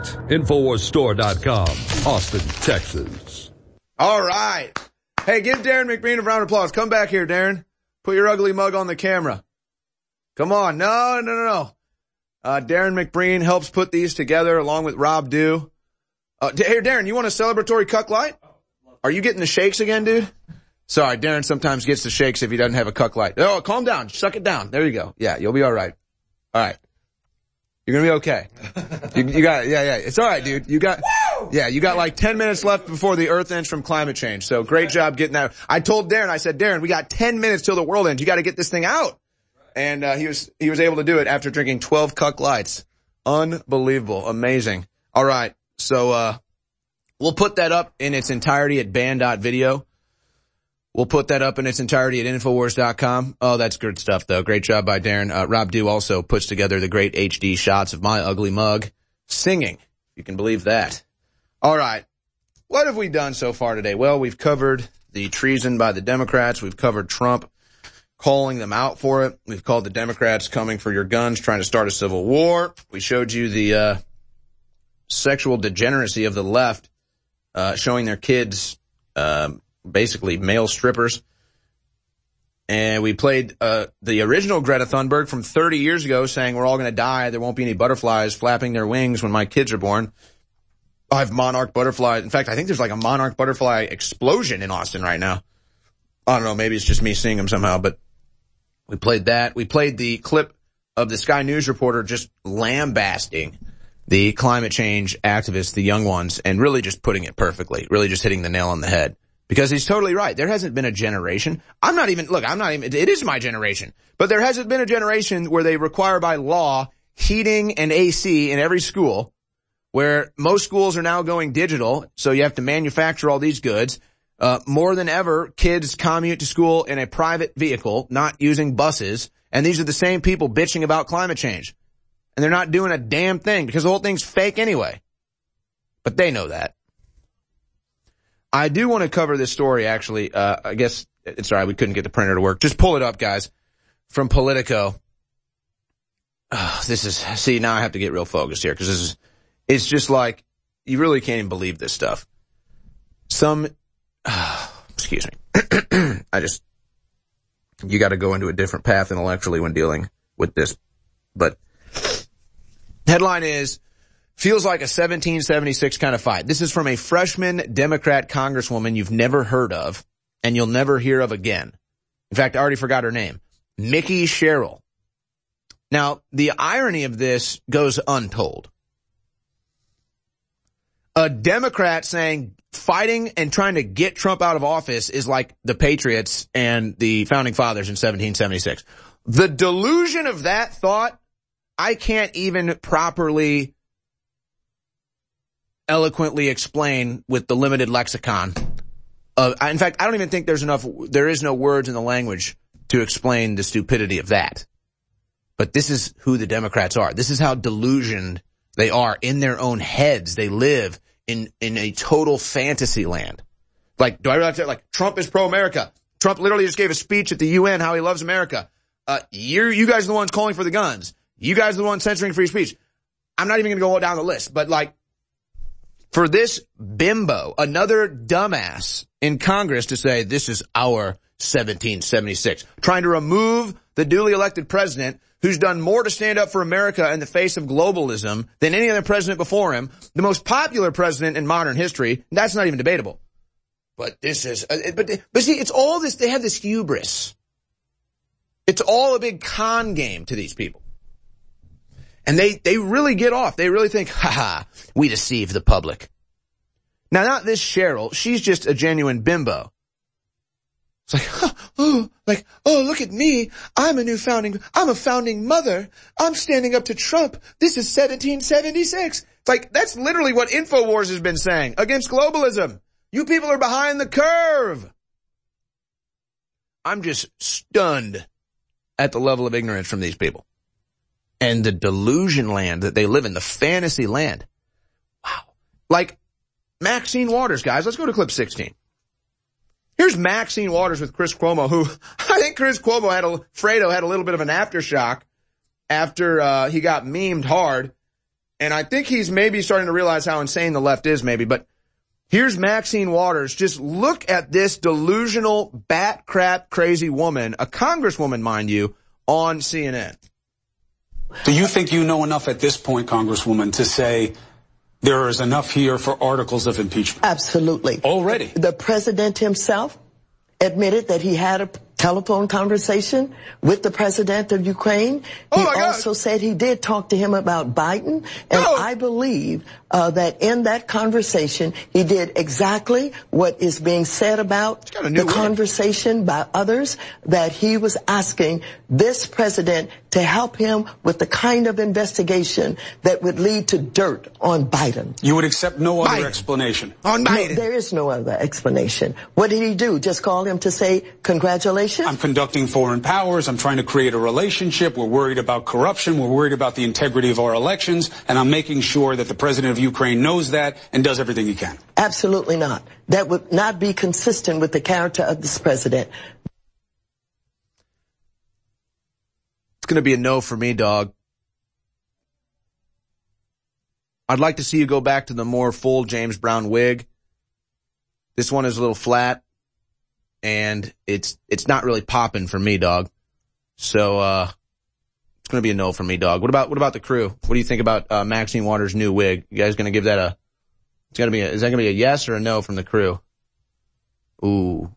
InfoWarsStore.com, Austin, Texas. All right. Hey, give Darren McBreen a round of applause. Come back here, Darren. Put your ugly mug on the camera. Come on. No. Darren McBreen helps put these together along with Rob Dew. Here, Darren, you want a celebratory Cuck Light? Are you getting the shakes again, dude? Sorry, Darren sometimes gets the shakes if he doesn't have a Cuck Light. Oh, calm down. Suck it down. There you go. Yeah, you'll be all right. All right. You're gonna be okay. You got it. Yeah. It's all right, dude. You got like 10 minutes left before the Earth ends from climate change. So great job getting that. I told Darren, I said, Darren, we got 10 minutes till the world ends. You got to get this thing out. And he was able to do it after drinking 12 Cuck Lights. Unbelievable. Amazing. All right. So, we'll put that up in its entirety at band.video. We'll put that up in its entirety at Infowars.com. Oh, that's good stuff, though. Great job by Darren. Rob Dew also puts together the great HD shots of my ugly mug singing. You can believe that. All right. What have we done so far today? Well, we've covered the treason by the Democrats. We've covered Trump calling them out for it. We've called the Democrats coming for your guns, trying to start a civil war. We showed you the sexual degeneracy of the left, showing their kids basically male strippers. And we played the original Greta Thunberg from 30 years ago saying we're all going to die. There won't be any butterflies flapping their wings when my kids are born. I have monarch butterflies. In fact, I think there's like a monarch butterfly explosion in Austin right now. I don't know. Maybe it's just me seeing them somehow, but we played that. We played the clip of the Sky News reporter just lambasting the climate change activists, the young ones, and really just putting it perfectly, really just hitting the nail on the head. Because he's totally right. There hasn't been a generation. It is my generation, but there hasn't been a generation where they require by law heating and AC in every school, where most schools are now going digital, so you have to manufacture all these goods. More than ever, kids commute to school in a private vehicle, not using buses, and these are the same people bitching about climate change. And they're not doing a damn thing because the whole thing's fake anyway. But they know that. I do want to cover this story, actually. I guess it's all right. We couldn't get the printer to work. Just pull it up, guys, from Politico. Now I have to get real focused here because it's just like, you really can't even believe this stuff. Excuse me. You got to go into a different path intellectually when dealing with this. But headline is, feels like a 1776 kind of fight. This is from a freshman Democrat congresswoman you've never heard of, and you'll never hear of again. In fact, I already forgot her name. Mickey Sherrill. Now, the irony of this goes untold. A Democrat saying fighting and trying to get Trump out of office is like the Patriots and the Founding Fathers in 1776. The delusion of that thought, I can't even properly eloquently explain with the limited lexicon. In fact, I don't even think there is no words in the language to explain the stupidity of that. But this is who the Democrats are. This is how delusioned they are in their own heads. They live in a total fantasy land. Like, do I really have to say, like, Trump is pro-America? Trump literally just gave a speech at the UN how he loves America. You guys are the ones calling for the guns. You guys are the ones censoring free speech. I'm not even going to go down the list, but like, for this bimbo, another dumbass in Congress to say this is our 1776. Trying to remove the duly elected president who's done more to stand up for America in the face of globalism than any other president before him, the most popular president in modern history. That's not even debatable. But this is, but see, it's all this, they have this hubris. It's all a big con game to these people. And they really get off. They really think, we deceive the public. Now, not this Cheryl. She's just a genuine bimbo. It's like, oh, look at me. I'm a founding mother. I'm standing up to Trump. This is 1776. It's like, that's literally what InfoWars has been saying against globalism. You people are behind the curve. I'm just stunned at the level of ignorance from these people. And the delusion land that they live in, the fantasy land. Wow. Like Maxine Waters, guys. Let's go to clip 16. Here's Maxine Waters with Chris Cuomo, who I think Fredo had a little bit of an aftershock after he got memed hard. And I think he's maybe starting to realize how insane the left is maybe. But here's Maxine Waters. Just look at this delusional, bat crap, crazy woman, a congresswoman, mind you, on CNN. Do you think you know enough at this point, Congresswoman, to say there is enough here for articles of impeachment? Absolutely. Already? The president himself admitted that he had a telephone conversation with the president of Ukraine. He also said he did talk to him about Biden. And I believe that in that conversation, he did exactly what is being said about the conversation by others, that he was asking this president to help him with the kind of investigation that would lead to dirt on Biden. You would accept no other explanation? On Biden. No, there is no other explanation. What did he do? Just call him to say congratulations? I'm conducting foreign powers. I'm trying to create a relationship. We're worried about corruption. We're worried about the integrity of our elections. And I'm making sure that the president of Ukraine knows that and does everything he can. Absolutely not. That would not be consistent with the character of this president. It's going to be a no for me, dog. I'd like to see you go back to the more full James Brown wig. This one is a little flat. And it's not really popping for me, dog. So, it's gonna be a no for me, dog. What about the crew? What do you think about, Maxine Waters' new wig? You guys gonna give that is that gonna be a yes or a no from the crew? Ooh,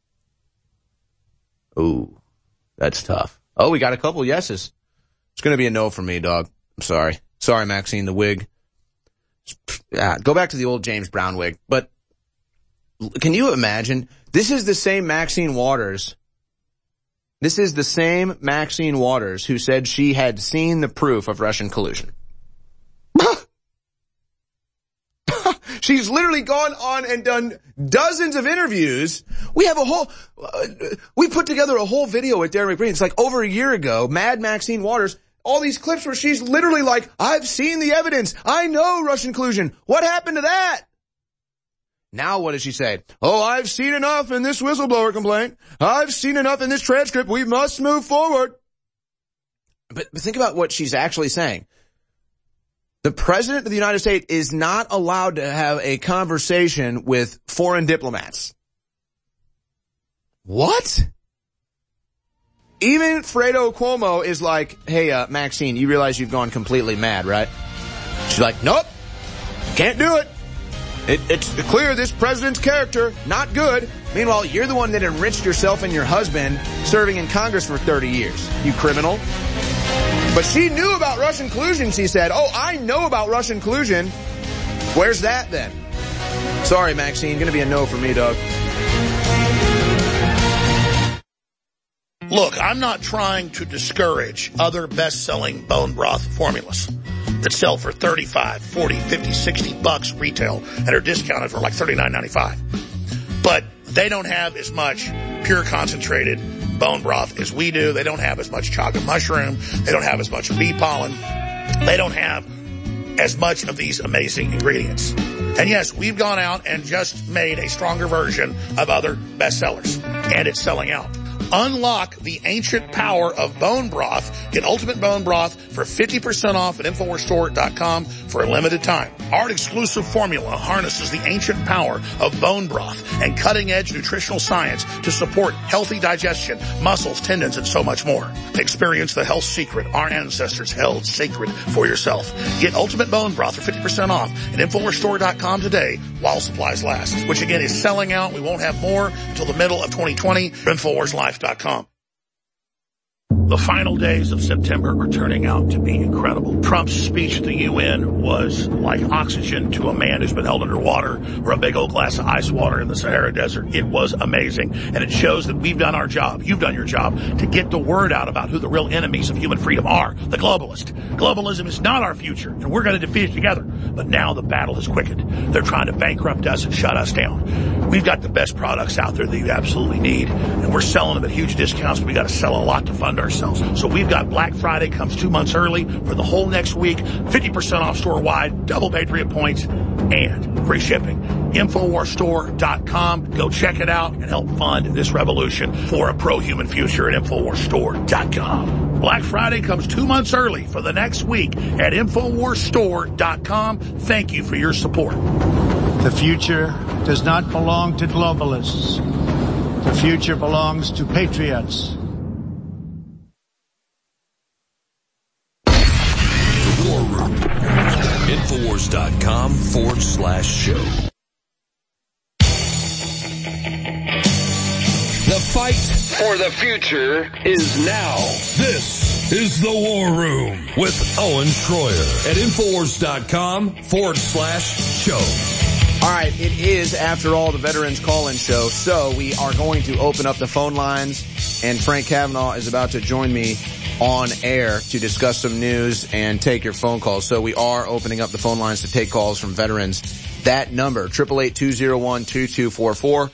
that's tough. Oh, we got a couple yeses. It's gonna be a no for me, dog. I'm sorry. Sorry, Maxine, the wig. Go back to the old James Brown wig. But can you imagine? This is the same Maxine Waters. This is the same Maxine Waters who said she had seen the proof of Russian collusion. She's literally gone on and done dozens of interviews. We put together a whole video with Darren McBreen. It's like over a year ago, Mad Maxine Waters, all these clips where she's literally like, I've seen the evidence. I know Russian collusion. What happened to that? Now what does she say? Oh, I've seen enough in this whistleblower complaint. I've seen enough in this transcript. We must move forward. But think about what she's actually saying. The president of the United States is not allowed to have a conversation with foreign diplomats. What? Even Fredo Cuomo is like, hey, Maxine, you realize you've gone completely mad, right? She's like, nope, can't do it. It's clear this president's character, not good. Meanwhile, you're the one that enriched yourself and your husband serving in Congress for 30 years, you criminal. But she knew about Russian collusion, she said. Oh, I know about Russian collusion. Where's that then? Sorry, Maxine, gonna be a no for me, dog. Look, I'm not trying to discourage other best-selling bone broth formulas that sell for $35, $40, $50, $60 retail and are discounted for like $39.95. But they don't have as much pure concentrated bone broth as we do. They don't have as much chaga mushroom. They don't have as much bee pollen. They don't have as much of these amazing ingredients. And yes, we've gone out and just made a stronger version of other bestsellers, and it's selling out. Unlock the ancient power of bone broth. Get Ultimate Bone Broth for 50% off at InfoWarsStore.com for a limited time. Our exclusive formula harnesses the ancient power of bone broth and cutting-edge nutritional science to support healthy digestion, muscles, tendons, and so much more. Experience the health secret our ancestors held sacred for yourself. Get Ultimate Bone Broth for 50% off at InfoWarsStore.com today while supplies last, which again is selling out. We won't have more until the middle of 2020. InfoWarsLife.com. The final days of September are turning out to be incredible. Trump's speech at the UN was like oxygen to a man who's been held underwater or a big old glass of ice water in the Sahara Desert. It was amazing. And it shows that we've done our job. You've done your job to get the word out about who the real enemies of human freedom are. The globalists. Globalism is not our future, and we're going to defeat it together. But now the battle has quickened. They're trying to bankrupt us and shut us down. We've got the best products out there that you absolutely need, and we're selling them at huge discounts. We got to sell a lot to fund ourselves. So we've got Black Friday comes 2 months early for the whole next week, 50% off store-wide, double Patriot points, and free shipping. InfoWarsStore.com. Go check it out and help fund this revolution for a pro-human future at InfoWarsStore.com. Black Friday comes 2 months early for the next week at InfoWarsStore.com. Thank you for your support. The future does not belong to globalists. The future belongs to patriots. Infowars.com/show. The fight for the future is now. This is the War Room with Owen Schroyer at Infowars.com/show. All right, it is, after all, the Veterans Call-In Show, so we are going to open up the phone lines, and Frank Kavanaugh is about to join me on air to discuss some news and take your phone calls. So we are opening up the phone lines to take calls from veterans. That number, 888-201-2244,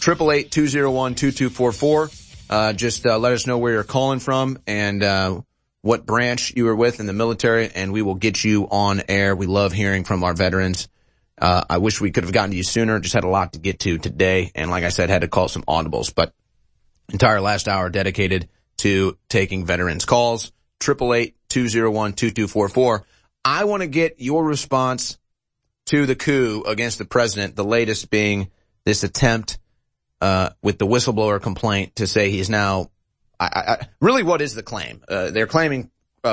888-201-2244. Just let us know where you're calling from and what branch you were with in the military, and we will get you on air. We love hearing from our veterans. I wish we could have gotten to you sooner. Just had a lot to get to today, and like I said, had to call some audibles. But entire last hour dedicated to taking veterans calls, 888-201-2244. I want to get your response to the coup against the president, the latest being this attempt with the whistleblower complaint to say he's now really, what is the claim? They're claiming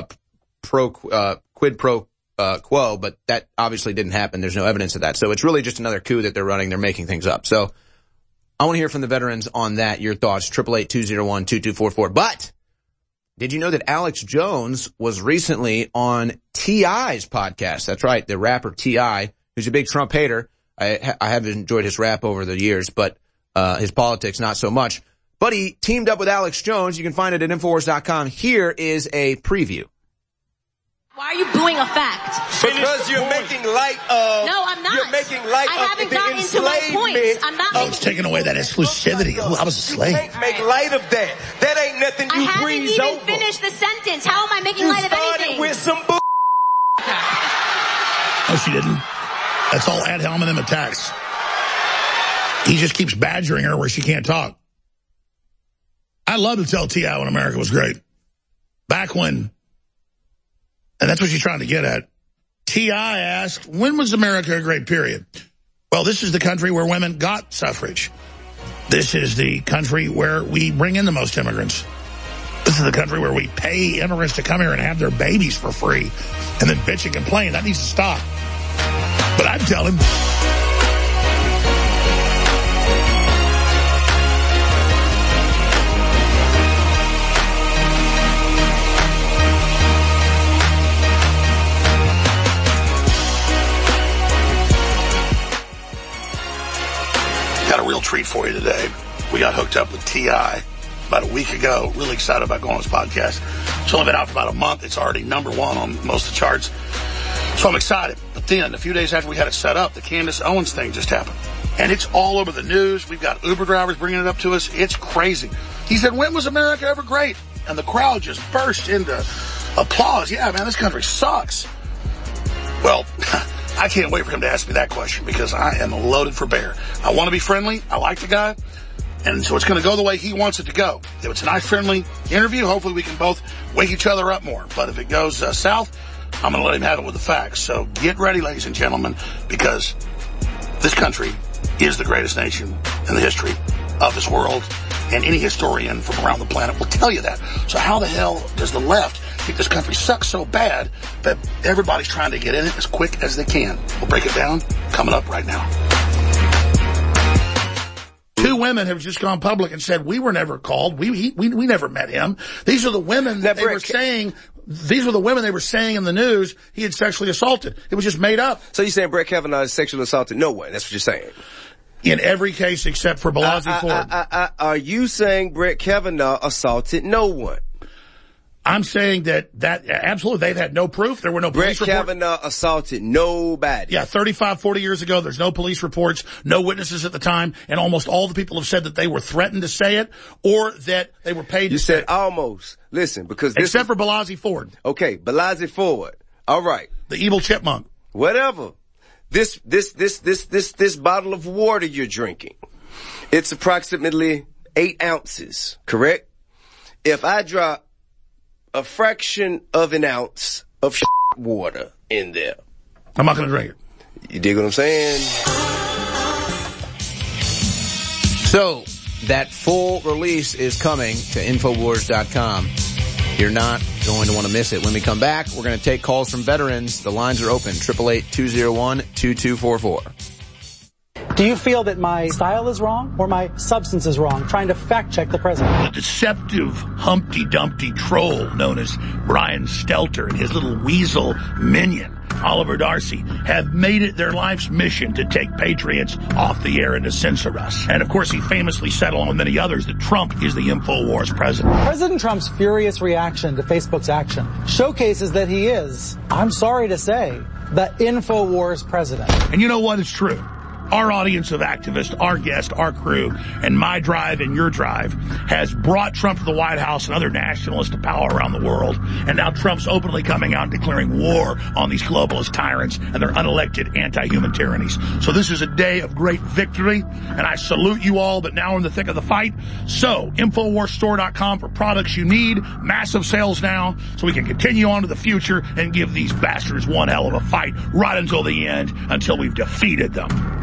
quid pro quo, but that obviously didn't happen. There's no evidence of that. So it's really just another coup that they're running. They're making things up. So I want to hear from the veterans on that, your thoughts, 888-201-2244. But did you know that Alex Jones was recently on T.I.'s podcast? That's right, the rapper T.I., who's a big Trump hater. I have enjoyed his rap over the years, but his politics not so much. But he teamed up with Alex Jones. You can find it at Infowars.com. Here is a preview. Why are you booing a fact? Because you're making light of... No, I'm not. You're making light I haven't gotten into my points. I'm not making... taking away that exclusivity. Oh, I was a slave. You can't make light of that. That ain't nothing you breeze over. I haven't even finished the sentence. How am I making light of anything? You started with some bull... No, she didn't. That's all ad hominem attacks. He just keeps badgering her where she can't talk. I love to tell T.I. when America was great. Back when... And that's what she's trying to get at. T.I. asked, when was America a great period? Well, this is the country where women got suffrage. This is the country where we bring in the most immigrants. This is the country where we pay immigrants to come here and have their babies for free and then bitch and complain. That needs to stop. But I'd tell him... Got a real treat for you today. We got hooked up with T.I. about a week ago. Really excited about going on this podcast. It's only been out for about a month. It's already #1 on most of the charts. So I'm excited. But then, a few days after we had it set up, the Candace Owens thing just happened. And it's all over the news. We've got Uber drivers bringing it up to us. It's crazy. He said, when was America ever great? And the crowd just burst into applause. Yeah, man, this country sucks. Well... I can't wait for him to ask me that question because I am loaded for bear. I want to be friendly. I like the guy. And so it's going to go the way he wants it to go. If it's an eye-friendly interview, hopefully we can both wake each other up more. But if it goes south, I'm going to let him have it with the facts. So get ready, ladies and gentlemen, because this country is the greatest nation in the history of this world. And any historian from around the planet will tell you that. So how the hell does the left think this country sucks so bad that everybody's trying to get in it as quick as they can? We'll break it down coming up right now. 2 women have just gone public and said, we were never called. We never met him. These are the women that they were saying. These were the women they were saying in the news he had sexually assaulted. It was just made up. So you're saying Brett Kavanaugh has sexually assaulted no one? That's what you're saying? In every case except for Blasey Ford. Are you saying Brett Kavanaugh assaulted no one? I'm saying that absolutely, they've had no proof. There were no police reports. Brett Kavanaugh assaulted nobody. Yeah, 35, 40 years ago, there's no police reports, no witnesses at the time, and almost all the people have said that they were threatened to say it or that they were paid to say it. You said almost. Listen, because except for Blasey Ford. Okay, Blasey Ford. All right. The evil chipmunk. Whatever. This bottle of water you're drinking, it's approximately 8 ounces, correct? If I drop a fraction of an ounce of water in there, I'm not going to drink it. You dig what I'm saying? So, that full release is coming to Infowars.com. You're not going to want to miss it. When we come back, we're going to take calls from veterans. The lines are open, 888-201-2244. Do you feel that my style is wrong or my substance is wrong? Trying to fact check the president. The deceptive Humpty Dumpty troll known as Brian Stelter and his little weasel minion, Oliver Darcy, have made it their life's mission to take patriots off the air and to censor us. And of course, he famously said, along with many others, that Trump is the InfoWars president. President Trump's furious reaction to Facebook's action showcases that he is, I'm sorry to say, the InfoWars president. And you know what? It's true. Our audience of activists, our guest, our crew, and my drive and your drive has brought Trump to the White House and other nationalists to power around the world. And now Trump's openly coming out and declaring war on these globalist tyrants and their unelected anti-human tyrannies. So this is a day of great victory, and I salute you all, but now we're in the thick of the fight. So, InfoWarsStore.com for products you need. Massive sales now, so we can continue on to the future and give these bastards one hell of a fight right until the end, until we've defeated them.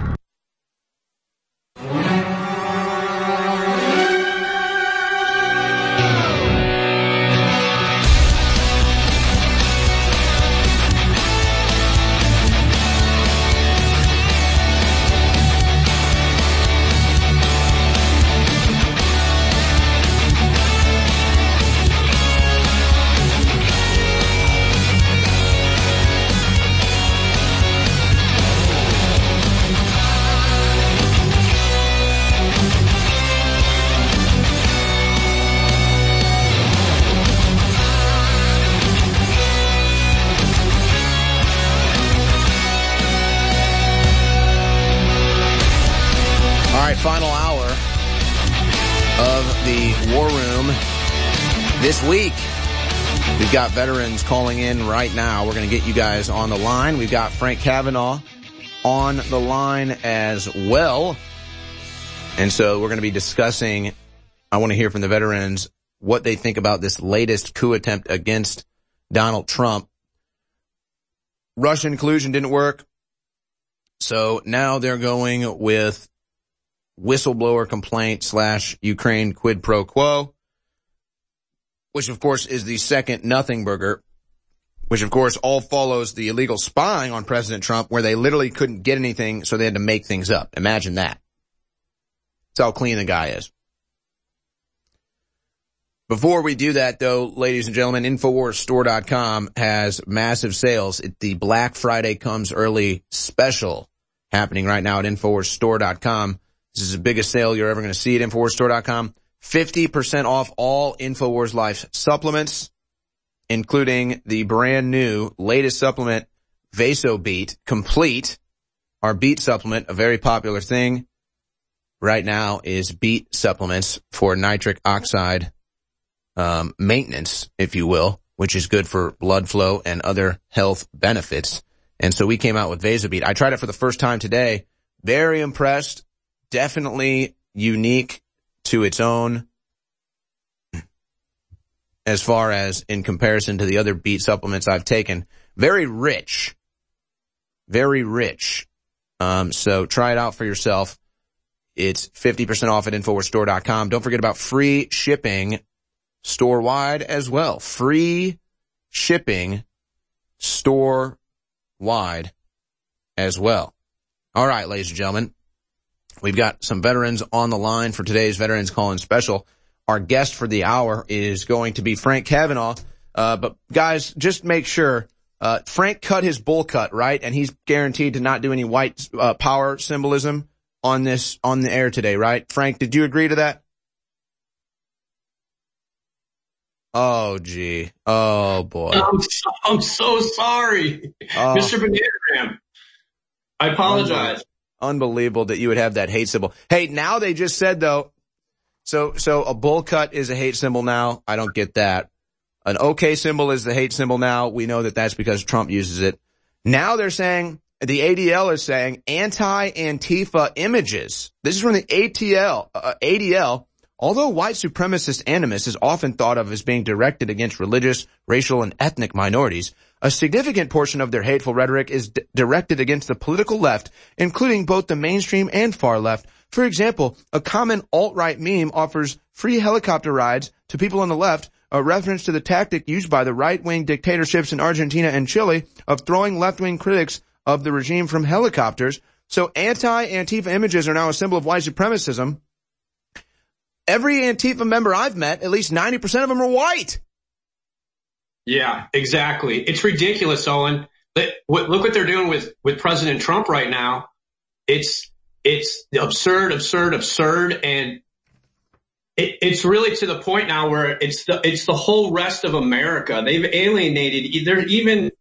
Final hour of the War Room this week. We've got veterans calling in right now. We're going to get you guys on the line. We've got Frank Kavanaugh on the line as well. And so we're going to be discussing, I want to hear from the veterans what they think about this latest coup attempt against Donald Trump. Russian collusion didn't work. So now they're going with whistleblower complaint / Ukraine quid pro quo, which of course is the second nothing burger, which of course all follows the illegal spying on President Trump, where they literally couldn't get anything, so they had to make things up. Imagine that. That's how clean the guy is. Before we do that, though, ladies and gentlemen, InfoWarsStore.com has massive sales. The Black Friday Comes Early special happening right now at InfoWarsStore.com. This is the biggest sale you're ever going to see at InfoWarsStore.com. 50% off all InfoWars Life supplements, including the brand new latest supplement, VasoBeat Complete. Our beet supplement, a very popular thing right now, is beet supplements for nitric oxide maintenance, if you will, which is good for blood flow and other health benefits. And so we came out with VasoBeat. I tried it for the first time today. Very impressed. Definitely unique, to its own as far as in comparison to the other beet supplements I've taken. Very rich. Very rich. So try it out for yourself. It's 50% off at InfoWarsStore.com. Don't forget about free shipping store-wide as well. Free shipping store-wide as well. All right, ladies and gentlemen. We've got some veterans on the line for today's Veterans Call-In Special. Our guest for the hour is going to be Frank Kavanaugh. But guys, just make sure, Frank cut his bull cut, right? And he's guaranteed to not do any white, power symbolism on the air today, right? Frank, did you agree to that? Oh, gee. Oh, boy. I'm so sorry. Mr. Bananagram. I apologize. Unbelievable that you would have that hate symbol. Hey, now they just said, though, so a bull cut is a hate symbol now. I don't get that. An OK symbol is the hate symbol now. We know that that's because Trump uses it. Now they're saying, the ADL is saying anti-Antifa images. This is from the ADL. Although white supremacist animus is often thought of as being directed against religious, racial, and ethnic minorities, a significant portion of their hateful rhetoric is directed against the political left, including both the mainstream and far left. For example, a common alt-right meme offers free helicopter rides to people on the left, a reference to the tactic used by the right-wing dictatorships in Argentina and Chile of throwing left-wing critics of the regime from helicopters. So anti-Antifa images are now a symbol of white supremacism. Every Antifa member I've met, at least 90% of them are white. Yeah, exactly. It's ridiculous, Owen. Look what they're doing with President Trump right now. It's absurd, and it's really to the point now where it's the whole rest of America. They've alienated. They're even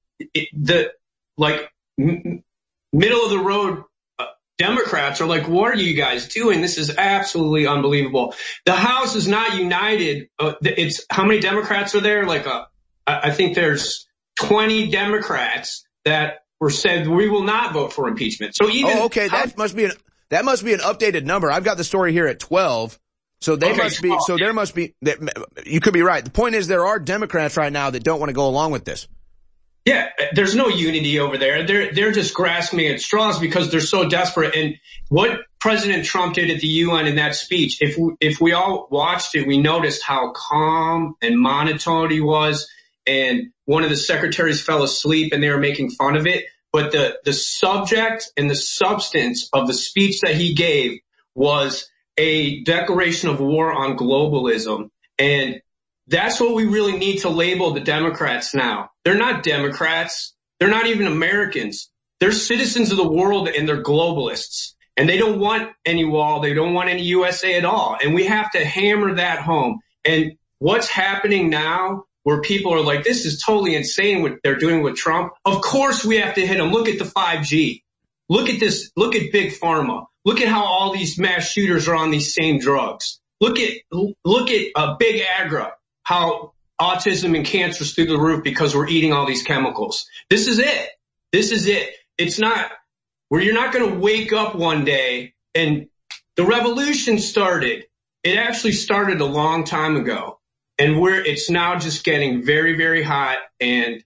middle of the road Democrats are like, what are you guys doing? This is absolutely unbelievable. The House is not united. It's how many Democrats are there? I think there's 20 Democrats that were said we will not vote for impeachment. So even that must be an updated number. I've got the story here at 12. So there must be. You could be right. The point is there are Democrats right now that don't want to go along with this. Yeah, there's no unity over there. They're just grasping at straws because they're so desperate. And what President Trump did at the UN in that speech, if we all watched it, we noticed how calm and monotone he was. And one of the secretaries fell asleep and they were making fun of it. But the subject and the substance of the speech that he gave was a declaration of war on globalism. And that's what we really need to label the Democrats now. They're not Democrats. They're not even Americans. They're citizens of the world and they're globalists. And they don't want any wall. They don't want any USA at all. And we have to hammer that home. And what's happening now where people are like, this is totally insane what they're doing with Trump. Of course we have to hit them. Look at the 5G. Look at this. Look at Big Pharma. Look at how all these mass shooters are on these same drugs. Look at Big Agra. How autism and cancer is through the roof because we're eating all these chemicals. This is it. It's not where you're not going to wake up one day and the revolution started. It actually started a long time ago, and it's now just getting very, very hot, and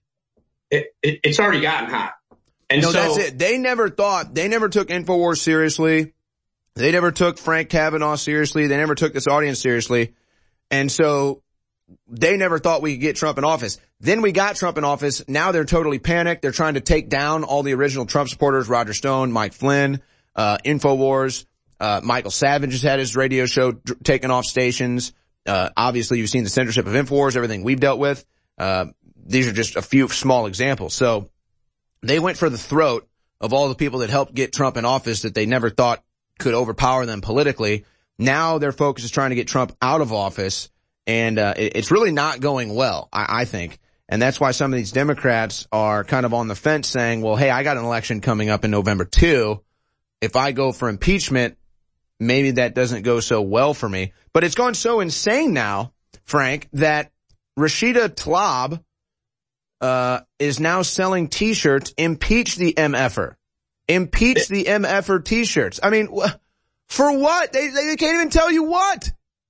it's already gotten hot. And that's it. They never took InfoWars seriously. They never took Frank Kavanaugh seriously. They never took this audience seriously. And so they never thought we could get Trump in office. Then we got Trump in office. Now they're totally panicked. They're trying to take down all the original Trump supporters, Roger Stone, Mike Flynn, InfoWars. Michael Savage has had his radio show taken off stations. Obviously you've seen the censorship of InfoWars, everything we've dealt with. These are just a few small examples. So they went for the throat of all the people that helped get Trump in office that they never thought could overpower them politically. Now their focus is trying to get Trump out of office. And it's really not going well, I think. And that's why some of these Democrats are kind of on the fence saying, well, hey, I got an election coming up in November 2. If I go for impeachment, maybe that doesn't go so well for me. But it's gone so insane now, Frank, that Rashida Tlaib is now selling T-shirts, impeach the MFer. Impeach the MFer T-shirts. I mean, for what? They can't even tell you what.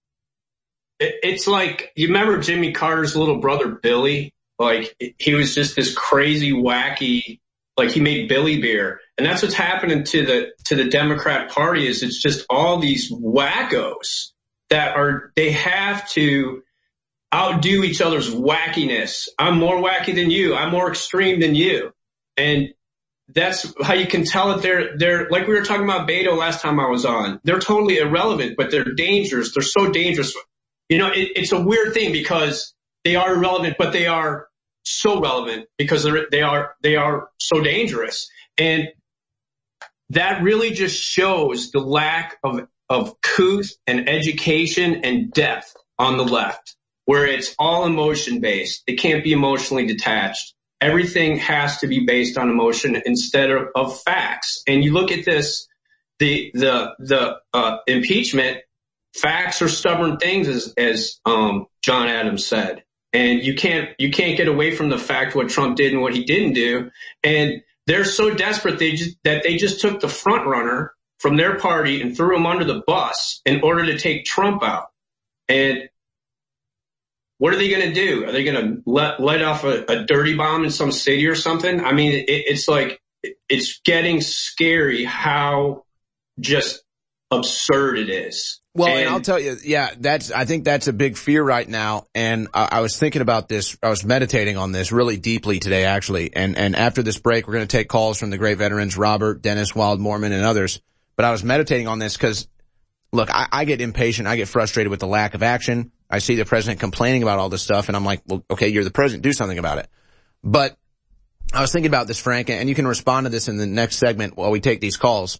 it's like, you remember Jimmy Carter's little brother, Billy? Like, he was just this crazy, wacky, like he made Billy beer. And that's what's happening to the Democrat Party, is it's just all these wackos that they have to outdo each other's wackiness. I'm more wacky than you. I'm more extreme than you. And that's how you can tell that they're like we were talking about Beto last time I was on. They're totally irrelevant, but they're dangerous. They're so dangerous. You know, it's a weird thing because they are irrelevant, but they are so relevant because they are so dangerous. And that really just shows the lack of couth and education and depth on the left, where it's all emotion based. It can't be emotionally detached. Everything has to be based on emotion instead of facts. And you look at this, the impeachment, facts are stubborn things, as John Adams said. And you can't get away from the fact what Trump did and what he didn't do. And they're so desperate that they just took the front runner from their party and threw him under the bus in order to take Trump out. And what are they going to do? Are they going to let off a dirty bomb in some city or something? I mean, it's like, it's getting scary how just absurd it is. Well, and I'll tell you, yeah, I think that's a big fear right now. And I was thinking about this. I was meditating on this really deeply today, actually. And after this break, we're going to take calls from the great veterans, Robert, Dennis, Wild Mormon, and others. But I was meditating on this because, look, I get impatient. I get frustrated with the lack of action. I see the president complaining about all this stuff, and I'm like, well, okay, you're the president. Do something about it. But I was thinking about this, Frank, and you can respond to this in the next segment while we take these calls.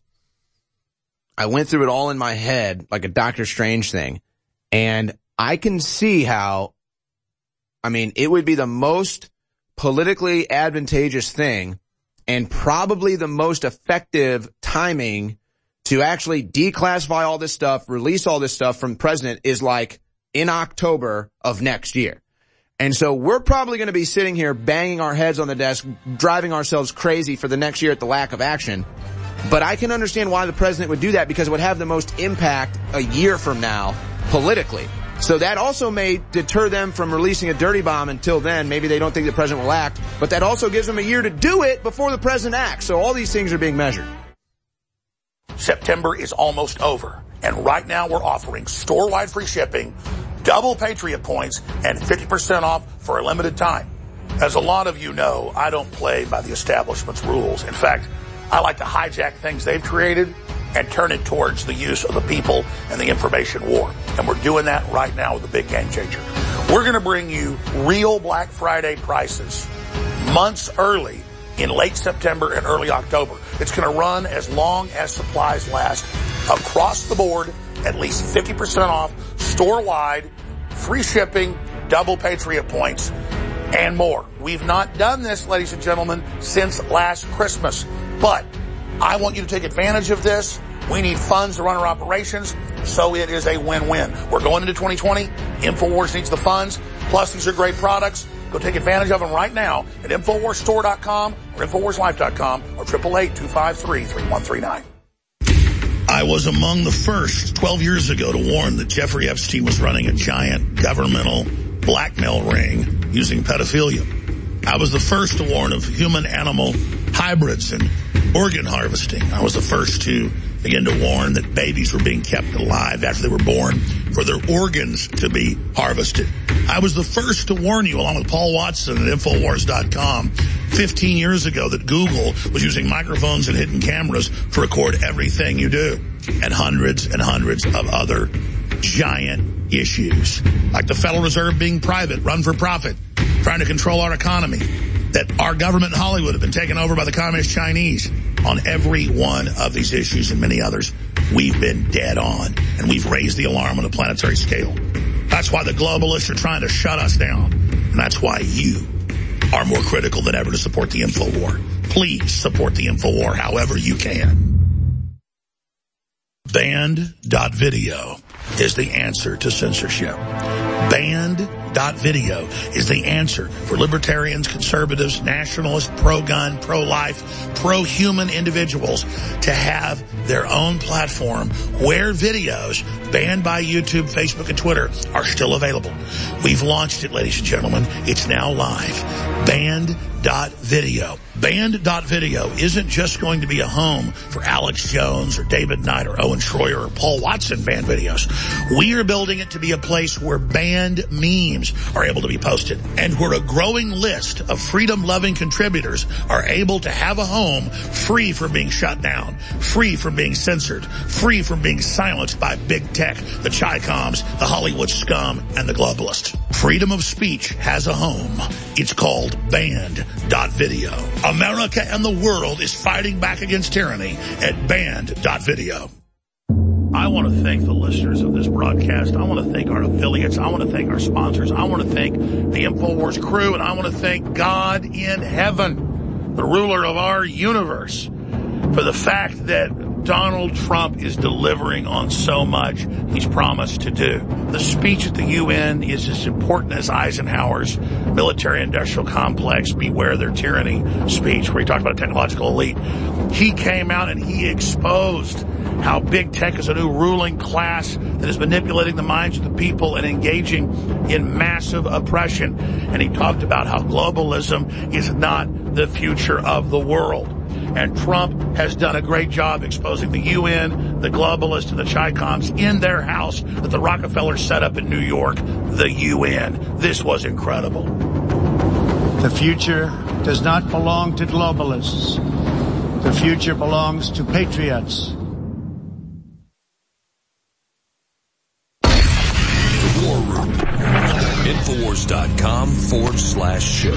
I went through it all in my head like a Doctor Strange thing, and I can see how, I mean, it would be the most politically advantageous thing and probably the most effective timing to actually declassify all this stuff, release all this stuff from the president is like in October of next year. And so we're probably going to be sitting here banging our heads on the desk, driving ourselves crazy for the next year at the lack of action. But I can understand why the president would do that, because it would have the most impact a year from now politically. So that also may deter them from releasing a dirty bomb until then. Maybe they don't think the president will act, but that also gives them a year to do it before the president acts. So all these things are being measured. September is almost over, and right now we're offering store-wide free shipping, double Patriot points, and 50% off for a limited time. As a lot of you know, I don't play by the establishment's rules. In fact, I like to hijack things they've created and turn it towards the use of the people and the information war. And we're doing that right now with a big game changer. We're going to bring you real Black Friday prices months early in late September and early October. It's going to run as long as supplies last. Across the board, at least 50% off, store-wide, free shipping, double Patriot points, and more. We've not done this, ladies and gentlemen, since last Christmas. But I want you to take advantage of this. We need funds to run our operations, so it is a win-win. We're going into 2020. InfoWars needs the funds. Plus, these are great products. Go take advantage of them right now at InfoWarsStore.com or InfoWarsLife.com or 888-253-3139. I was among the first 12 years ago to warn that Jeffrey Epstein was running a giant governmental blackmail ring using pedophilia. I was the first to warn of human-animal hybrids and organ harvesting. I was the first to begin to warn that babies were being kept alive after they were born for their organs to be harvested. I was the first to warn you, along with Paul Watson at Infowars.com, 15 years ago that Google was using microphones and hidden cameras to record everything you do, and hundreds of other giant issues, like the Federal Reserve being private, run for profit, trying to control our economy, that our government in Hollywood have been taken over by the Communist Chinese. On every one of these issues and many others, we've been dead on, and we've raised the alarm on a planetary scale. That's why the globalists are trying to shut us down, and that's why you are more critical than ever to support the InfoWar. Please support the InfoWar however you can. Banned.video is the answer to censorship. Banned.video is the answer for libertarians, conservatives, nationalists, pro-gun, pro-life, pro-human individuals to have their own platform where videos banned by YouTube, Facebook, and Twitter are still available. We've launched it, ladies and gentlemen. It's now live. Banned.video. Banned.video isn't just going to be a home for Alex Jones or David Knight or Owen Schroyer or Paul Watson banned videos. We are building it to be a place where banned memes are able to be posted and where a growing list of freedom-loving contributors are able to have a home free from being shut down, free from being censored, free from being silenced by big tech, the Chi-Coms, the Hollywood scum, and the globalists. Freedom of speech has a home. It's called Banned.video. America and the world is fighting back against tyranny at Banned.video. I want to thank the listeners of this broadcast. I want to thank our affiliates. I want to thank our sponsors. I want to thank the InfoWars crew, and I want to thank God in heaven, the ruler of our universe, for the fact that Donald Trump is delivering on so much he's promised to do. The speech at the UN is as important as Eisenhower's military-industrial complex, beware their tyranny speech, where he talked about a technological elite. He came out and he exposed how big tech is a new ruling class that is manipulating the minds of the people and engaging in massive oppression. And he talked about how globalism is not the future of the world. And Trump has done a great job exposing the UN, the globalists, and the Chi-Coms in their house that the Rockefellers set up in New York, the UN. This was incredible. The future does not belong to globalists. The future belongs to patriots. The War Room. Infowars.com/show.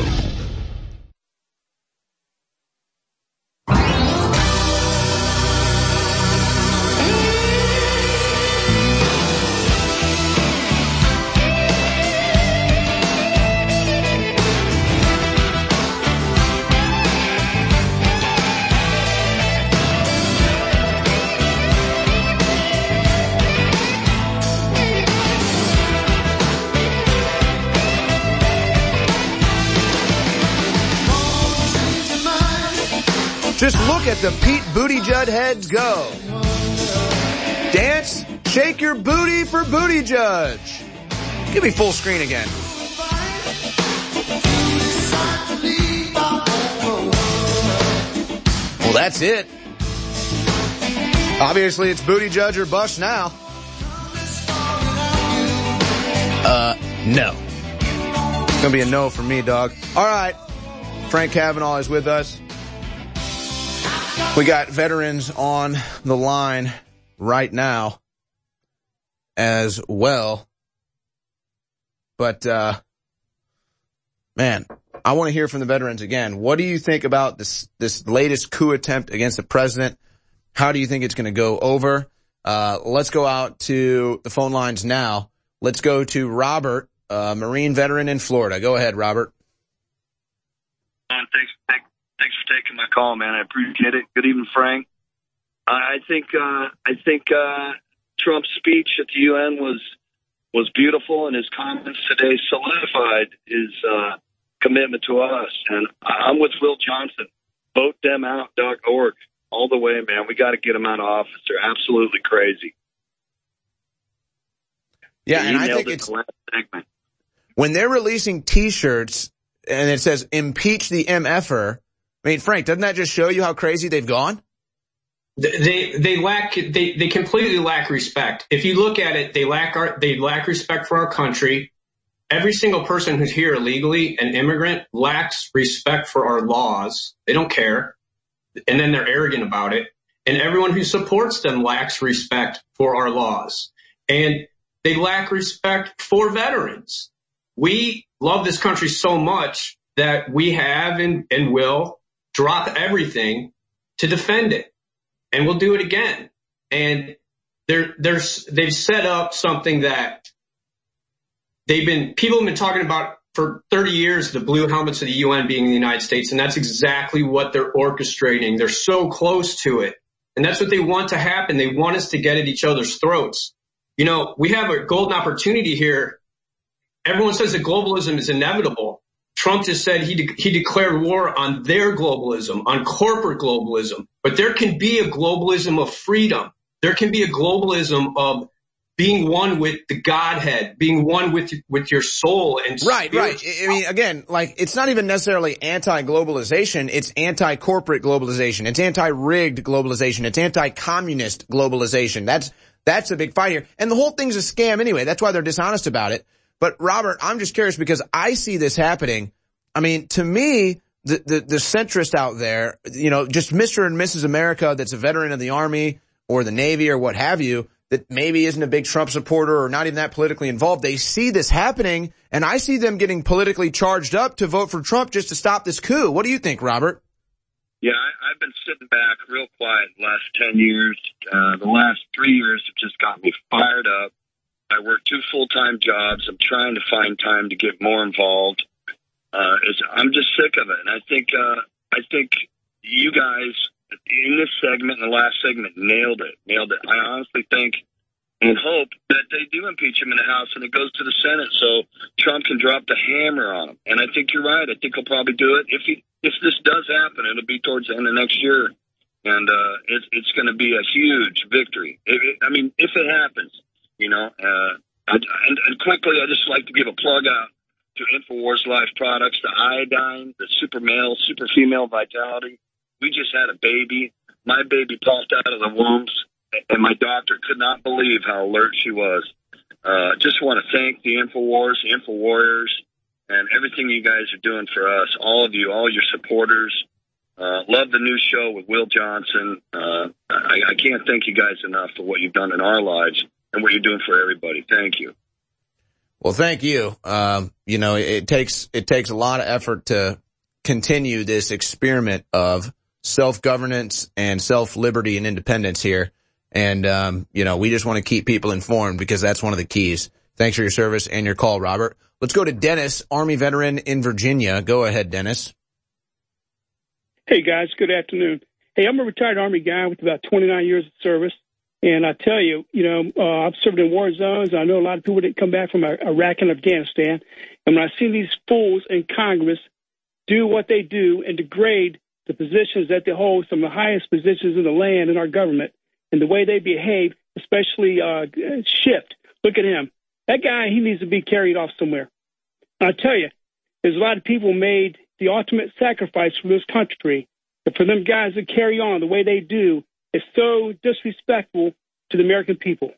Just look at the Pete Buttigieg heads go. Dance, shake your booty for Buttigieg. Give me full screen again. Well, that's it. Obviously, it's Buttigieg or bust now. No. It's gonna be a no for me, dog. All right. Frank Kavanaugh is with us. We got veterans on the line right now as well. But, man, I want to hear from the veterans again. What do you think about this latest coup attempt against the president? How do you think it's going to go over? Let's go out to the phone lines now. Let's go to Robert, Marine veteran in Florida. Go ahead, Robert. Thanks for taking my call, man. I appreciate it. Good evening, Frank. I think Trump's speech at the UN was beautiful, and his comments today solidified his commitment to us. And I'm with Will Johnson. VoteThemOut.org. All the way, man. We got to get them out of office. They're absolutely crazy. Yeah, and I think it's when they're releasing T-shirts and it says "impeach the MFer." I mean, Frank, doesn't that just show you how crazy they've gone? They completely lack respect. If you look at it, they lack respect for our country. Every single person who's here illegally, an immigrant, lacks respect for our laws. They don't care. And then they're arrogant about it. And everyone who supports them lacks respect for our laws. And they lack respect for veterans. We love this country so much that we have and will drop everything to defend it. And we'll do it again. And they've set up something that people have been talking about for 30 years, the blue helmets of the UN being in the United States. And that's exactly what they're orchestrating. They're so close to it. And that's what they want to happen. They want us to get at each other's throats. You know, we have a golden opportunity here everyone says that globalism is inevitable. Trump just said he declared war on their globalism, on corporate globalism. But there can be a globalism of freedom. There can be a globalism of being one with the Godhead, being one with your soul and spirit. Right. I mean, again, like, it's not even necessarily anti-globalization. It's anti-corporate globalization. It's anti-rigged globalization. It's anti-communist globalization. That's a big fight here. And the whole thing's a scam anyway. That's why they're dishonest about it. But Robert, I'm just curious because I see this happening. I mean, to me, the centrist out there, you know, just Mr. and Mrs. America that's a veteran of the Army or the Navy or what have you, that maybe isn't a big Trump supporter or not even that politically involved, they see this happening, and I see them getting politically charged up to vote for Trump just to stop this coup. What do you think, Robert? Yeah, I've been sitting back real quiet the last 10 years. The last 3 years have just got me fired up. I work 2 full-time jobs. I'm trying to find time to get more involved. I'm just sick of it. And I think you guys in this segment and the last segment nailed it. I honestly think and hope that they do impeach him in the House and it goes to the Senate so Trump can drop the hammer on him. And I think you're right. I think he'll probably do it. If this does happen, it'll be towards the end of next year. And it's going to be a huge victory. If it happens. You know, and quickly, I just like to give a plug out to InfoWars Life products, the iodine, the super male, super female vitality. We just had a baby. My baby popped out of the wombs, and my doctor could not believe how alert she was. Just want to thank the InfoWars, the InfoWarriors, and everything you guys are doing for us, all of you, all your supporters. Love the new show with Will Johnson. I can't thank you guys enough for what you've done in our lives and what you're doing for everybody. Thank you. Well, thank you. You know, it takes a lot of effort to continue this experiment of self-governance and self-liberty and independence here. And, you know, we just want to keep people informed because that's one of the keys. Thanks for your service and your call, Robert. Let's go to Dennis, Army veteran in Virginia. Go ahead, Dennis. Hey, guys. Good afternoon. Hey, I'm a retired Army guy with about 29 years of service. And I tell you, I've served in war zones. I know a lot of people didn't come back from Iraq and Afghanistan. And when I see these fools in Congress do what they do and degrade the positions that they hold, some of the highest positions in the land in our government, and the way they behave, especially Schiff, look at him. That guy, he needs to be carried off somewhere. And I tell you, there's a lot of people made the ultimate sacrifice for this country. But for them guys to carry on the way they do, it's so disrespectful to the American people.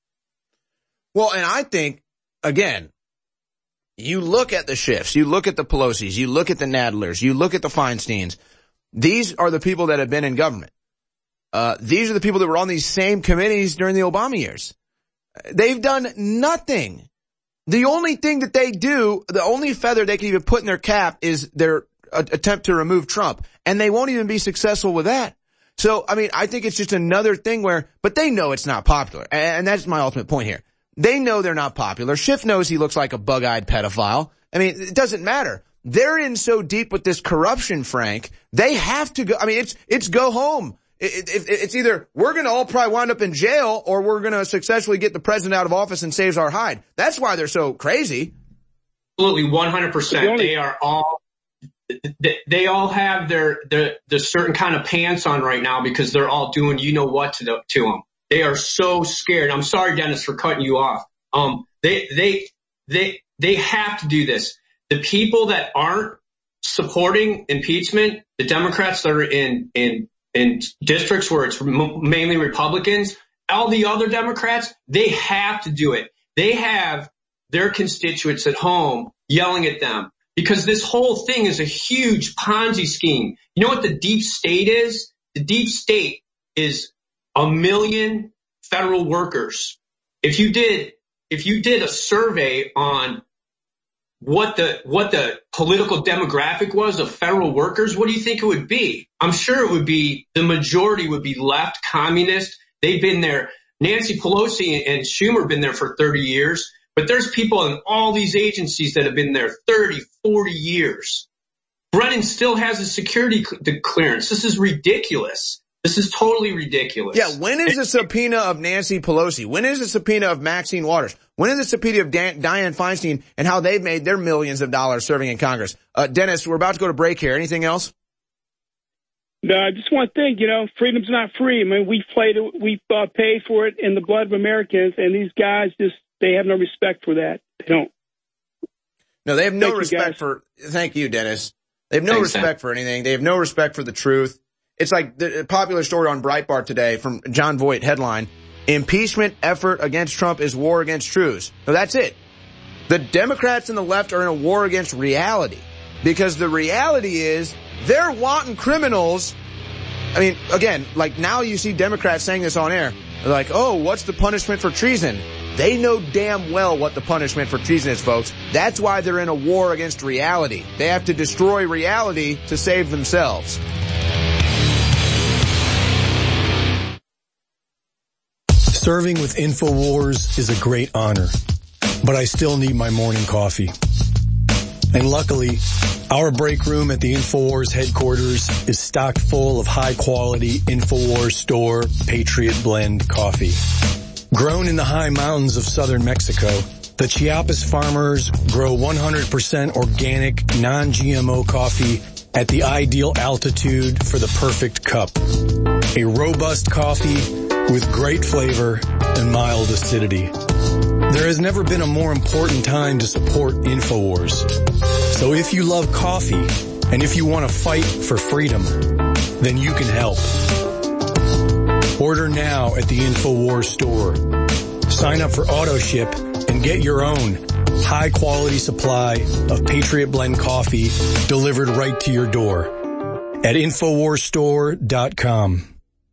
Well, and I think, again, you look at the Schiffs, you look at the Pelosi's, you look at the Nadlers, you look at the Feinsteins. These are the people that have been in government. These are the people that were on these same committees during the Obama years. They've done nothing. The only thing that they do, the only feather they can even put in their cap is their attempt to remove Trump. And they won't even be successful with that. So, I mean, I think it's just another thing but they know it's not popular. And that's my ultimate point here. They know they're not popular. Schiff knows he looks like a bug-eyed pedophile. I mean, it doesn't matter. They're in so deep with this corruption, Frank, they have to go. I mean, it's go home. It's either we're going to all probably wind up in jail or we're going to successfully get the president out of office and saves our hide. That's why they're so crazy. Absolutely, 100%. They all have their certain kind of pants on right now because they're all doing what to them. They are so scared. I'm sorry, Dennis, for cutting you off. They have to do this. The people that aren't supporting impeachment, the Democrats that are in districts where it's mainly Republicans, all the other Democrats, they have to do it. They have their constituents at home yelling at them. Because this whole thing is a huge Ponzi scheme. You know what the deep state is? The deep state is 1 million federal workers. If you did a survey on what the political demographic was of federal workers, what do you think it would be? I'm sure it would be the majority would be left, communist. They've been there. Nancy Pelosi and Schumer have been there for 30 years. But there's people in all these agencies that have been there 30, 40 years. Brennan still has a security clearance. This is ridiculous. This is totally ridiculous. Yeah, when is the subpoena of Nancy Pelosi? When is the subpoena of Maxine Waters? When is the subpoena of Dianne Feinstein and how they've made their millions of dollars serving in Congress? Dennis, we're about to go to break here. Anything else? No, I just want to think, freedom's not free. I mean, we pay for it in the blood of Americans, and these guys they have no respect for that. They don't. No, they have no respect for, thank you, Dennis. They have no respect for anything. They have no respect for the truth. It's like the popular story on Breitbart today from John Voight, headline, impeachment effort against Trump is war against truths. So that's it. The Democrats and the left are in a war against reality, because the reality is they're wanton criminals. I mean, again, like now you see Democrats saying this on air. They're like, oh, what's the punishment for treason? They know damn well what the punishment for treason is, folks. That's why they're in a war against reality. They have to destroy reality to save themselves. Serving with InfoWars is a great honor, but I still need my morning coffee. And luckily, our break room at the InfoWars headquarters is stocked full of high-quality InfoWars Store Patriot Blend coffee. Grown in the high mountains of southern Mexico, the Chiapas farmers grow 100% organic, non-GMO coffee at the ideal altitude for the perfect cup. A robust coffee with great flavor and mild acidity. There has never been a more important time to support InfoWars. So if you love coffee and if you want to fight for freedom, then you can help. Order now at the InfoWars store. Sign up for AutoShip and get your own high-quality supply of Patriot Blend coffee delivered right to your door at InfoWarsStore.com.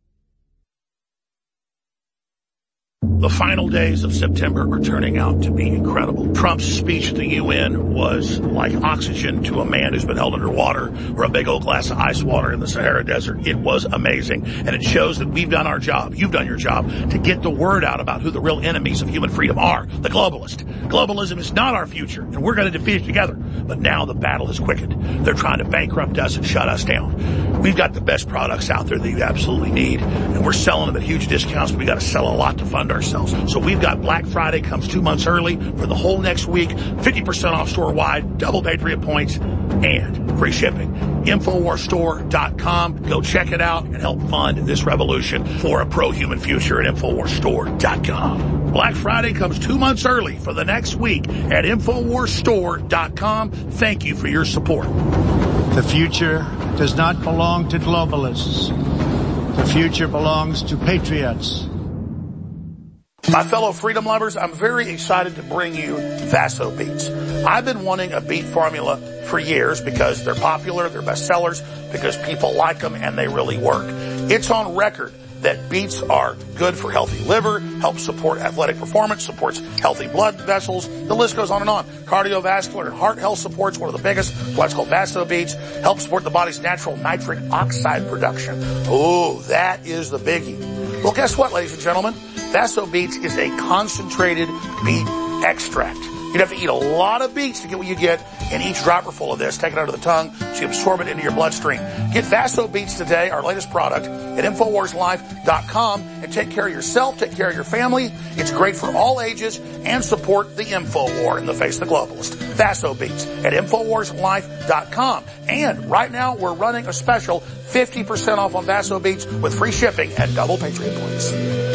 The final days of September are turning out to be incredible. Trump's speech at the UN was like oxygen to a man who's been held underwater, or a big old glass of ice water in the Sahara Desert. It was amazing. And it shows that we've done our job. You've done your job to get the word out about who the real enemies of human freedom are. The globalist. Globalism is not our future, and we're going to defeat it together. But now the battle has quickened. They're trying to bankrupt us and shut us down. We've got the best products out there that you absolutely need, and we're selling them at huge discounts, but we got to sell a lot to fund ourselves. So we've got Black Friday comes 2 months early for the whole next week, 50% off store-wide, double Patriot points, and free shipping. InfoWarsStore.com. Go check it out and help fund this revolution for a pro-human future at InfoWarsStore.com. Black Friday comes 2 months early for the next week at InfoWarsStore.com. Thank you for your support. The future does not belong to globalists. The future belongs to patriots. My fellow freedom lovers, I'm very excited to bring you Vaso Beats. I've been wanting a beet formula for years because they're popular, they're bestsellers, because people like them and they really work. It's on record that beets are good for healthy liver, helps support athletic performance, supports healthy blood vessels. The list goes on and on. Cardiovascular and heart health support's one of the biggest. What's called Vaso Beats helps support the body's natural nitric oxide production. Oh, that is the biggie. Well, guess what, ladies and gentlemen? Vaso Beats is a concentrated beet extract. You'd have to eat a lot of beets to get what you get in each dropperful of this. Take it out of the tongue so you absorb it into your bloodstream. Get Vaso Beats today, our latest product, at InfoWarsLife.com, and take care of yourself, take care of your family. It's great for all ages and support the InfoWar in the face of the globalist. Vaso Beats at InfoWarsLife.com. And right now we're running a special 50% off on Vaso Beats with free shipping and double Patriot points.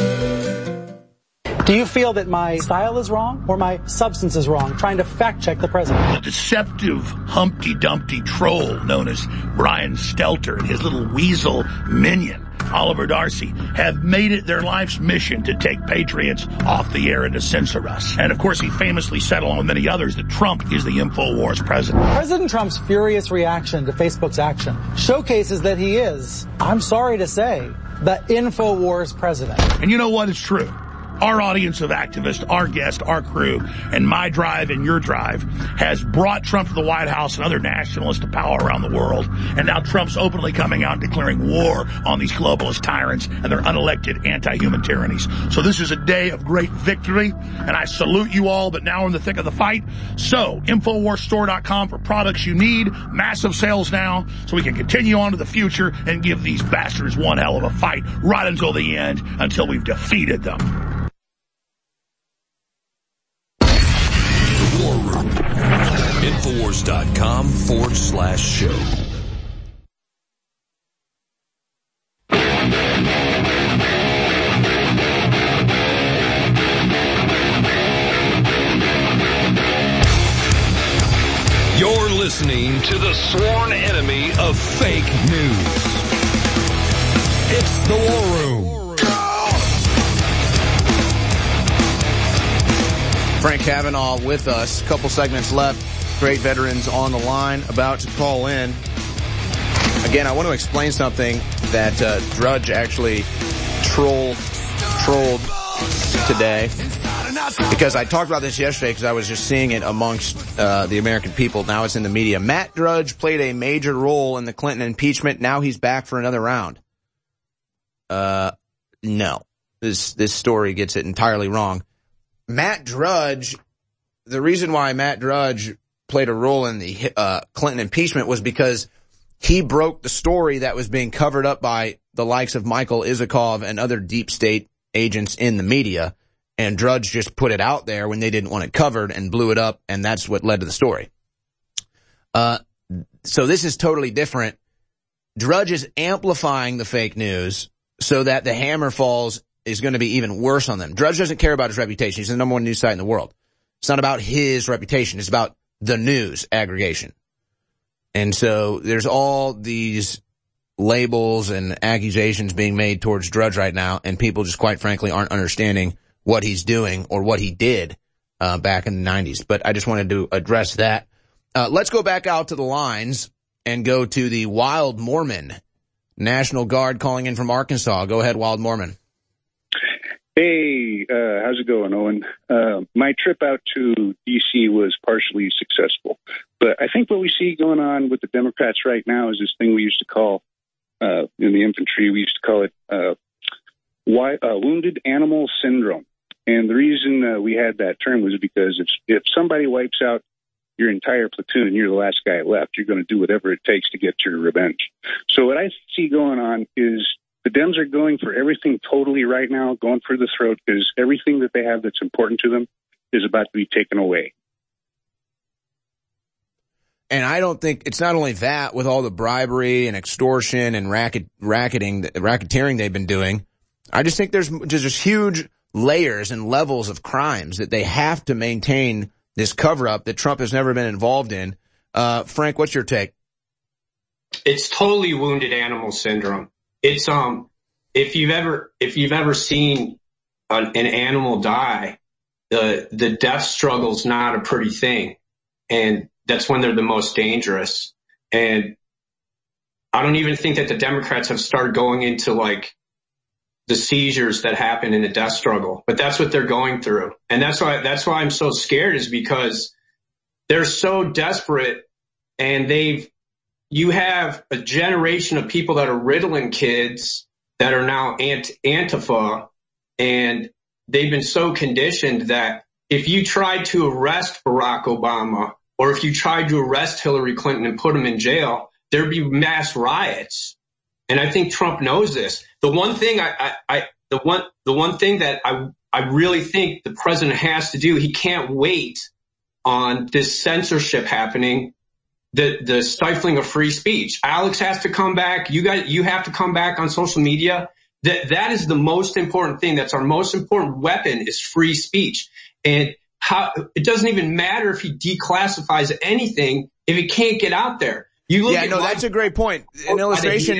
Do you feel that my style is wrong or my substance is wrong? Trying to fact check the president. The deceptive Humpty Dumpty troll known as Brian Stelter and his little weasel minion, Oliver Darcy, have made it their life's mission to take patriots off the air and to censor us. And of course, he famously said, along with many others, that Trump is the InfoWars president. President Trump's furious reaction to Facebook's action showcases that he is, I'm sorry to say, the InfoWars president. And you know what? It's true. our audience of activists, our guest, our crew, and my drive and your drive has brought Trump to the White House and other nationalists to power around the world. And now Trump's openly coming out and declaring war on these globalist tyrants and their unelected anti-human tyrannies. So this is a day of great victory, and I salute you all, but now we're in the thick of the fight. So, InfoWarsStore.com for products you need. Massive sales now, so we can continue on to the future and give these bastards one hell of a fight right until the end, until we've defeated them. The War Room. InfoWars.com/show. You're listening to the sworn enemy of fake news. It's the War Room. Frank Kavanaugh with us. A couple segments left. Great veterans on the line, about to call in. Again, I want to explain something that Drudge actually trolled today, because I talked about this yesterday because I was just seeing it amongst the American people. Now it's in the media. Matt Drudge played a major role in the Clinton impeachment. Now he's back for another round. No. This story gets it entirely wrong. Matt Drudge, the reason why Matt Drudge played a role in the Clinton impeachment was because he broke the story that was being covered up by the likes of Michael Isikoff and other deep state agents in the media, and Drudge just put it out there when they didn't want it covered and blew it up, and that's what led to the story. So this is totally different. Drudge is amplifying the fake news so that the hammer falls is going to be even worse on them. Drudge doesn't care about his reputation. He's the number one news site in the world. It's not about his reputation. It's about the news aggregation. And so there's all these labels and accusations being made towards Drudge right now, and people just quite frankly aren't understanding what he's doing or what he did back in the 90s. But I just wanted to address that. Let's go back out to the lines and go to the Wild Mormon, National Guard calling in from Arkansas. Go ahead, Wild Mormon. Hey, how's it going, Owen? My trip out to D.C. was partially successful. But I think what we see going on with the Democrats right now is this thing we used to call, in the infantry, we used to call it wounded animal syndrome. And the reason we had that term was because if somebody wipes out your entire platoon and you're the last guy left, you're going to do whatever it takes to get your revenge. So what I see going on is the Dems are going for everything totally right now, going for the throat, because everything that they have that's important to them is about to be taken away. And I don't think it's not only that, with all the bribery and extortion and racketeering they've been doing. I just think there's just huge layers and levels of crimes that they have to maintain this cover-up that Trump has never been involved in. Frank, what's your take? It's totally wounded animal syndrome. It's if you've ever seen an animal die, the death struggle's not a pretty thing, and that's when they're the most dangerous. And I don't even think that the Democrats have started going into like the seizures that happen in the death struggle, but that's what they're going through. And that's why I'm so scared, is because they're so desperate, and you have a generation of people that are riddling kids that are now Antifa, and they've been so conditioned that if you tried to arrest Barack Obama, or if you tried to arrest Hillary Clinton and put them in jail, there'd be mass riots. And I think Trump knows this. The one thing the one thing that I really think the president has to do, he can't wait on this censorship happening, the stifling of free speech. Alex has to come back. You have to come back on social media. That is the most important thing. That's our most important weapon, is free speech. And it doesn't even matter if he declassifies anything if it can't get out there. That's a great point. An illustration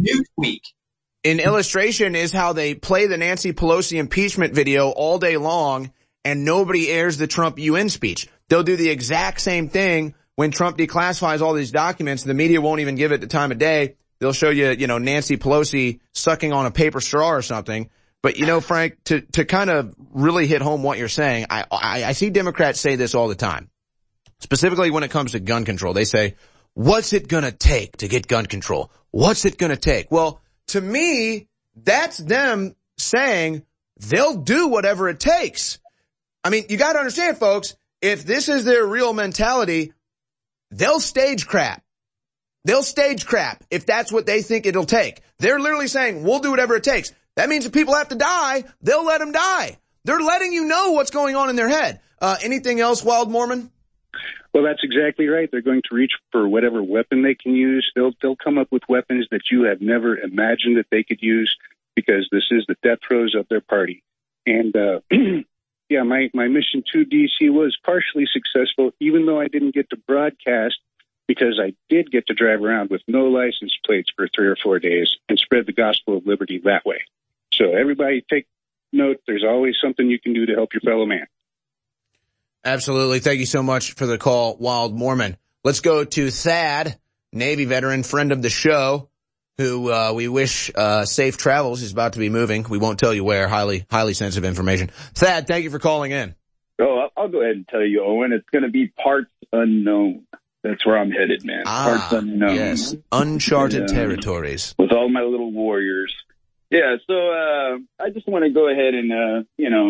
is how they play the Nancy Pelosi impeachment video all day long, and nobody airs the Trump UN speech. They'll do the exact same thing when Trump declassifies all these documents. The media won't even give it the time of day. They'll show you, Nancy Pelosi sucking on a paper straw or something. But Frank, to kind of really hit home what you're saying, I see Democrats say this all the time. Specifically when it comes to gun control. They say, what's it gonna take to get gun control? What's it gonna take? Well, to me, that's them saying they'll do whatever it takes. I mean, you gotta understand, folks, if this is their real mentality, they'll stage crap. They'll stage crap if that's what they think it'll take. They're literally saying, we'll do whatever it takes. That means if people have to die, they'll let them die. They're letting you know what's going on in their head. Anything else, Wild Mormon? Well, that's exactly right. They're going to reach for whatever weapon they can use. They'll come up with weapons that you have never imagined that they could use, because this is the death throes of their party. And yeah, my mission to D.C. was partially successful, even though I didn't get to broadcast, because I did get to drive around with no license plates for 3 or 4 days and spread the gospel of liberty that way. So everybody take note. There's always something you can do to help your fellow man. Absolutely. Thank you so much for the call, Wild Mormon. Let's go to Thad, Navy veteran, friend of the show, who we wish safe travels. He's about to be moving. We won't tell you where. Highly sensitive information. Thad, thank you for calling in. Oh, I'll go ahead and tell you, Owen. It's going to be parts unknown. That's where I'm headed, man. Parts unknown. Yes, uncharted territories. With all my little warriors. Yeah, so I just want to go ahead and,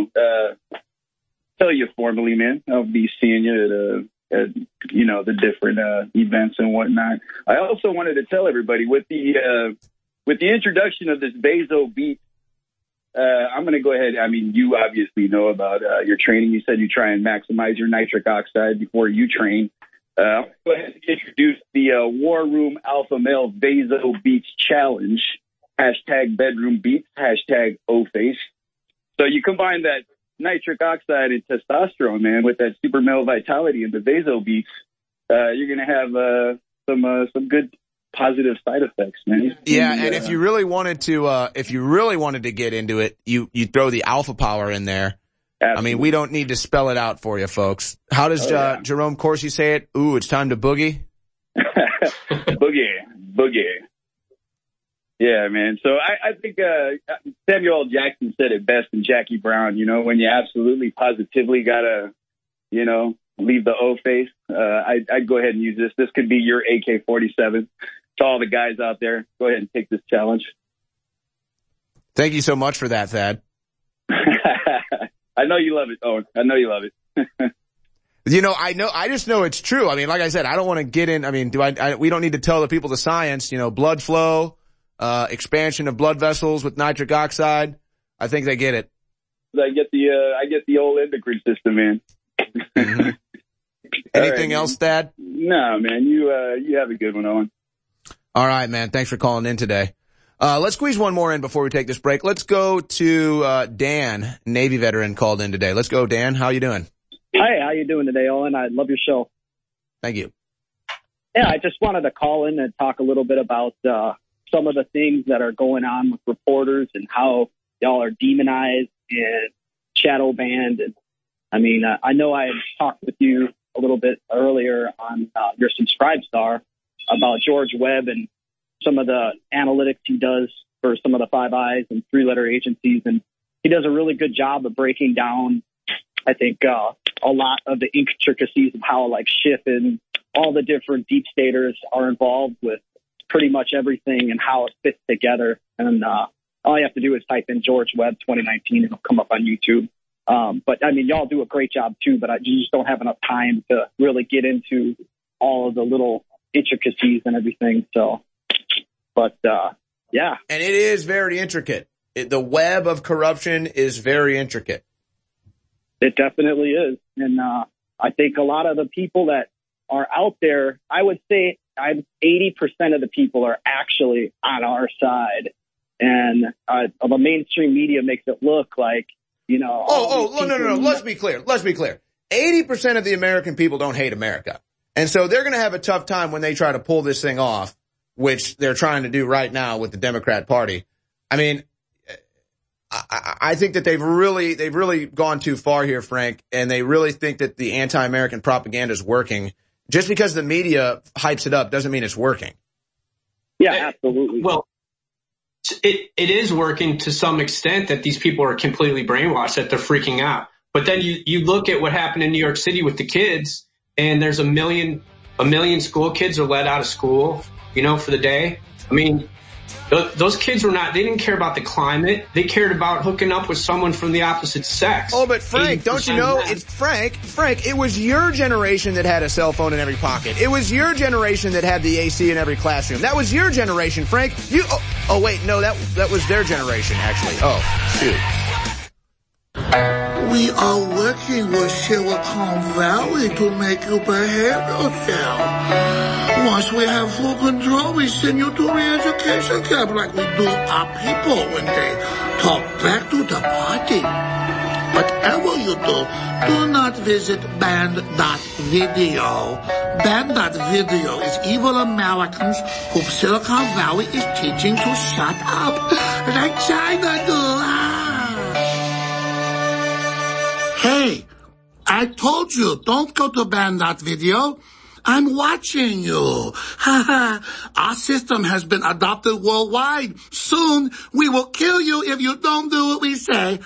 tell you formally, man. I'll be seeing you at the different events and whatnot. I also wanted to tell everybody with the introduction of this Bezo beat, I'm going to go ahead. I mean, you obviously know about your training. You said you try and maximize your nitric oxide before you train. I'll go ahead and introduce the War Room Alpha Male Bezo Beats Challenge. #bedroom beats, #OFace. So you combine that nitric oxide and testosterone, man, with that super male vitality and the Bezo beats, you're going to have some good positive side effects, man. Yeah, and if you really wanted to get into it, you throw the alpha power in there. Absolutely. I mean, we don't need to spell it out for you, folks. How does Jerome Corsi say it? Ooh, it's time to boogie. Boogie. Yeah, man. So I think Samuel L. Jackson said it best in Jackie Brown, when you absolutely positively got to, leave the O face. I'd go ahead and use this. This could be your AK-47. To all the guys out there, go ahead and take this challenge. Thank you so much for that, Thad. I know you love it, Owen. I know you love it. I just know it's true. I mean, like I said, I don't want to get in. I mean, we don't need to tell the people the science, blood flow. Expansion of blood vessels with nitric oxide. I think they get it. I get the old endocrine system, man. Mm-hmm. Anything else, Thad? No, man. You have a good one, Owen. All right, man. Thanks for calling in today. Let's squeeze one more in before we take this break. Let's go to Dan, Navy veteran, called in today. Let's go, Dan. How you doing? Hi, how you doing today, Owen? I love your show. Thank you. Yeah, I just wanted to call in and talk a little bit about some of the things that are going on with reporters and how y'all are demonized and shadow banned. And I mean, I know I had talked with you a little bit earlier on your Subscribestar about George Webb and some of the analytics he does for some of the Five Eyes and three-letter agencies. And he does a really good job of breaking down, I think, a lot of the intricacies of how, like, Schiff and all the different deep staters are involved with pretty much everything and how it fits together. And all you have to do is type in George Webb 2019 and it'll come up on YouTube. But I mean, y'all do a great job too, but you just don't have enough time to really get into all of the little intricacies and everything. So, but yeah. And it is very intricate. The web of corruption is very intricate. It definitely is. And I think a lot of the people that are out there, I would say 80% of the people are actually on our side. And the mainstream media makes it look like, no. Let's be clear. 80% of the American people don't hate America. And so they're going to have a tough time when they try to pull this thing off, which they're trying to do right now with the Democrat Party. I mean, I think that they've really gone too far here, Frank, and they really think that the anti-American propaganda is working. Just because the media hypes it up doesn't mean it's working. Yeah, absolutely. Well, it is working to some extent that these people are completely brainwashed, that they're freaking out. But then you look at what happened in New York City with the kids, and there's a million school kids are let out of school, for the day. I mean, those kids they didn't care about the climate. They cared about hooking up with someone from the opposite sex. Oh, but Frank, don't you know, it's Frank, it was your generation that had a cell phone in every pocket. It was your generation that had the AC in every classroom. That was your generation, Frank. Wait, no, that was their generation, actually. Oh, shoot. We are working with Silicon Valley to make you behave yourself. Once we have full control, we send you to re-education camp like we do our people when they talk back to the party. Whatever you do not visit band.video. Band.video is evil Americans whom Silicon Valley is teaching to shut up, like China do. Hey, I told you, don't go to band.video. I'm watching you. Our system has been adopted worldwide. Soon, we will kill you if you don't do what we say.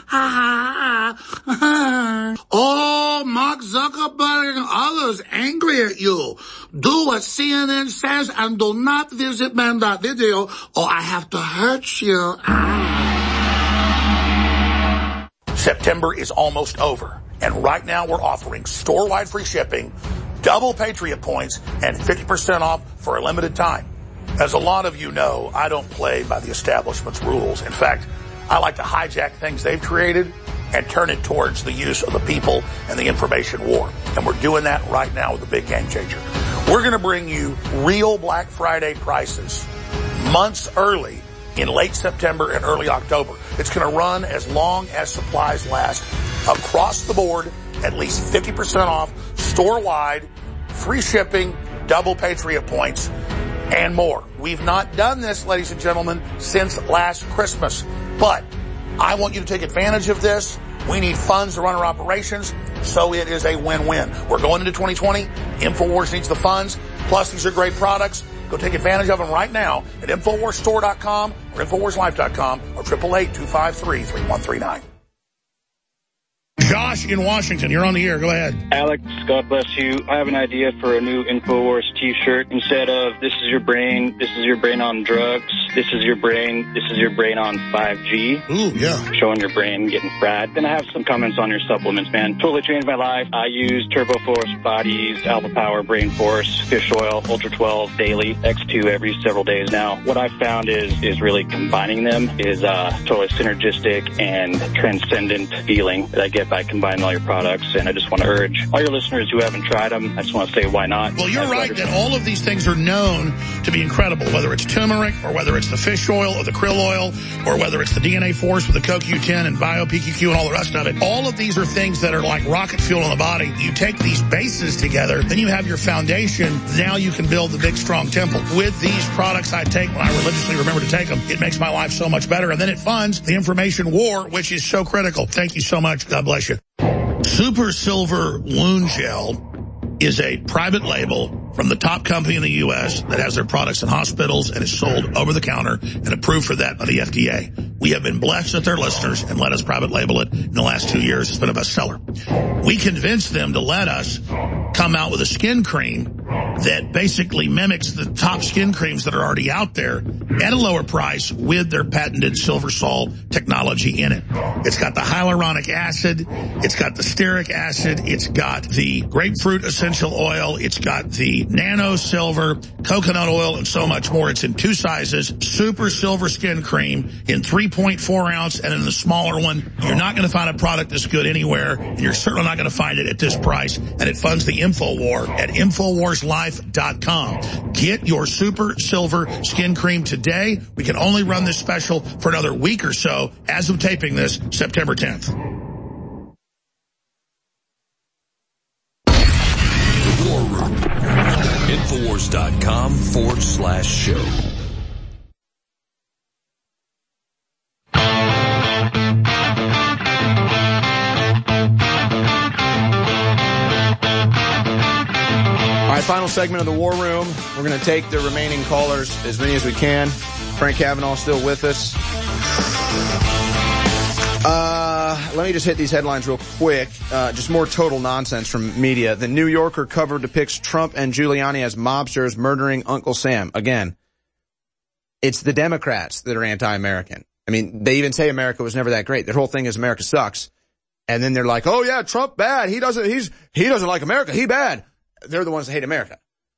Oh, Mark Zuckerberg and others angry at you. Do what CNN says and do not visit band.video or I have to hurt you. September is almost over, and right now we're offering store-wide free shipping, double Patriot points, and 50% off for a limited time. As a lot of you know, I don't play by the establishment's rules. In fact, I like to hijack things they've created and turn it towards the use of the people and the information war. And we're doing that right now with the big game changer. We're going to bring you real Black Friday prices months early in late September and early October. It's going to run as long as supplies last. Across the board, at least 50% off, store-wide, free shipping, double Patriot points, and more. We've not done this, ladies and gentlemen, since last Christmas. But I want you to take advantage of this. We need funds to run our operations, so it is a win-win. We're going into 2020. InfoWars needs the funds. Plus, these are great products. Go take advantage of them right now at InfoWarsStore.com or InfoWarsLife.com or 888-253-3139. Josh in Washington, you're on the air. Go ahead. Alex, God bless you. I have an idea for a new InfoWars t-shirt. Instead of this is your brain on drugs, this is your brain on 5G. Ooh, yeah. Showing your brain getting fried. Then I have some comments on your supplements, man. Totally changed my life. I use Turbo Force Bodies, Alpha Power, Brain Force, Fish Oil, Ultra 12 daily, X2 every several days now. What I've found is really combining them is totally synergistic and transcendent feeling that I get by combining all your products. And I just want to urge all your listeners who haven't tried them, I just want to say why not. Well, you're right that all of these things are known to be incredible, whether it's turmeric or whether it's the fish oil or the krill oil or whether it's the DNA Force with the CoQ10 and BioPQQ and all the rest of it. All of these are things that are like rocket fuel in the body. You take these bases together, then you have your foundation. Now you can build the big, strong temple. With these products I take when I religiously remember to take them, it makes my life so much better. And then it funds the information war, which is so critical. Thank you so much. God bless you. Super Silver Wound Gel is a private label from the top company in the U.S. that has their products in hospitals and is sold over the counter and approved for that by the FDA. We have been blessed that they're listeners and let us private label it in the last 2 years. It's been a bestseller. We convinced them to let us come out with a skin cream that basically mimics the top skin creams that are already out there at a lower price with their patented silver salt technology in it. It's got the hyaluronic acid. It's got the stearic acid. It's got the grapefruit essential oil. It's got the nano silver, coconut oil, and so much more. It's in 2 sizes. Super Silver Skin Cream in 3.4 ounce and in the smaller one. You're not going to find a product this good anywhere, and you're certainly not going to find it at this price. And it funds the InfoWar at InfoWarsLife.com. Get your Super Silver Skin Cream today. We can only run this special for another week or so as of taping this, September 10th. Infowars.com/show. All right, final segment of the War Room. We're going to take the remaining callers, as many as we can. Frank Kavanaugh still with us. Let me just hit these headlines real quick. Just more total nonsense from media. The New Yorker cover depicts Trump and Giuliani as mobsters murdering Uncle Sam. Again, it's the Democrats that are anti-American. I mean, they even say America was never that great. Their whole thing is America sucks. And then they're like, oh yeah, Trump bad. He doesn't like America. He bad. They're the ones that hate America.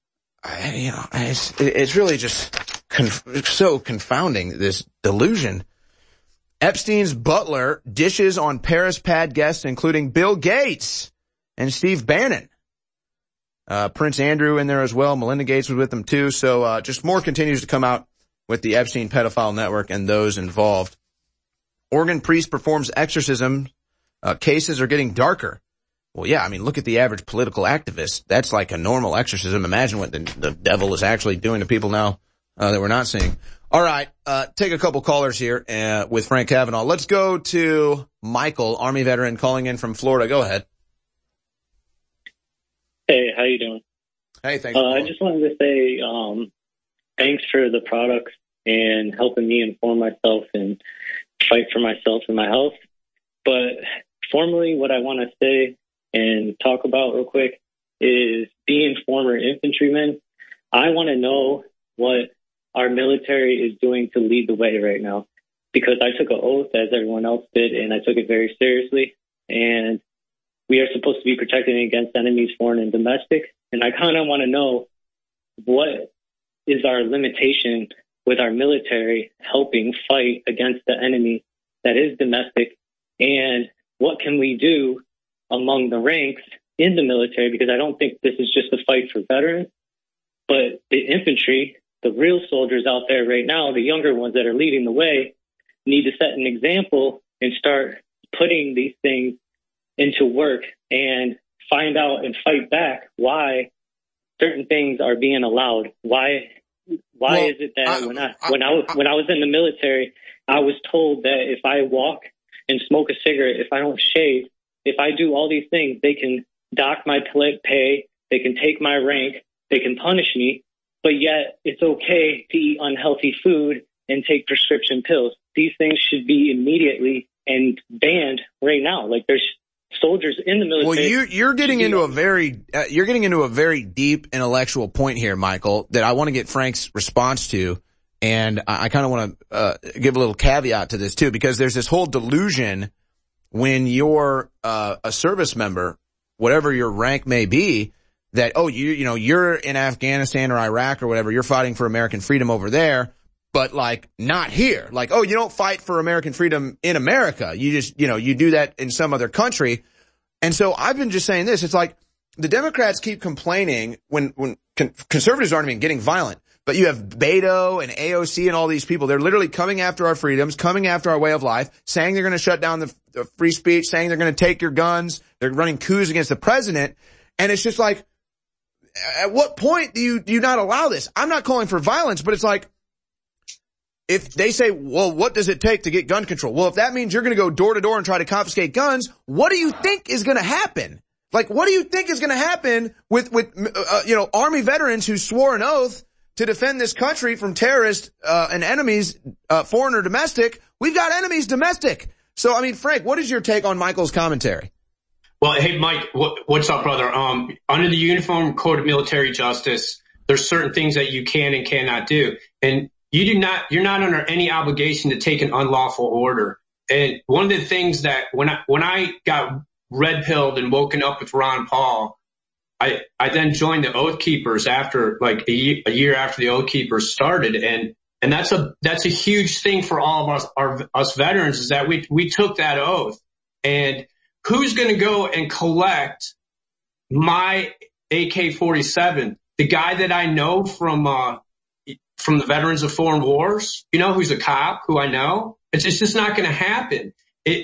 It's really just so confounding, this delusion. Epstein's butler dishes on Paris pad guests, including Bill Gates and Steve Bannon. Prince Andrew in there as well. Melinda Gates was with them too. So, just more continues to come out with the Epstein pedophile network and those involved. Oregon priest performs exorcism. Cases are getting darker. Well, yeah, I mean, look at the average political activist. That's like a normal exorcism. Imagine what the devil is actually doing to people now that we're not seeing. All right, take a couple callers here with Frank Kavanaugh. Let's go to Michael, Army veteran, calling in from Florida. Go ahead. Hey, how you doing? Hey, thanks. I just wanted to say thanks for the products and helping me inform myself and fight for myself and my health. But formally, what I want to say and talk about real quick is being former infantryman. I want to know what our military is doing to lead the way right now, because I took an oath as everyone else did, and I took it very seriously. And we are supposed to be protecting against enemies, foreign and domestic. And I kind of want to know what is our limitation with our military helping fight against the enemy that is domestic, and what can we do among the ranks in the military, because I don't think this is just a fight for veterans, but the infantry, the real soldiers out there right now, the younger ones that are leading the way, need to set an example and start putting these things into work and find out and fight back why certain things are being allowed. Why is it that when I was in the military, I was told that if I walk and smoke a cigarette, if I don't shave, if I do all these things, they can dock my pay, they can take my rank, they can punish me, but yet it's okay to eat unhealthy food and take prescription pills. These things should be immediately and banned right now. Like, there's soldiers in the military. Well, you're getting into a very deep intellectual point here, Michael, that I want to get Frank's response to. And I kind of want to give a little caveat to this too, because there's this whole delusion when you're a service member, whatever your rank may be, that, oh, you're in Afghanistan or Iraq or whatever, you're fighting for American freedom over there, but like not here. Like, oh, you don't fight for American freedom in America. You just, you do that in some other country. And so I've been just saying this. It's like the Democrats keep complaining when conservatives aren't even getting violent. But you have Beto and AOC and all these people. They're literally coming after our freedoms, coming after our way of life, saying they're going to shut down the free speech, saying they're going to take your guns. They're running coups against the president. And it's just like, at what point do you not allow this? I'm not calling for violence, but it's like, if they say, well, what does it take to get gun control? Well, if that means you're going to go door to door and try to confiscate guns, what do you think is going to happen? Like, what do you think is going to happen with Army veterans who swore an oath to defend this country from terrorists and enemies, foreign or domestic? We've got enemies domestic. So, I mean, Frank, what is your take on Michael's commentary? Well, hey, Mike, what's up, brother? Under the Uniform Code of Military Justice, there's certain things that you can and cannot do. And you're not under any obligation to take an unlawful order. And one of the things that when I got red-pilled and woken up with Ron Paul, I then joined the Oath Keepers after like a year after the Oath Keepers started. And that's a huge thing for all of us veterans, is that we took that oath. And who's going to go and collect my AK-47? The guy that I know from the Veterans of Foreign Wars, who's a cop who I know. It's just not going to happen.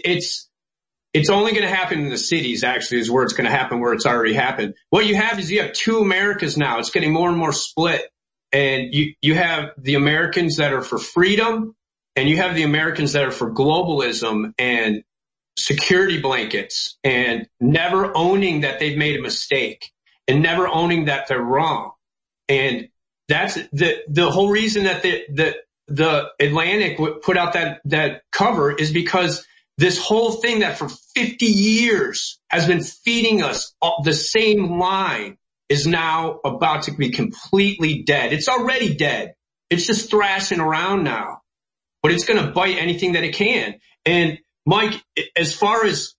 It's only going to happen in the cities, actually, is where it's going to happen, where it's already happened. What you have is you have two Americas now. It's getting more and more split. And you have the Americans that are for freedom, and you have the Americans that are for globalism and security blankets, and never owning that they've made a mistake and never owning that they're wrong. And that's the whole reason that the Atlantic put out that cover is because this whole thing that for 50 years has been feeding us the same line is now about to be completely dead. It's already dead. It's just thrashing around now, but it's going to bite anything that it can. And Mike, as far as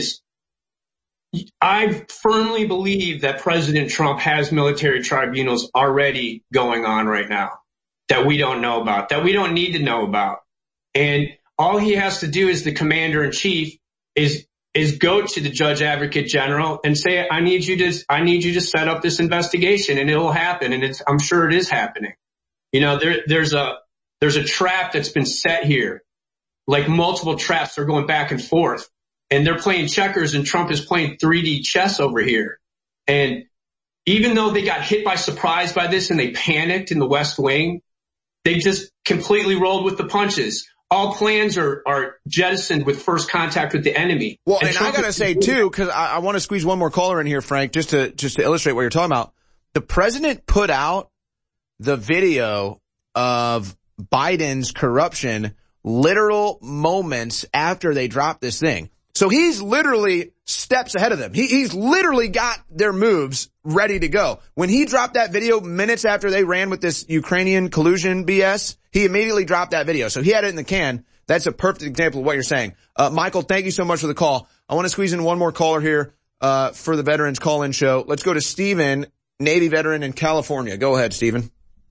I firmly believe that President Trump has military tribunals already going on right now that we don't know about, that we don't need to know about. And all he has to do as the commander in chief is go to the judge advocate general and say, I need you to set up this investigation, and it'll happen. And I'm sure it is happening. You know, there's a trap that's been set here. Like multiple traps are going back and forth, and they're playing checkers, and Trump is playing 3D chess over here. And even though they got hit by surprise by this and they panicked in the West Wing, they just completely rolled with the punches. All plans are jettisoned with first contact with the enemy. Well, and I gotta say too, because I want to squeeze one more caller in here, Frank, just to illustrate what you're talking about. The president put out the video of Biden's corruption literal moments after they dropped this thing. So he's literally steps ahead of them. He's literally got their moves ready to go. When he dropped that video minutes after they ran with this Ukrainian collusion BS, he immediately dropped that video. So he had it in the can. That's a perfect example of what you're saying. Michael, thank you so much for the call. I want to squeeze in one more caller here, for the Veterans Call-In Show. Let's go to Steven, Navy veteran in California. Go ahead, Steven.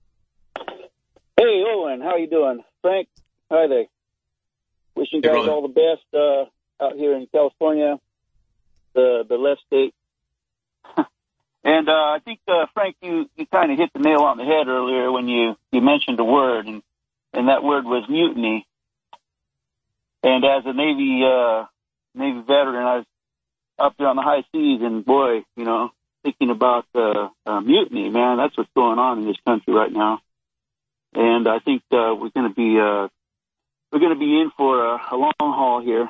Hey, Owen, how you doing? Frank, hi there. Wishing you guys all the best, out here in California, the left state. And I think, Frank, you kind of hit the nail on the head earlier when you mentioned a word, and that word was mutiny. And as a Navy veteran, I was up there on the high seas, and boy, you know, thinking about mutiny, man, that's what's going on in this country right now. And I think we're going to be in for a long haul here.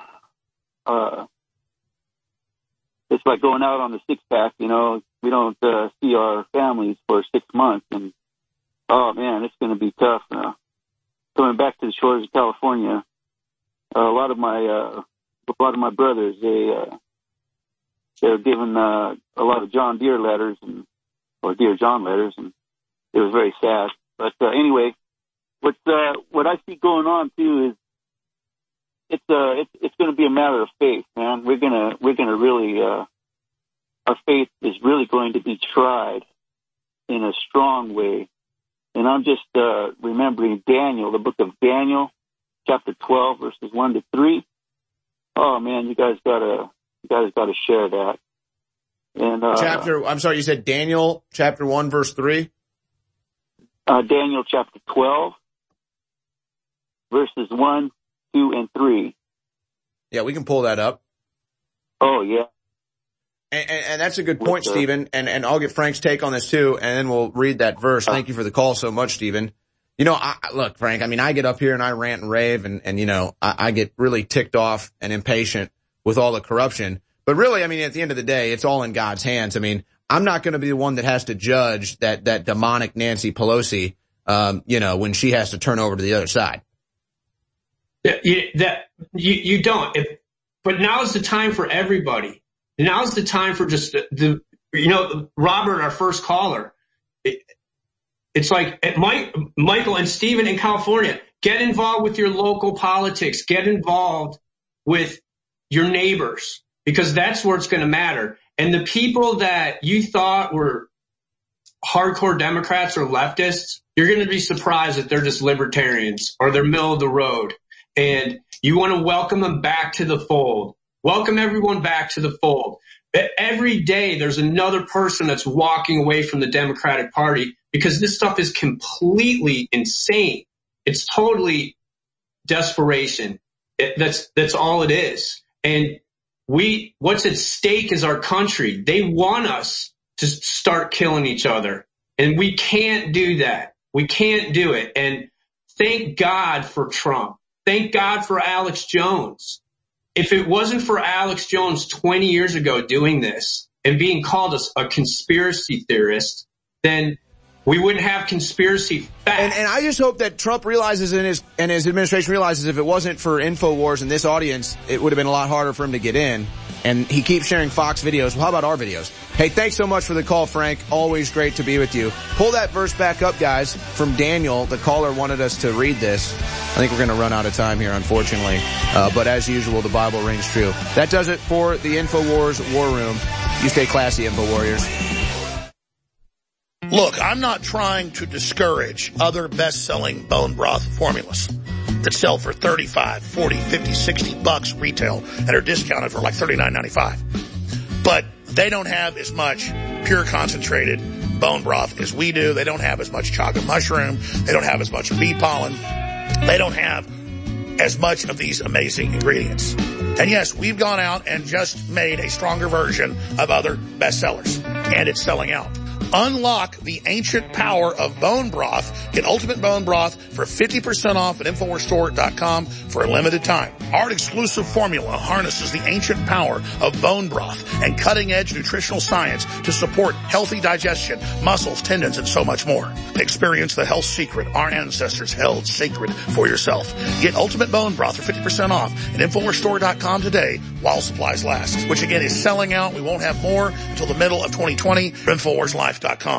It's like going out on the six-pack, you know. We don't see our families for 6 months, and oh man, it's going to be tough. Coming back to the shores of California, a lot of my brothers, they're given a lot of John Deere letters or Dear John letters, and it was very sad. But anyway, what I see going on too is it's going to be a matter of faith, man. We're gonna really our faith is really going to be tried in a strong way. And I'm just remembering Daniel, the book of Daniel, chapter 12, verses 1-3. Oh man, you guys gotta share that. And I'm sorry, you said Daniel chapter 1 verse 3? Daniel chapter 12, verses 1, 2, and 3. Yeah, we can pull that up. Oh, yeah. And that's a good point, Stephen. And I'll get Frank's take on this too, and then we'll read that verse. Thank you for the call so much, Stephen. You know, look, Frank, I mean, I get up here and I rant and rave and you know, I get really ticked off and impatient with all the corruption. But really, I mean, at the end of the day, it's all in God's hands. I mean, I'm not going to be the one that has to judge that demonic Nancy Pelosi, you know, when she has to turn over to the other side. You don't. But now's the time for everybody. Now's the time for just the you know, Robert, our first caller. It's like Michael and Stephen in California, get involved with your local politics. Get involved with your neighbors, because that's where it's going to matter. And the people that you thought were hardcore Democrats or leftists, you're going to be surprised that they're just libertarians or they're middle of the road. And you want to welcome them back to the fold. Welcome everyone back to the fold. Every day there's another person that's walking away from the Democratic Party because this stuff is completely insane. It's totally desperation. That's all it is. And what's at stake is our country. They want us to start killing each other. And we can't do that. We can't do it. And thank God for Trump. Thank God for Alex Jones. If it wasn't for Alex Jones 20 years ago doing this and being called a conspiracy theorist, then we wouldn't have conspiracy facts. And I just hope that Trump realizes and his administration realizes if it wasn't for InfoWars and this audience, it would have been a lot harder for him to get in. And he keeps sharing Fox videos. Well, how about our videos? Hey, thanks so much for the call, Frank. Always great to be with you. Pull that verse back up, guys, from Daniel. The caller wanted us to read this. I think we're going to run out of time here, unfortunately. But as usual, the Bible rings true. That does it for the InfoWars War Room. You stay classy, InfoWarriors. Look, I'm not trying to discourage other best-selling bone broth formulas that sell for $35, $40, $50, $60 retail and are discounted for like $39.95. But they don't have as much pure concentrated bone broth as we do. They don't have as much chaga mushroom. They don't have as much bee pollen. They don't have as much of these amazing ingredients. And yes, we've gone out and just made a stronger version of other bestsellers, and it's selling out. Unlock the ancient power of bone broth. Get Ultimate Bone Broth for 50% off at InfoWarsStore.com for a limited time. Our exclusive formula harnesses the ancient power of bone broth and cutting-edge nutritional science to support healthy digestion, muscles, tendons, and so much more. Experience the health secret our ancestors held sacred for yourself. Get Ultimate Bone Broth for 50% off at InfoWarsStore.com today while supplies last, which again is selling out. We won't have more until the middle of 2020. InfoWarsLife.com.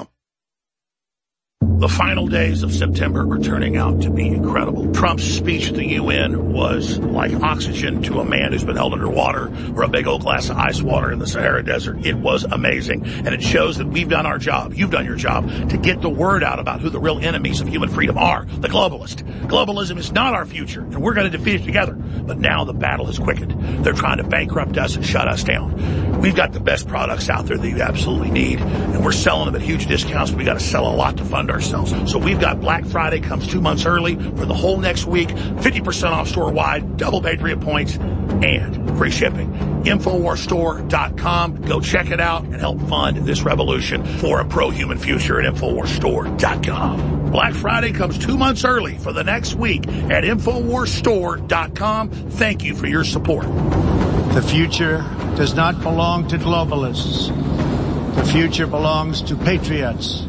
The final days of September are turning out to be incredible. Trump's speech at the UN was like oxygen to a man who's been held underwater or a big old glass of ice water in the Sahara Desert. It was amazing. And it shows that we've done our job. You've done your job to get the word out about who the real enemies of human freedom are. The globalists. Globalism is not our future, and we're going to defeat it together. But now the battle has quickened. They're trying to bankrupt us and shut us down. We've got the best products out there that you absolutely need, and we're selling them at huge discounts. We got to sell a lot to fund ourselves. So we've got Black Friday comes 2 months early for the whole next week, 50% off store-wide, double Patriot points, and free shipping. InfoWarsStore.com. Go check it out and help fund this revolution for a pro-human future at InfoWarsStore.com. Black Friday comes 2 months early for the next week at InfoWarsStore.com. Thank you for your support. The future does not belong to globalists. The future belongs to patriots.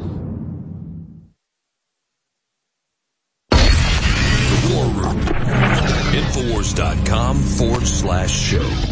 War Room. InfoWars.com/show.